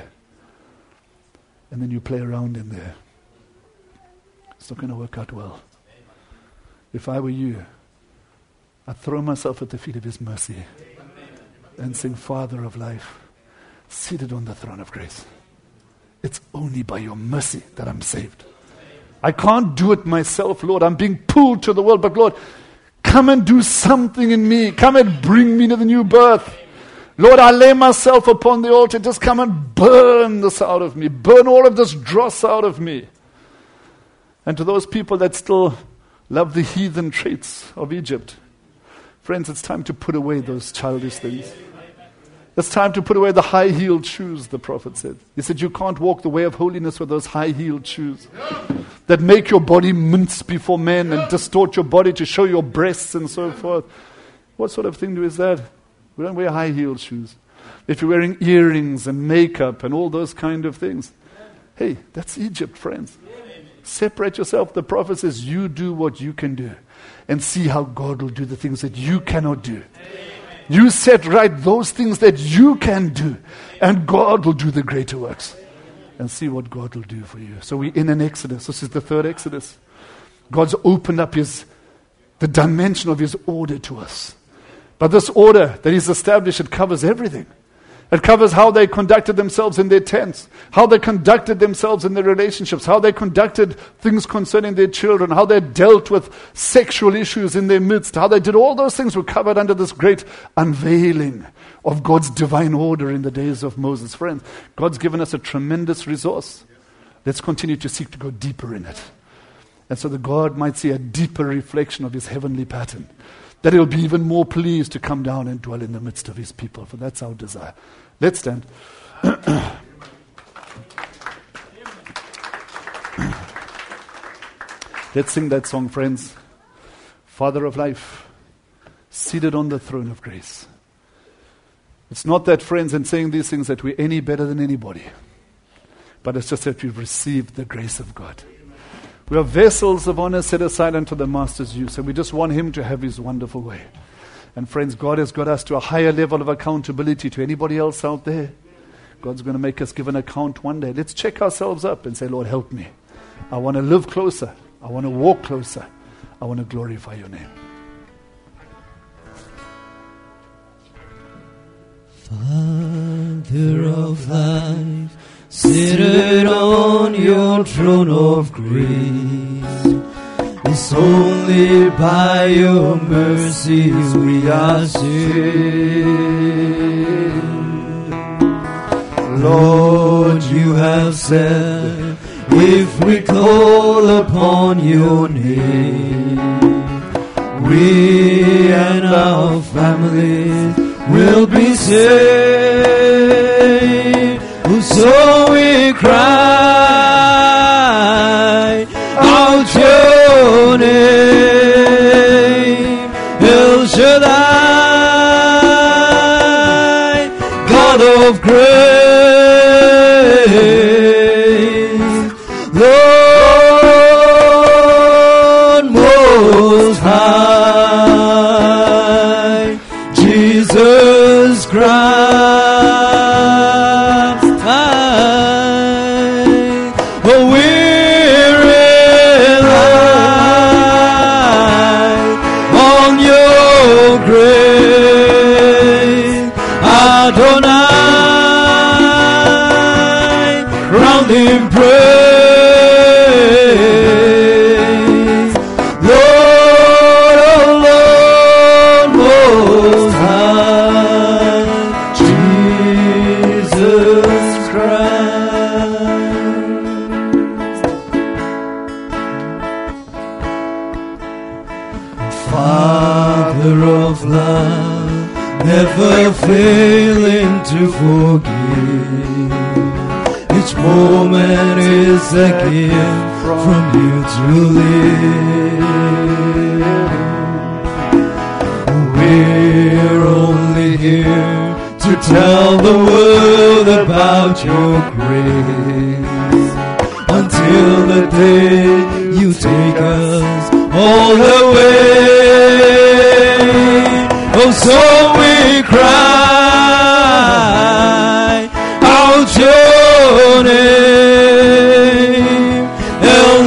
And then you play around in there. It's not going to work out well. If I were you, I'd throw myself at the feet of His mercy and sing, Father of life, seated on the throne of grace. It's only by your mercy that I'm saved. I can't do it myself, Lord. I'm being pulled to the world. But Lord, come and do something in me. Come and bring me to the new birth. Lord, I lay myself upon the altar. Just come and burn this out of me. Burn all of this dross out of me. And to those people that still love the heathen traits of Egypt. Friends, it's time to put away those childish things. It's time to put away the high-heeled shoes, the prophet said. He said, you can't walk the way of holiness with those high-heeled shoes that make your body mince before men and distort your body to show your breasts and so forth. What sort of thing is that? We don't wear high-heeled shoes. If you're wearing earrings and makeup and all those kind of things, hey, that's Egypt, friends. Separate yourself. The prophet says, you do what you can do and see how God will do the things that you cannot do. Amen. You set right those things that you can do and God will do the greater works. And see what God will do for you. So we're in an Exodus. This is the third Exodus. God's opened up his the dimension of His order to us. But this order that He's established, it covers everything. It covers how they conducted themselves in their tents, how they conducted themselves in their relationships, how they conducted things concerning their children, how they dealt with sexual issues in their midst, how they did all those things were covered under this great unveiling of God's divine order in the days of Moses. Friends, God's given us a tremendous resource. Let's continue to seek to go deeper in it. And so that God might see a deeper reflection of his heavenly pattern. That he'll be even more pleased to come down and dwell in the midst of his people. For that's our desire. Let's stand. Let's sing that song, friends. Father of life, seated on the throne of grace. It's not that, friends, in saying these things that we're any better than anybody. But it's just that we've received the grace of God. We are vessels of honor set aside unto the Master's use. And we just want him to have his wonderful way. And friends, God has got us to a higher level of accountability to anybody else out there. God's going to make us give an account one day. Let's check ourselves up and say, Lord, help me. I want to live closer. I want to walk closer. I want to glorify your name. Father of life, seated on your throne of grace, it's only by your mercy we are saved. Lord, you have said, if we call upon your name, we and our families will be saved. So we cry out your name, El Shaddai, God of grace, Lord Most High, Jesus Christ. In praise, Lord, oh Lord, Most High, Jesus Christ. Father of love, never failing to forgive. Each moment is a gift from you to live. We're only here to tell the world about your grace, until the day you take us all the way. Oh, so we cry out your name, El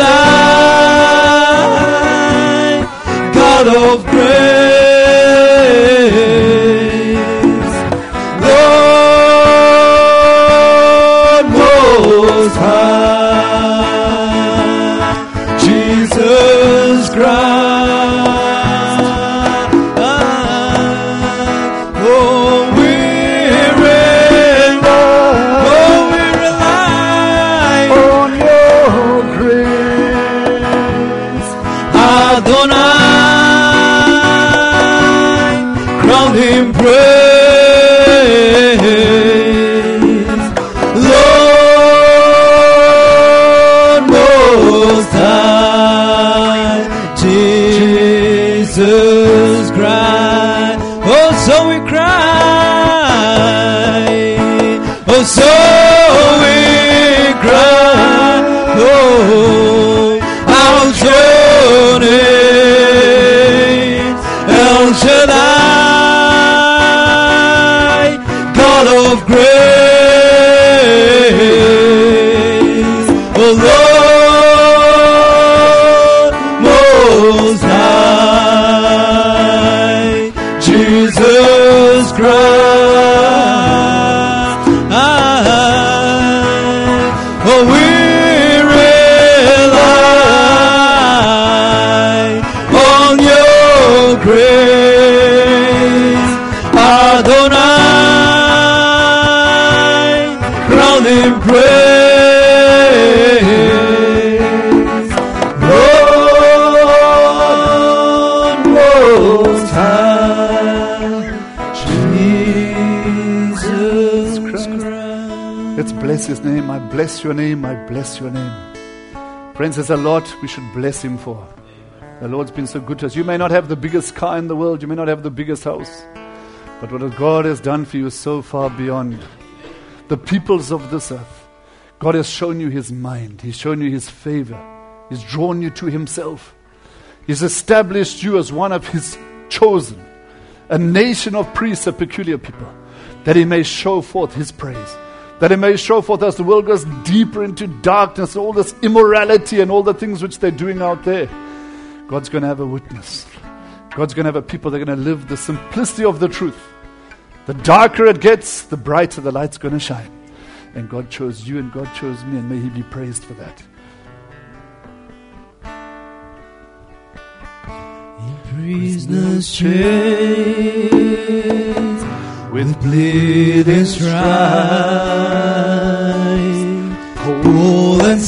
Shaddai, God of grace, Lord Most High, Jesus Christ. So we cry, oh, out your name, El Shaddai, God of grace, oh Lord Most High, Jesus Christ. Ah, Let's bless His name. I bless your name. I bless your name. Friends, there's a lot we should bless Him for. The Lord's been so good to us. You may not have the biggest car in the world. You may not have the biggest house. But what God has done for you is so far beyond the peoples of this earth. God has shown you His mind. He's shown you His favor. He's drawn you to Himself. He's established you as one of His chosen, a nation of priests, a peculiar people, that He may show forth His praise. That He may show forth as the world goes deeper into darkness, all this immorality and all the things which they're doing out there. God's going to have a witness. God's going to have a people that are going to live the simplicity of the truth. The darker it gets, the brighter the light's going to shine. And God chose you and God chose me, and may He be praised for that. In prisoners' chains, with bleeding strife, cold and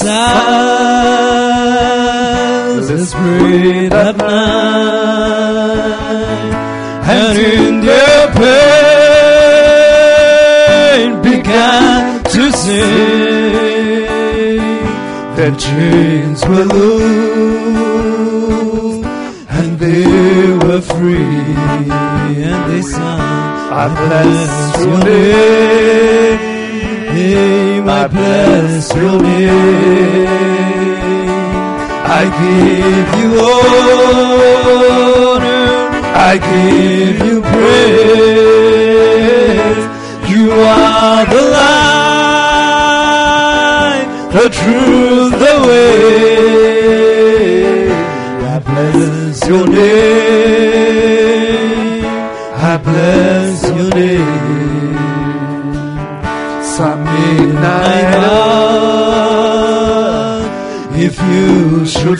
silence, let's breathe at night, and in their pain began to sing. Their chains were loose, and they were free, and they sang, I bless your name, I bless your name. I give you honor, I give you praise. You are the light, the truth, the way. I bless your name, I bless your name. Some midnight hour, if you should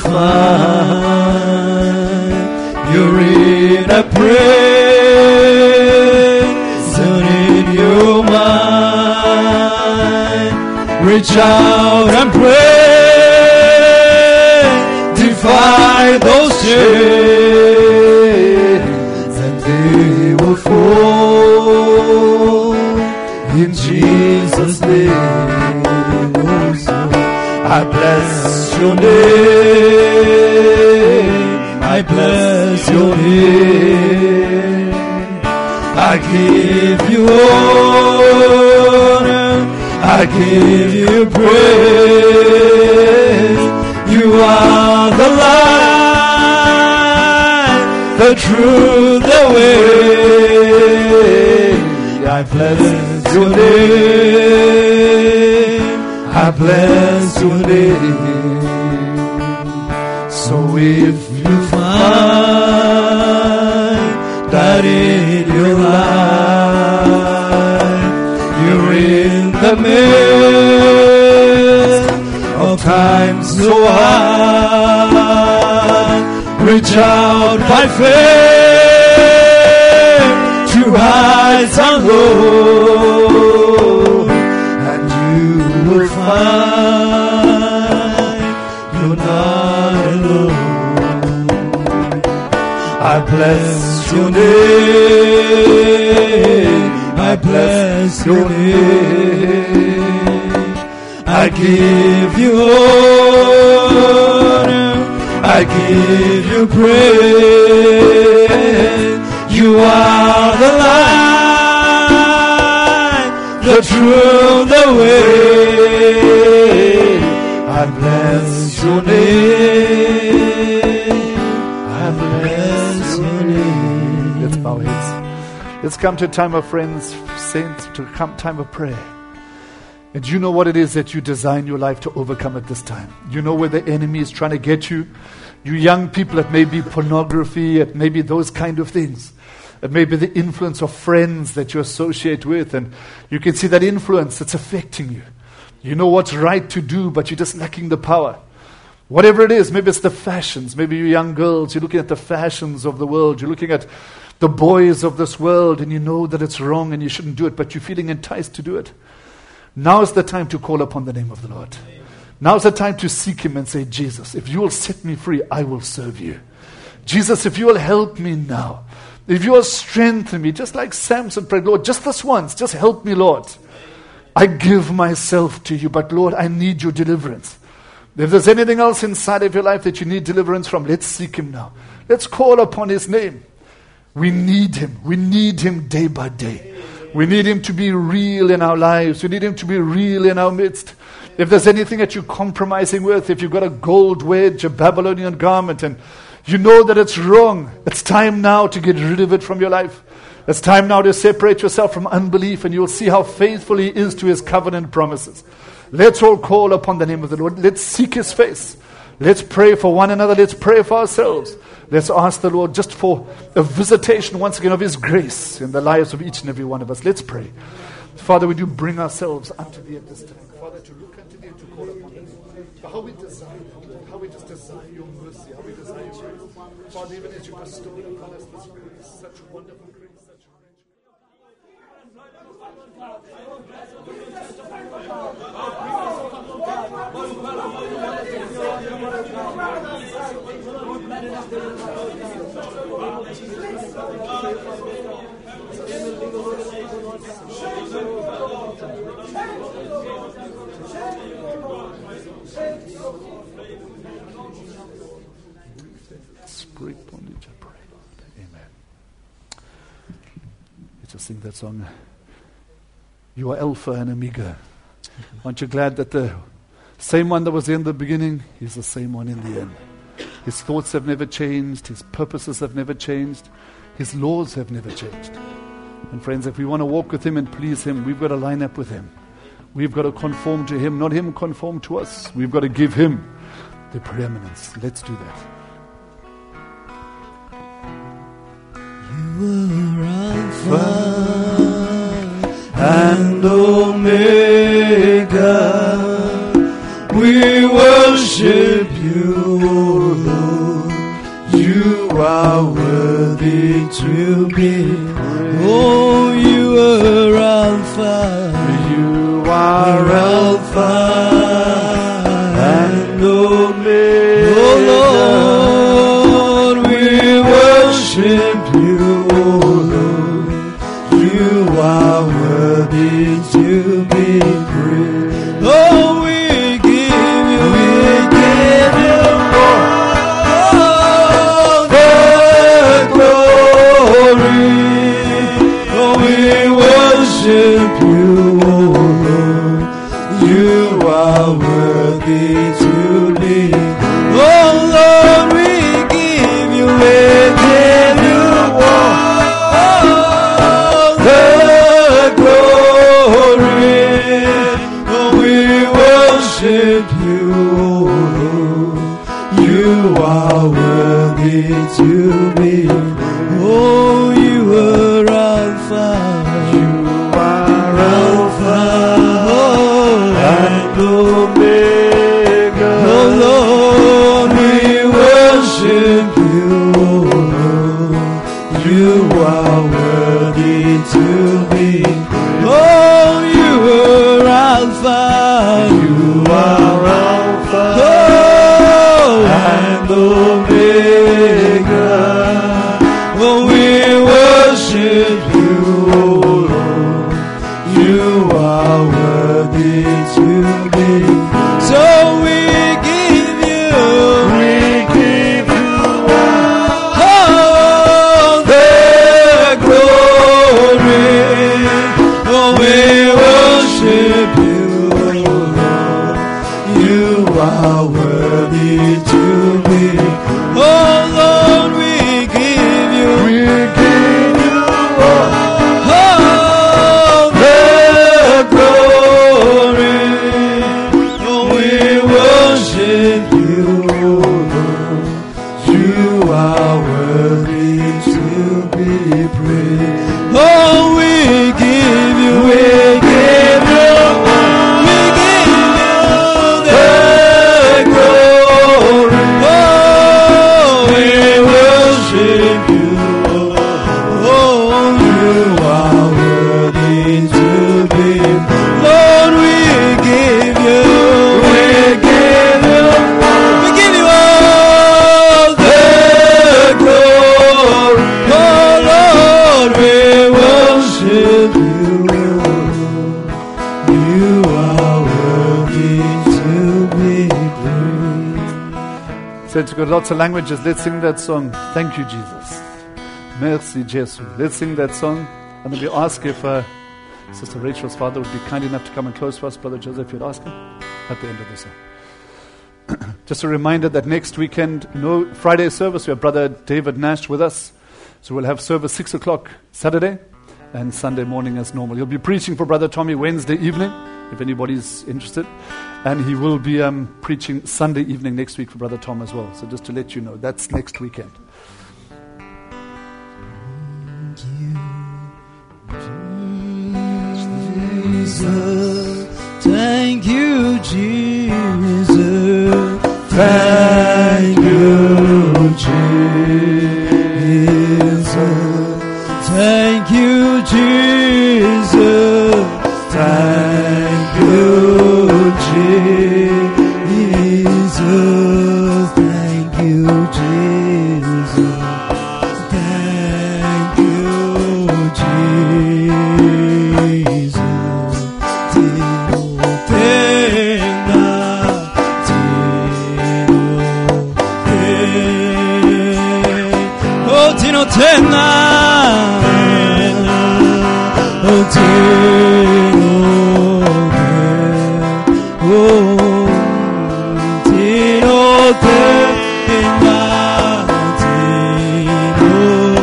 find you're in a prison in your mind, reach out and pray, defy those chains, and they will fall in Jesus' name. I bless your name, I bless your name. I give you honor, I give you praise. You are the light, the truth, the way. I bless your name, I bless your name. So if you find that in your life you're in the midst of times so hard, reach out by faith to heights unknown, and you will find you're not alone. I bless your name, I bless your name. I give you honor, I give you praise. You are the light, the truth, the way. I bless your name, I bless your name. Let's bow our heads. Let's come to a time of friends, saints, to come time of prayer. And you know what it is that you design your life to overcome at this time. You know where the enemy is trying to get you. You young people, it may be pornography, it may be those kind of things. It may be the influence of friends that you associate with, and you can see that influence that's affecting you. You know what's right to do, but you're just lacking the power. Whatever it is, maybe it's the fashions. Maybe you young girls, you're looking at the fashions of the world. You're looking at the boys of this world, and you know that it's wrong and you shouldn't do it, but you're feeling enticed to do it. Now is the time to call upon the name of the Lord. Now is the time to seek Him and say, Jesus, if you will set me free, I will serve you. Jesus, if you will help me now. If you will strengthen me, just like Samson prayed, Lord, just this once, just help me, Lord. I give myself to you, but Lord, I need your deliverance. If there's anything else inside of your life that you need deliverance from, let's seek him now. Let's call upon his name. We need him. We need him day by day. We need him to be real in our lives. We need him to be real in our midst. If there's anything that you're compromising with, if you've got a gold wedge, a Babylonian garment, and you know that it's wrong, it's time now to get rid of it from your life. It's time now to separate yourself from unbelief, and you'll see how faithful he is to his covenant promises. Let's all call upon the name of the Lord. Let's seek his face. Let's pray for one another. Let's pray for ourselves. Let's ask the Lord just for a visitation once again of his grace in the lives of each and every one of us. Let's pray. Father, we do bring ourselves unto thee at this time. Father, to look unto thee and to call upon thee. How we desire you, Lord. How we just desire your mercy. How we desire your grace. Father, even as you bestow upon us this grace, such wonderful grace. Spirit bondage, I pray, Lord. Amen. Let's just sing that song. You are Alpha and Omega. Aren't you glad that the same one that was in the beginning is the same one in the end? His thoughts have never changed. His purposes have never changed. His laws have never changed. And friends, if we want to walk with him and please him, we've got to line up with him. We've got to conform to him, not him conform to us. We've got to give him the preeminence. Let's do that. You are Alpha and Omega, we worship you, O Lord. You are worthy to be praised. Oh, you are Alpha, you are Alpha and Omega. Oh Lord, we worship you, O Lord. You are worthy to be praised. Oh, we give you, we give you all the glory. Oh, we worship you, oh Lord. You are worthy to be. Oh Lord, we give you, we give you all the glory. Oh, we worship you, oh Lord. You are worthy to be. Oh, you are Alpha, you are Alpha, oh, and Omega. Oh Lord, we worship you, oh Lord. You are worthy to be. Oh, you are Alpha, you are Alpha, oh, and Omega. Oh, we worship you, oh Lord. You are worthy to be. So we give you, we give you all the glory. Oh, we worship you, You are worthy to be praised. So it's got lots of languages. Let's sing that song. Thank you, Jesus. Merci, Jesus. Let's sing that song. And then we ask if uh, Sister Rachel's father would be kind enough to come and close for us. Brother Joseph, you'd ask him at the end of the song. Just a reminder that next weekend, no Friday service, we have Brother David Nash with us. So we'll have service six o'clock Saturday and Sunday morning as normal. He'll be preaching for Brother Tommy Wednesday evening, if anybody's interested. And he will be um, preaching Sunday evening next week for Brother Tom as well. So just to let you know, that's next weekend. Jesus, thank you, Jesus. Thank you, Jesus. Thank you, Jesus. Thank you, Jesus. Thank you, Jesus. Thank you, Jesus. Tino Tena, oh Tino, oh Tino Tena, Tino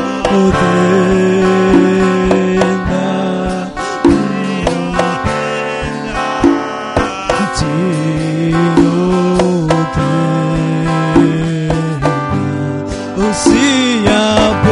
Tena, oh Sia.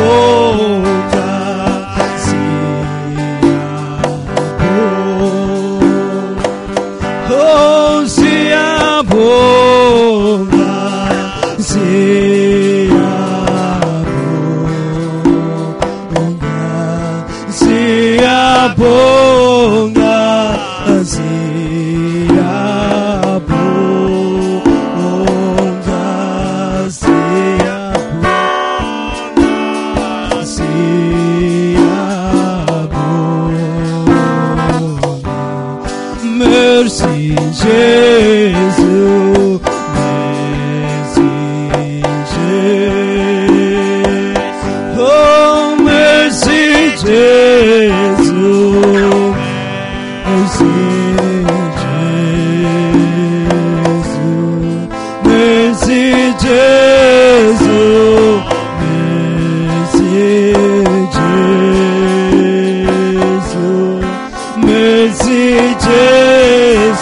Mercy, Jesus, mercy, Jesus. Oh, mercy, Jesus, mercy, Jesus, mercy, Jesus, mercy, Jesus, mercy, Jesus.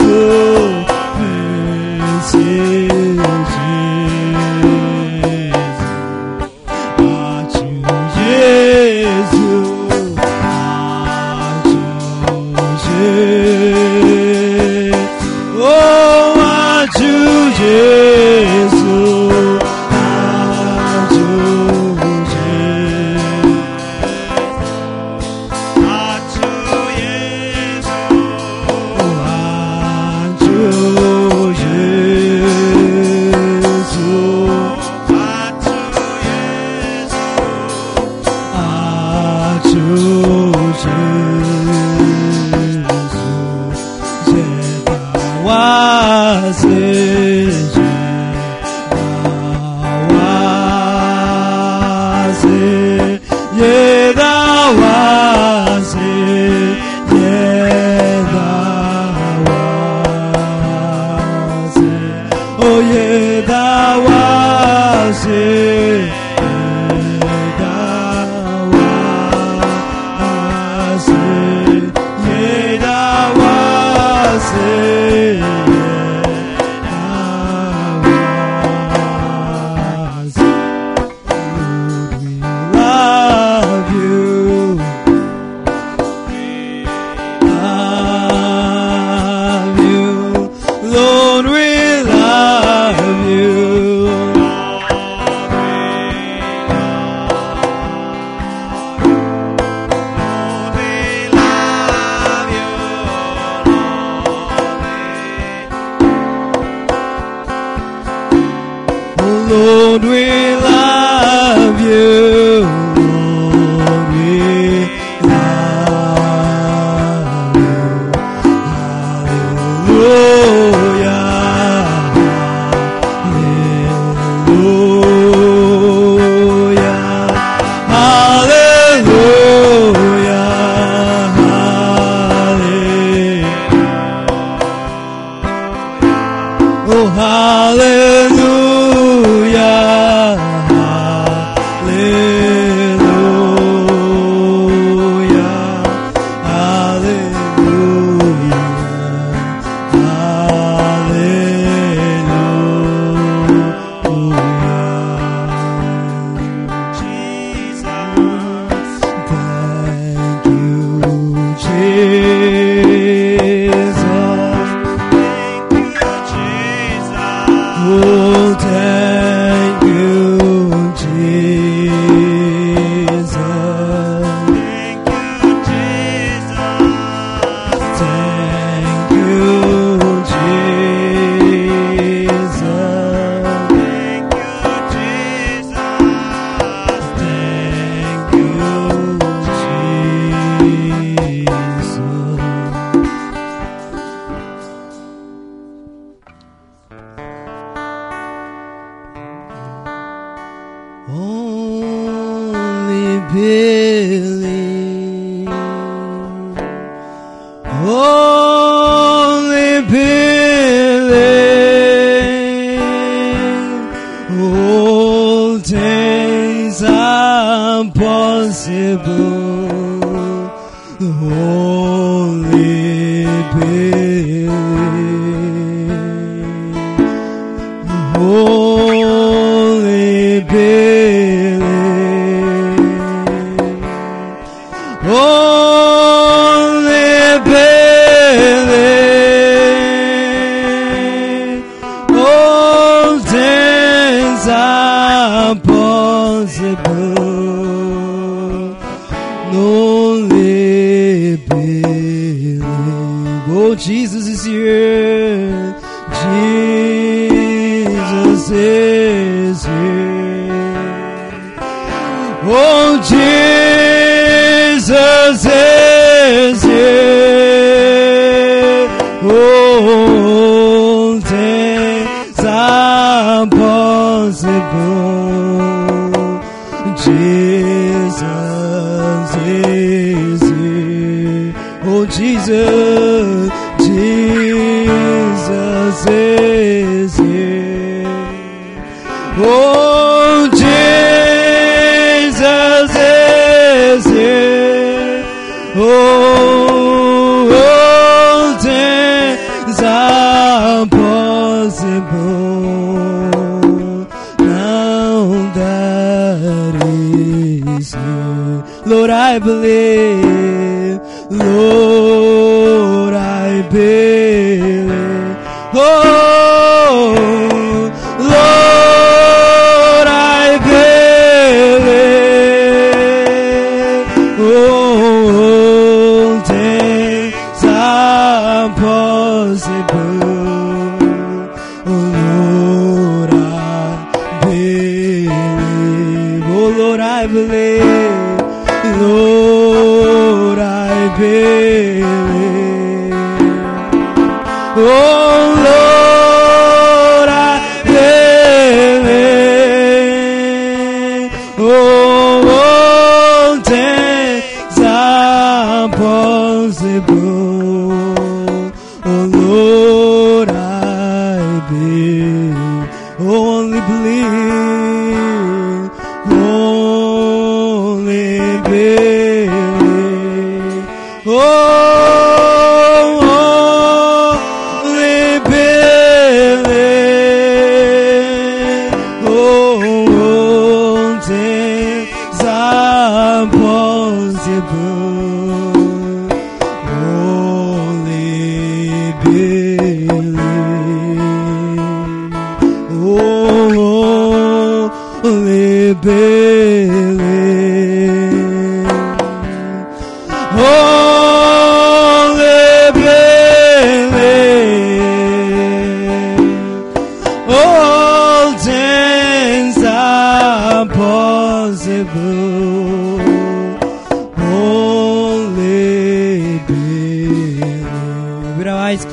Holy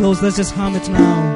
closed. Let's just hum it now.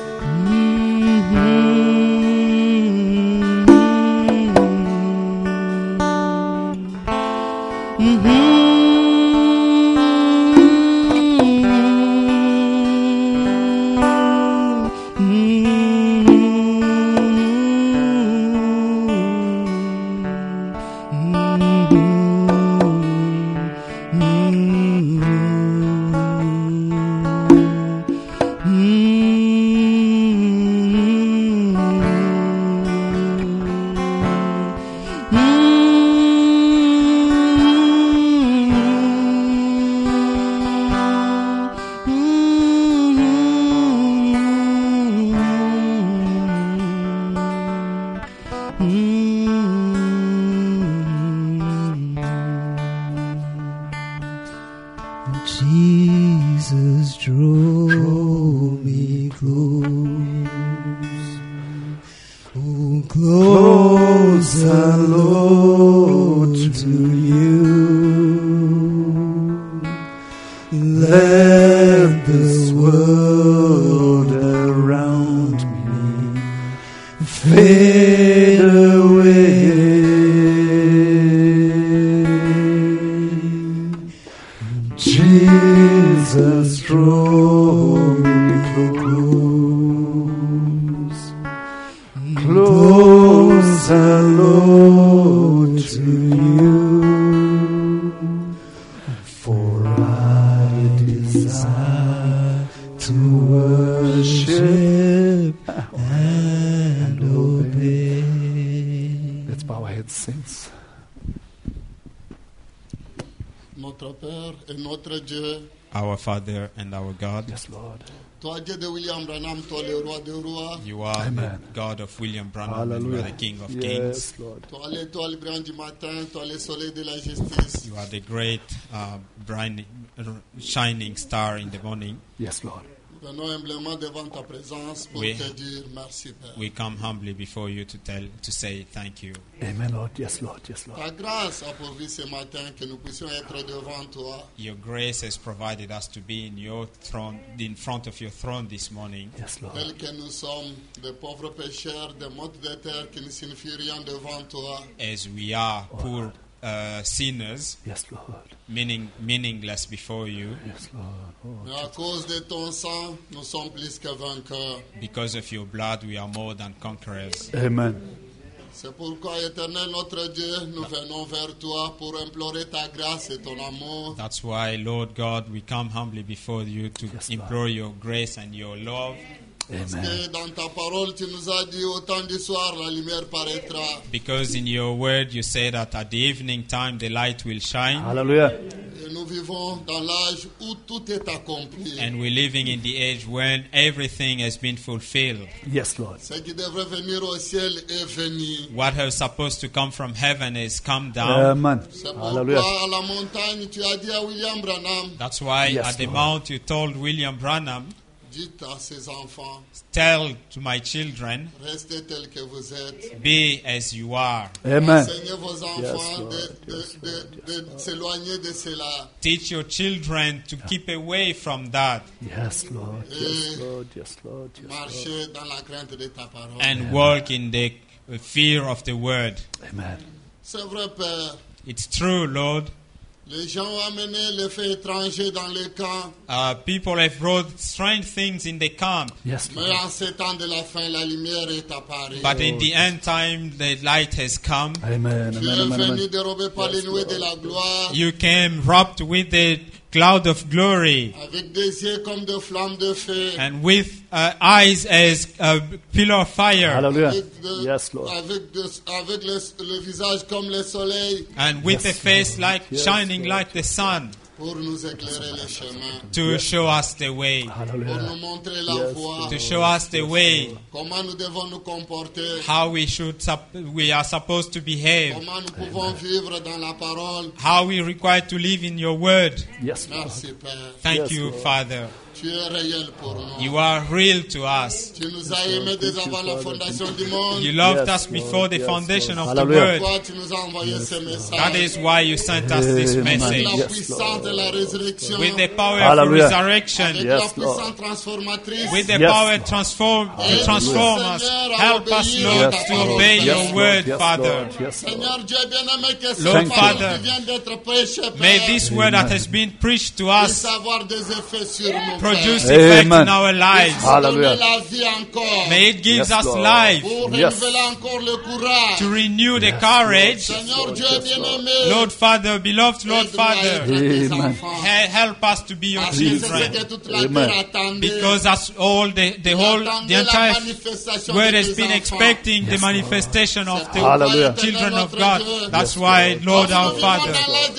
Jesus drew me close, oh, closer, Lord, to you. Let this world around me fade away. Jesus draw me close, closer, Lord, to you. For I desire to worship and obey. Let's bow our heads, saints. Notre Père et notre Dieu, Our Father and our God, Yes, Lord. toi Dieu de William Branham, toi le roi des rois, you are Amen. the God of William Branham and you are Hallelujah. the King of Yes, Kings. Lord. toi l'étoile brillante du matin, toi le soleil de la justice. You are the great, uh, bright, shining star in the morning. Yes, Lord. Nous venons humblement devant ta présence pour Oui. te dire merci Père. We come humbly before you to tell, to say thank you. Amen, Lord. Yes, Lord. Yes, Lord. Ta grâce a pourvu ce matin que nous puissions être devant toi. Your grace has provided us to be in your throne, in front of your throne this morning. Yes, Lord. Tels que nous sommes, des pauvres pécheurs, des mottes de terre qui ne signifient rien devant toi. As we are poor uh, sinners, Yes, Lord. meaning meaningless before you. Yes, Lord. Oh, Mais à cause de ton sang, nous sommes plus que vainqueurs. Because of your blood, we are more than conquerors. Amen. C'est pourquoi, éternel notre Dieu, nous venons vers toi pour implorer ta grâce et ton amour. That's why, Lord God, we come humbly before you to Yes, Lord. implore your grace and your love. Parce Amen. que dans ta parole, tu nous as dit au temps du soir, la lumière paraîtra. Because in your word you say that at the evening time the light will shine. Hallelujah. Et nous vivons dans l'âge où tout est accompli. And we're living in the age when everything has been fulfilled. Yes, Lord. Ce qui devrait venir au ciel est venu. What was supposed to come from heaven has come down. Amen. C'est Hallelujah. pourquoi à la montagne, tu as dit à William Branham, That's why Yes, at the Lord. mount you told William Branham, dites à ses enfants, tell to my children, restez tels que vous êtes. be as you are. Amen. Enseignez vos enfants Lord. de, de- Yes, de- Lord. de s'éloigner de cela. Teach your children to keep away from that Yes, Lord. Yes, Lord. Yes, Lord. Yes, Lord. Marchez dans la crainte de ta parole. and walk in the fear of the word. Amen. C'est vrai, Père. It's true, Lord. Les gens ont amené les faits étrangers dans les camps, Uh, people have brought strange things in the camp, Yes, mais Lord. en ces temps de la fin, la lumière est apparue. but in the end time the light has come. Amen. Tu Amen. es Amen. venu Amen. dérober par les nuées de la gloire, You came wrapped with the cloud of glory avec des yeux comme de flammes de feu, and with uh, eyes as a pillar of fire Hallelujah. avec, de- Yes, Lord. avec, de- avec le, le visage comme le soleil, and with a Yes, face Lord. like Yes, shining Lord. like the sun pour nous éclairer les chemins, to show us the way, pour Hallelujah. nous montrer la Yes, voie, to show us the way, comment nous devons nous comporter, how we should sup- we are supposed to behave, comment nous pouvons vivre dans la parole. how we require to live in your word. Yes, Lord. Merci, Père. Thank Yes, you, Lord. Father. Tu es réel pour nous. You are real to us. Tu nous as aimés dès avant la fondation du monde. You loved Yes, us before the Lord. Yes, foundation Lord. of the Hallelujah. world. Toi, tu nous as envoyé ce That message. is why you sent us this Amen. Avec message. la Yes, puissance de la résurrection. With the power Hallelujah. of resurrection. Avec Yes, la puissance Lord. transformatrice. With the Yes. power transform, to transform us. Help us, Lord, Yes, to Lord. obey Yes, your Lord. word, Yes, Father. Lord. Yes, Lord. Seigneur Dieu bien-aimé, que cette Lord parole Father, qui vient d'être prêchée, May Père, this word that has been preached to puisse us avoir des effets sur nous, produce Père. effect Amen. in our lives. Puisse donner Hallelujah. la vie encore. May it give Yes, us Lord. life Pour Yes. renouveler encore le courage. to renew the courage. Seigneur Dieu Yes, bien-aimé, Lord Father, beloved Lord aide-nous à Father, être tes Amen. enfants. he- help us to be your Parce que c'est ce children. que toute la Amen. terre attendait. Because as all the, the whole, the Attendez la entire manifestation world de has tes been enfants. expecting the manifestation of the Hallelujah. children of God. That's why, Lord our Father,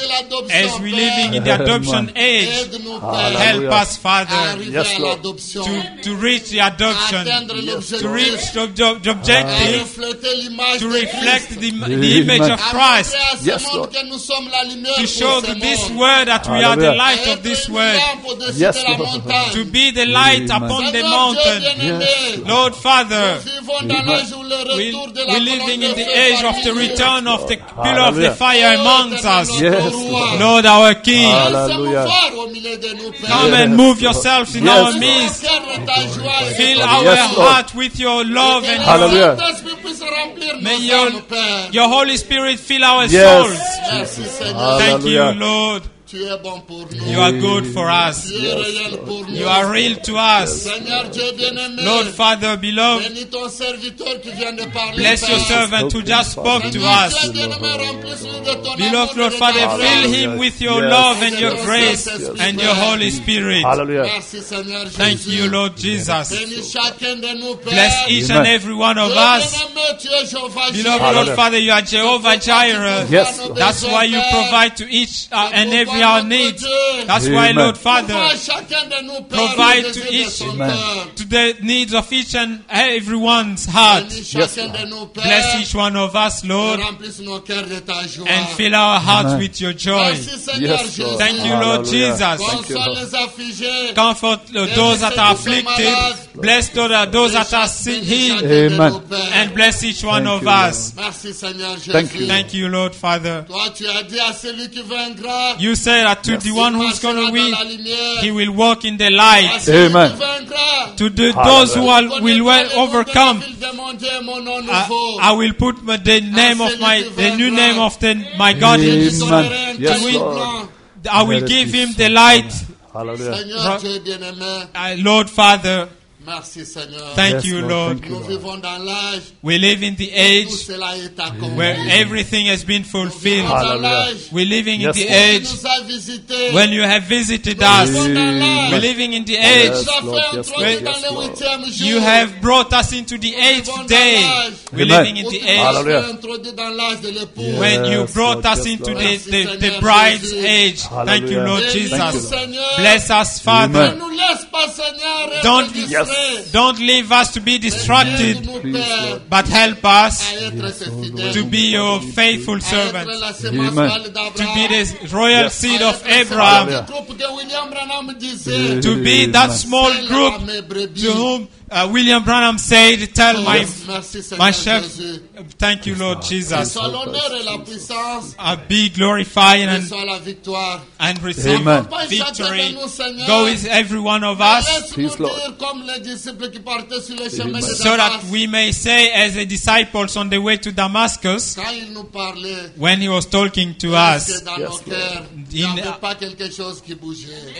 as we living in the adoption age, Aide-nous, Hallelujah. Père, help us, à Father, arriver Yes, à Lord. l'adoption, to, to reach the adoption, atteindre l'objectif, to reach the, the, the à objective, refléter l'image to de reflect Christ, the, the image of à Christ, montrer à ce Yes, monde Lord. que nous sommes la lumière to pour show ce to this monde. world that we are the Hallelujah. light À of this être une world, lampe au-dessus Yes, de la Lord. montagne. to be the light Amen. upon the Seigneur Dieu mountain. bien-aimé, Yes, Lord Father, nous vivons dans l'âge où le we, retour de la we're living colonne in de the feu age of the parmi nous. return of the pillar of the Hallelujah. fire Oh, amongst éternel us. notre Yes, roi. Lord our King, Viens Hallelujah. s'émouvoir au milieu de nous, Père. come and move yourself in Yes, our Lord. midst. Cœur de ta joie et Fill de ton our Yes, Lord. heart with your love and Hallelujah. Saint-Esprit puisse remplir nos may your, âmes, Père. your Holy Spirit fill our Yes. souls. Merci, Seigneur. Thank you, Hallelujah. Lord. Tu es bon pour nous. You are good for us. Tu es réel pour nous. You are real to us. Seigneur Dieu bien-aimé, Lord Father, beloved, bénis ton serviteur qui vient de parler. bless Père. your servant who just spoke to Seigneur us. Dieu bien-aimé, remplis-nous de ton Beloved amour et Lord de Father, ta fill grâce. him with your Yes. love and your Yes. grace Yes. and your Holy Spirit. Hallelujah. Merci, Seigneur Jésus. Thank you, Lord Jesus. Bénis chacun de nous, Père. Bless each and Amen. every one of Dieu us. bien-aimé, tu es Jéhovah Beloved Jireh. Lord Hallelujah. Father, you are Jehovah Jireh. Yes, Lord. That's why you provide to each uh, and every our needs. That's why, Amen. Lord Father, Provide chacun de nous, Père, provide le to désir de each- son Amen. cœur. to the needs of each and everyone's heart. Bénis Yes, chacun de nous, Père. Bless each one of us, Et Lord, remplisse nos cœurs de ta joie. and fill our hearts Amen. with your joy. Merci, Seigneur Yes, Jésus. Lord. Thank you, Lord Hallelujah. Jesus. Thank you, Console Lord. les affligés. Comfort uh, those that are afflicted. Bless those that those that are sick, healed, Amen. and bless each one Thank of you, us. Merci, Seigneur Jésus. Thank you. Thank you, Lord Father. Toi, tu as dit à celui qui vaincra, You say that to Yes. the one who's going to marchera win, dans la lumière. he will walk in the À light. celui Amen. qui vaincra, To the, those who are, will well overcome, il de mon Dieu, mon nom I, nouveau. I will put my- the name of my, the new name of the, my God in his, Amen. Yes, Oui, Lord. blanc. I will give him the light. Hallelujah. Seigneur Dieu bien-aimé, Uh, Lord Father, merci Seigneur. thank Yes, you, Lord. Lord. Thank you, Nous Lord. vivons dans l'âge We live in the où age tout cela est accompli. where everything has been Nous vivons fulfilled. dans Hallelujah. l'âge We're living in Yes, the où age tu nous as visités. when you have visited Nous us. vivons dans Amen. l'âge We're living in the où age tu nous as Lord, fait yes, entrer Lord, dans yes, le Lord. huitième jour. you have brought us into the eighth day. We're Amen. living in Où the tu nous as age Hallelujah. fait introduire dans l'âge de l'époux. Yeah. when you Yes, brought Lord, us yes, into Lord. the, the, the bride's age. Thank you, Lord Hallelujah. Jesus. Thank you, Seigneur. Bless us, Ne Father. nous laisse pas, Seigneur, être Don't- distraits. Don't leave us to be distracted, Aide-nous, Please, Père, Lord. but help us à être ses fidèles. to be your faithful À être servants, la sémence Amen. royale to d'Abraham. be the royal Yes. seed À of être ce Abraham, petit groupe que William Branham disait. to be that small Celle group à mes brebis. to whom uh, William Branham said, tell my, Merci, Seigneur my chef, Jésus. thank you, Lord Que Jesus, soit l'honneur et la puissance, uh, be glorified que and, soit la victoire. and receive Amen. Pas chacun victory. de nous, Seigneur. Go with every one of us Laisse-nous Peace, Lord. dire comme les disciples qui partaient sur le chemin de so that Damas. we may say as the disciples on the way to Damascus, Quand il nous parlait, when he was talking to est-ce us, que dans Yes, nos cœurs, il n'y In- avait pas quelque chose qui bougeait.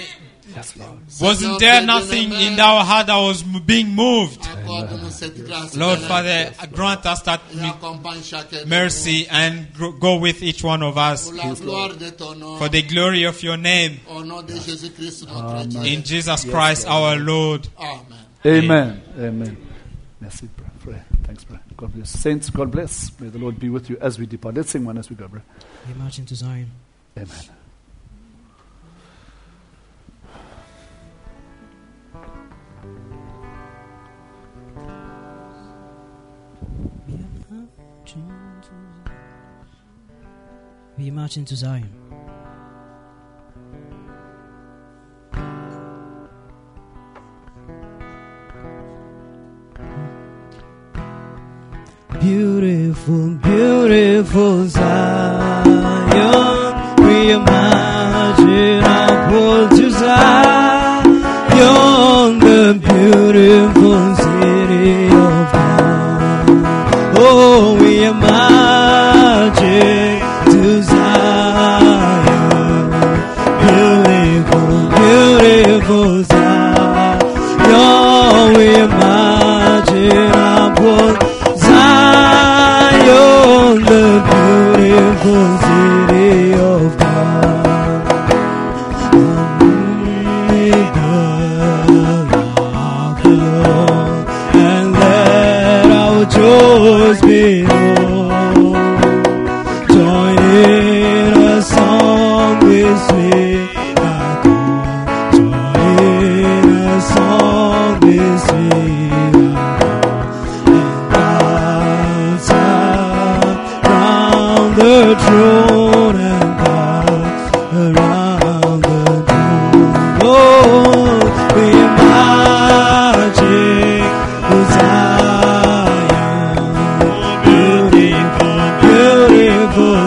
wasn't there nothing in our heart that was m- being moved? Accorde-nous cette grâce. Lord Père, Father, grant us that et accompagne chacun de mercy and gro- go with each one of nous. us Pour la gloire de ton nom. for the glory of your name. Au nom de Jésus-Christ, notre Dieu. In Jesus Christ our Lord. Amen. Amen. Amen. Merci, brother. Thanks, brother. God bless. Saints, God bless. May the Lord be with you as we depart. Let's sing one as we go, brother. We march into Zion. Amen. We march into Zion. beautiful, beautiful Zion. We imagine upward to Zion, the beautiful city of God. Oh, we imagine to Zion, beautiful, beautiful Zion. We imagine upward Zion, the beautiful city of God. Amid the love of the Lord, and let our joys be known. Join in a song we sing our God. Join in a song we sing our God. And dance around the throne and dance around the throne. Oh, we imagine Zion, beautiful, beautiful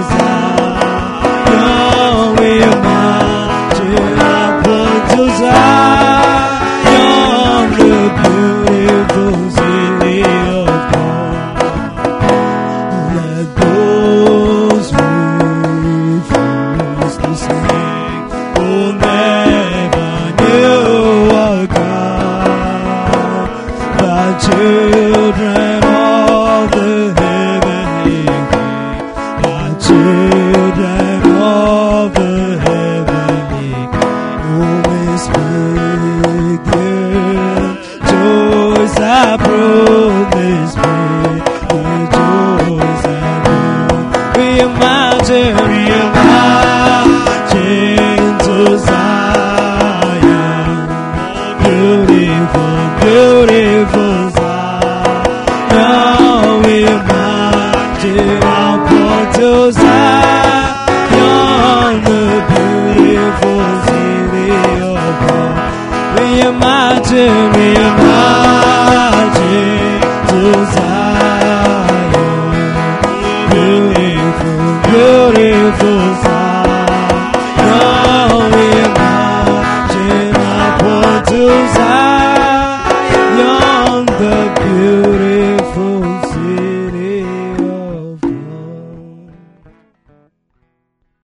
Zion. We imagine upward to Zion, the beautiful city of God. Let those who refuse to sing who never knew our God, the children of the heavenly King, the children of the heavenly King, whom is bigger, joys are broken.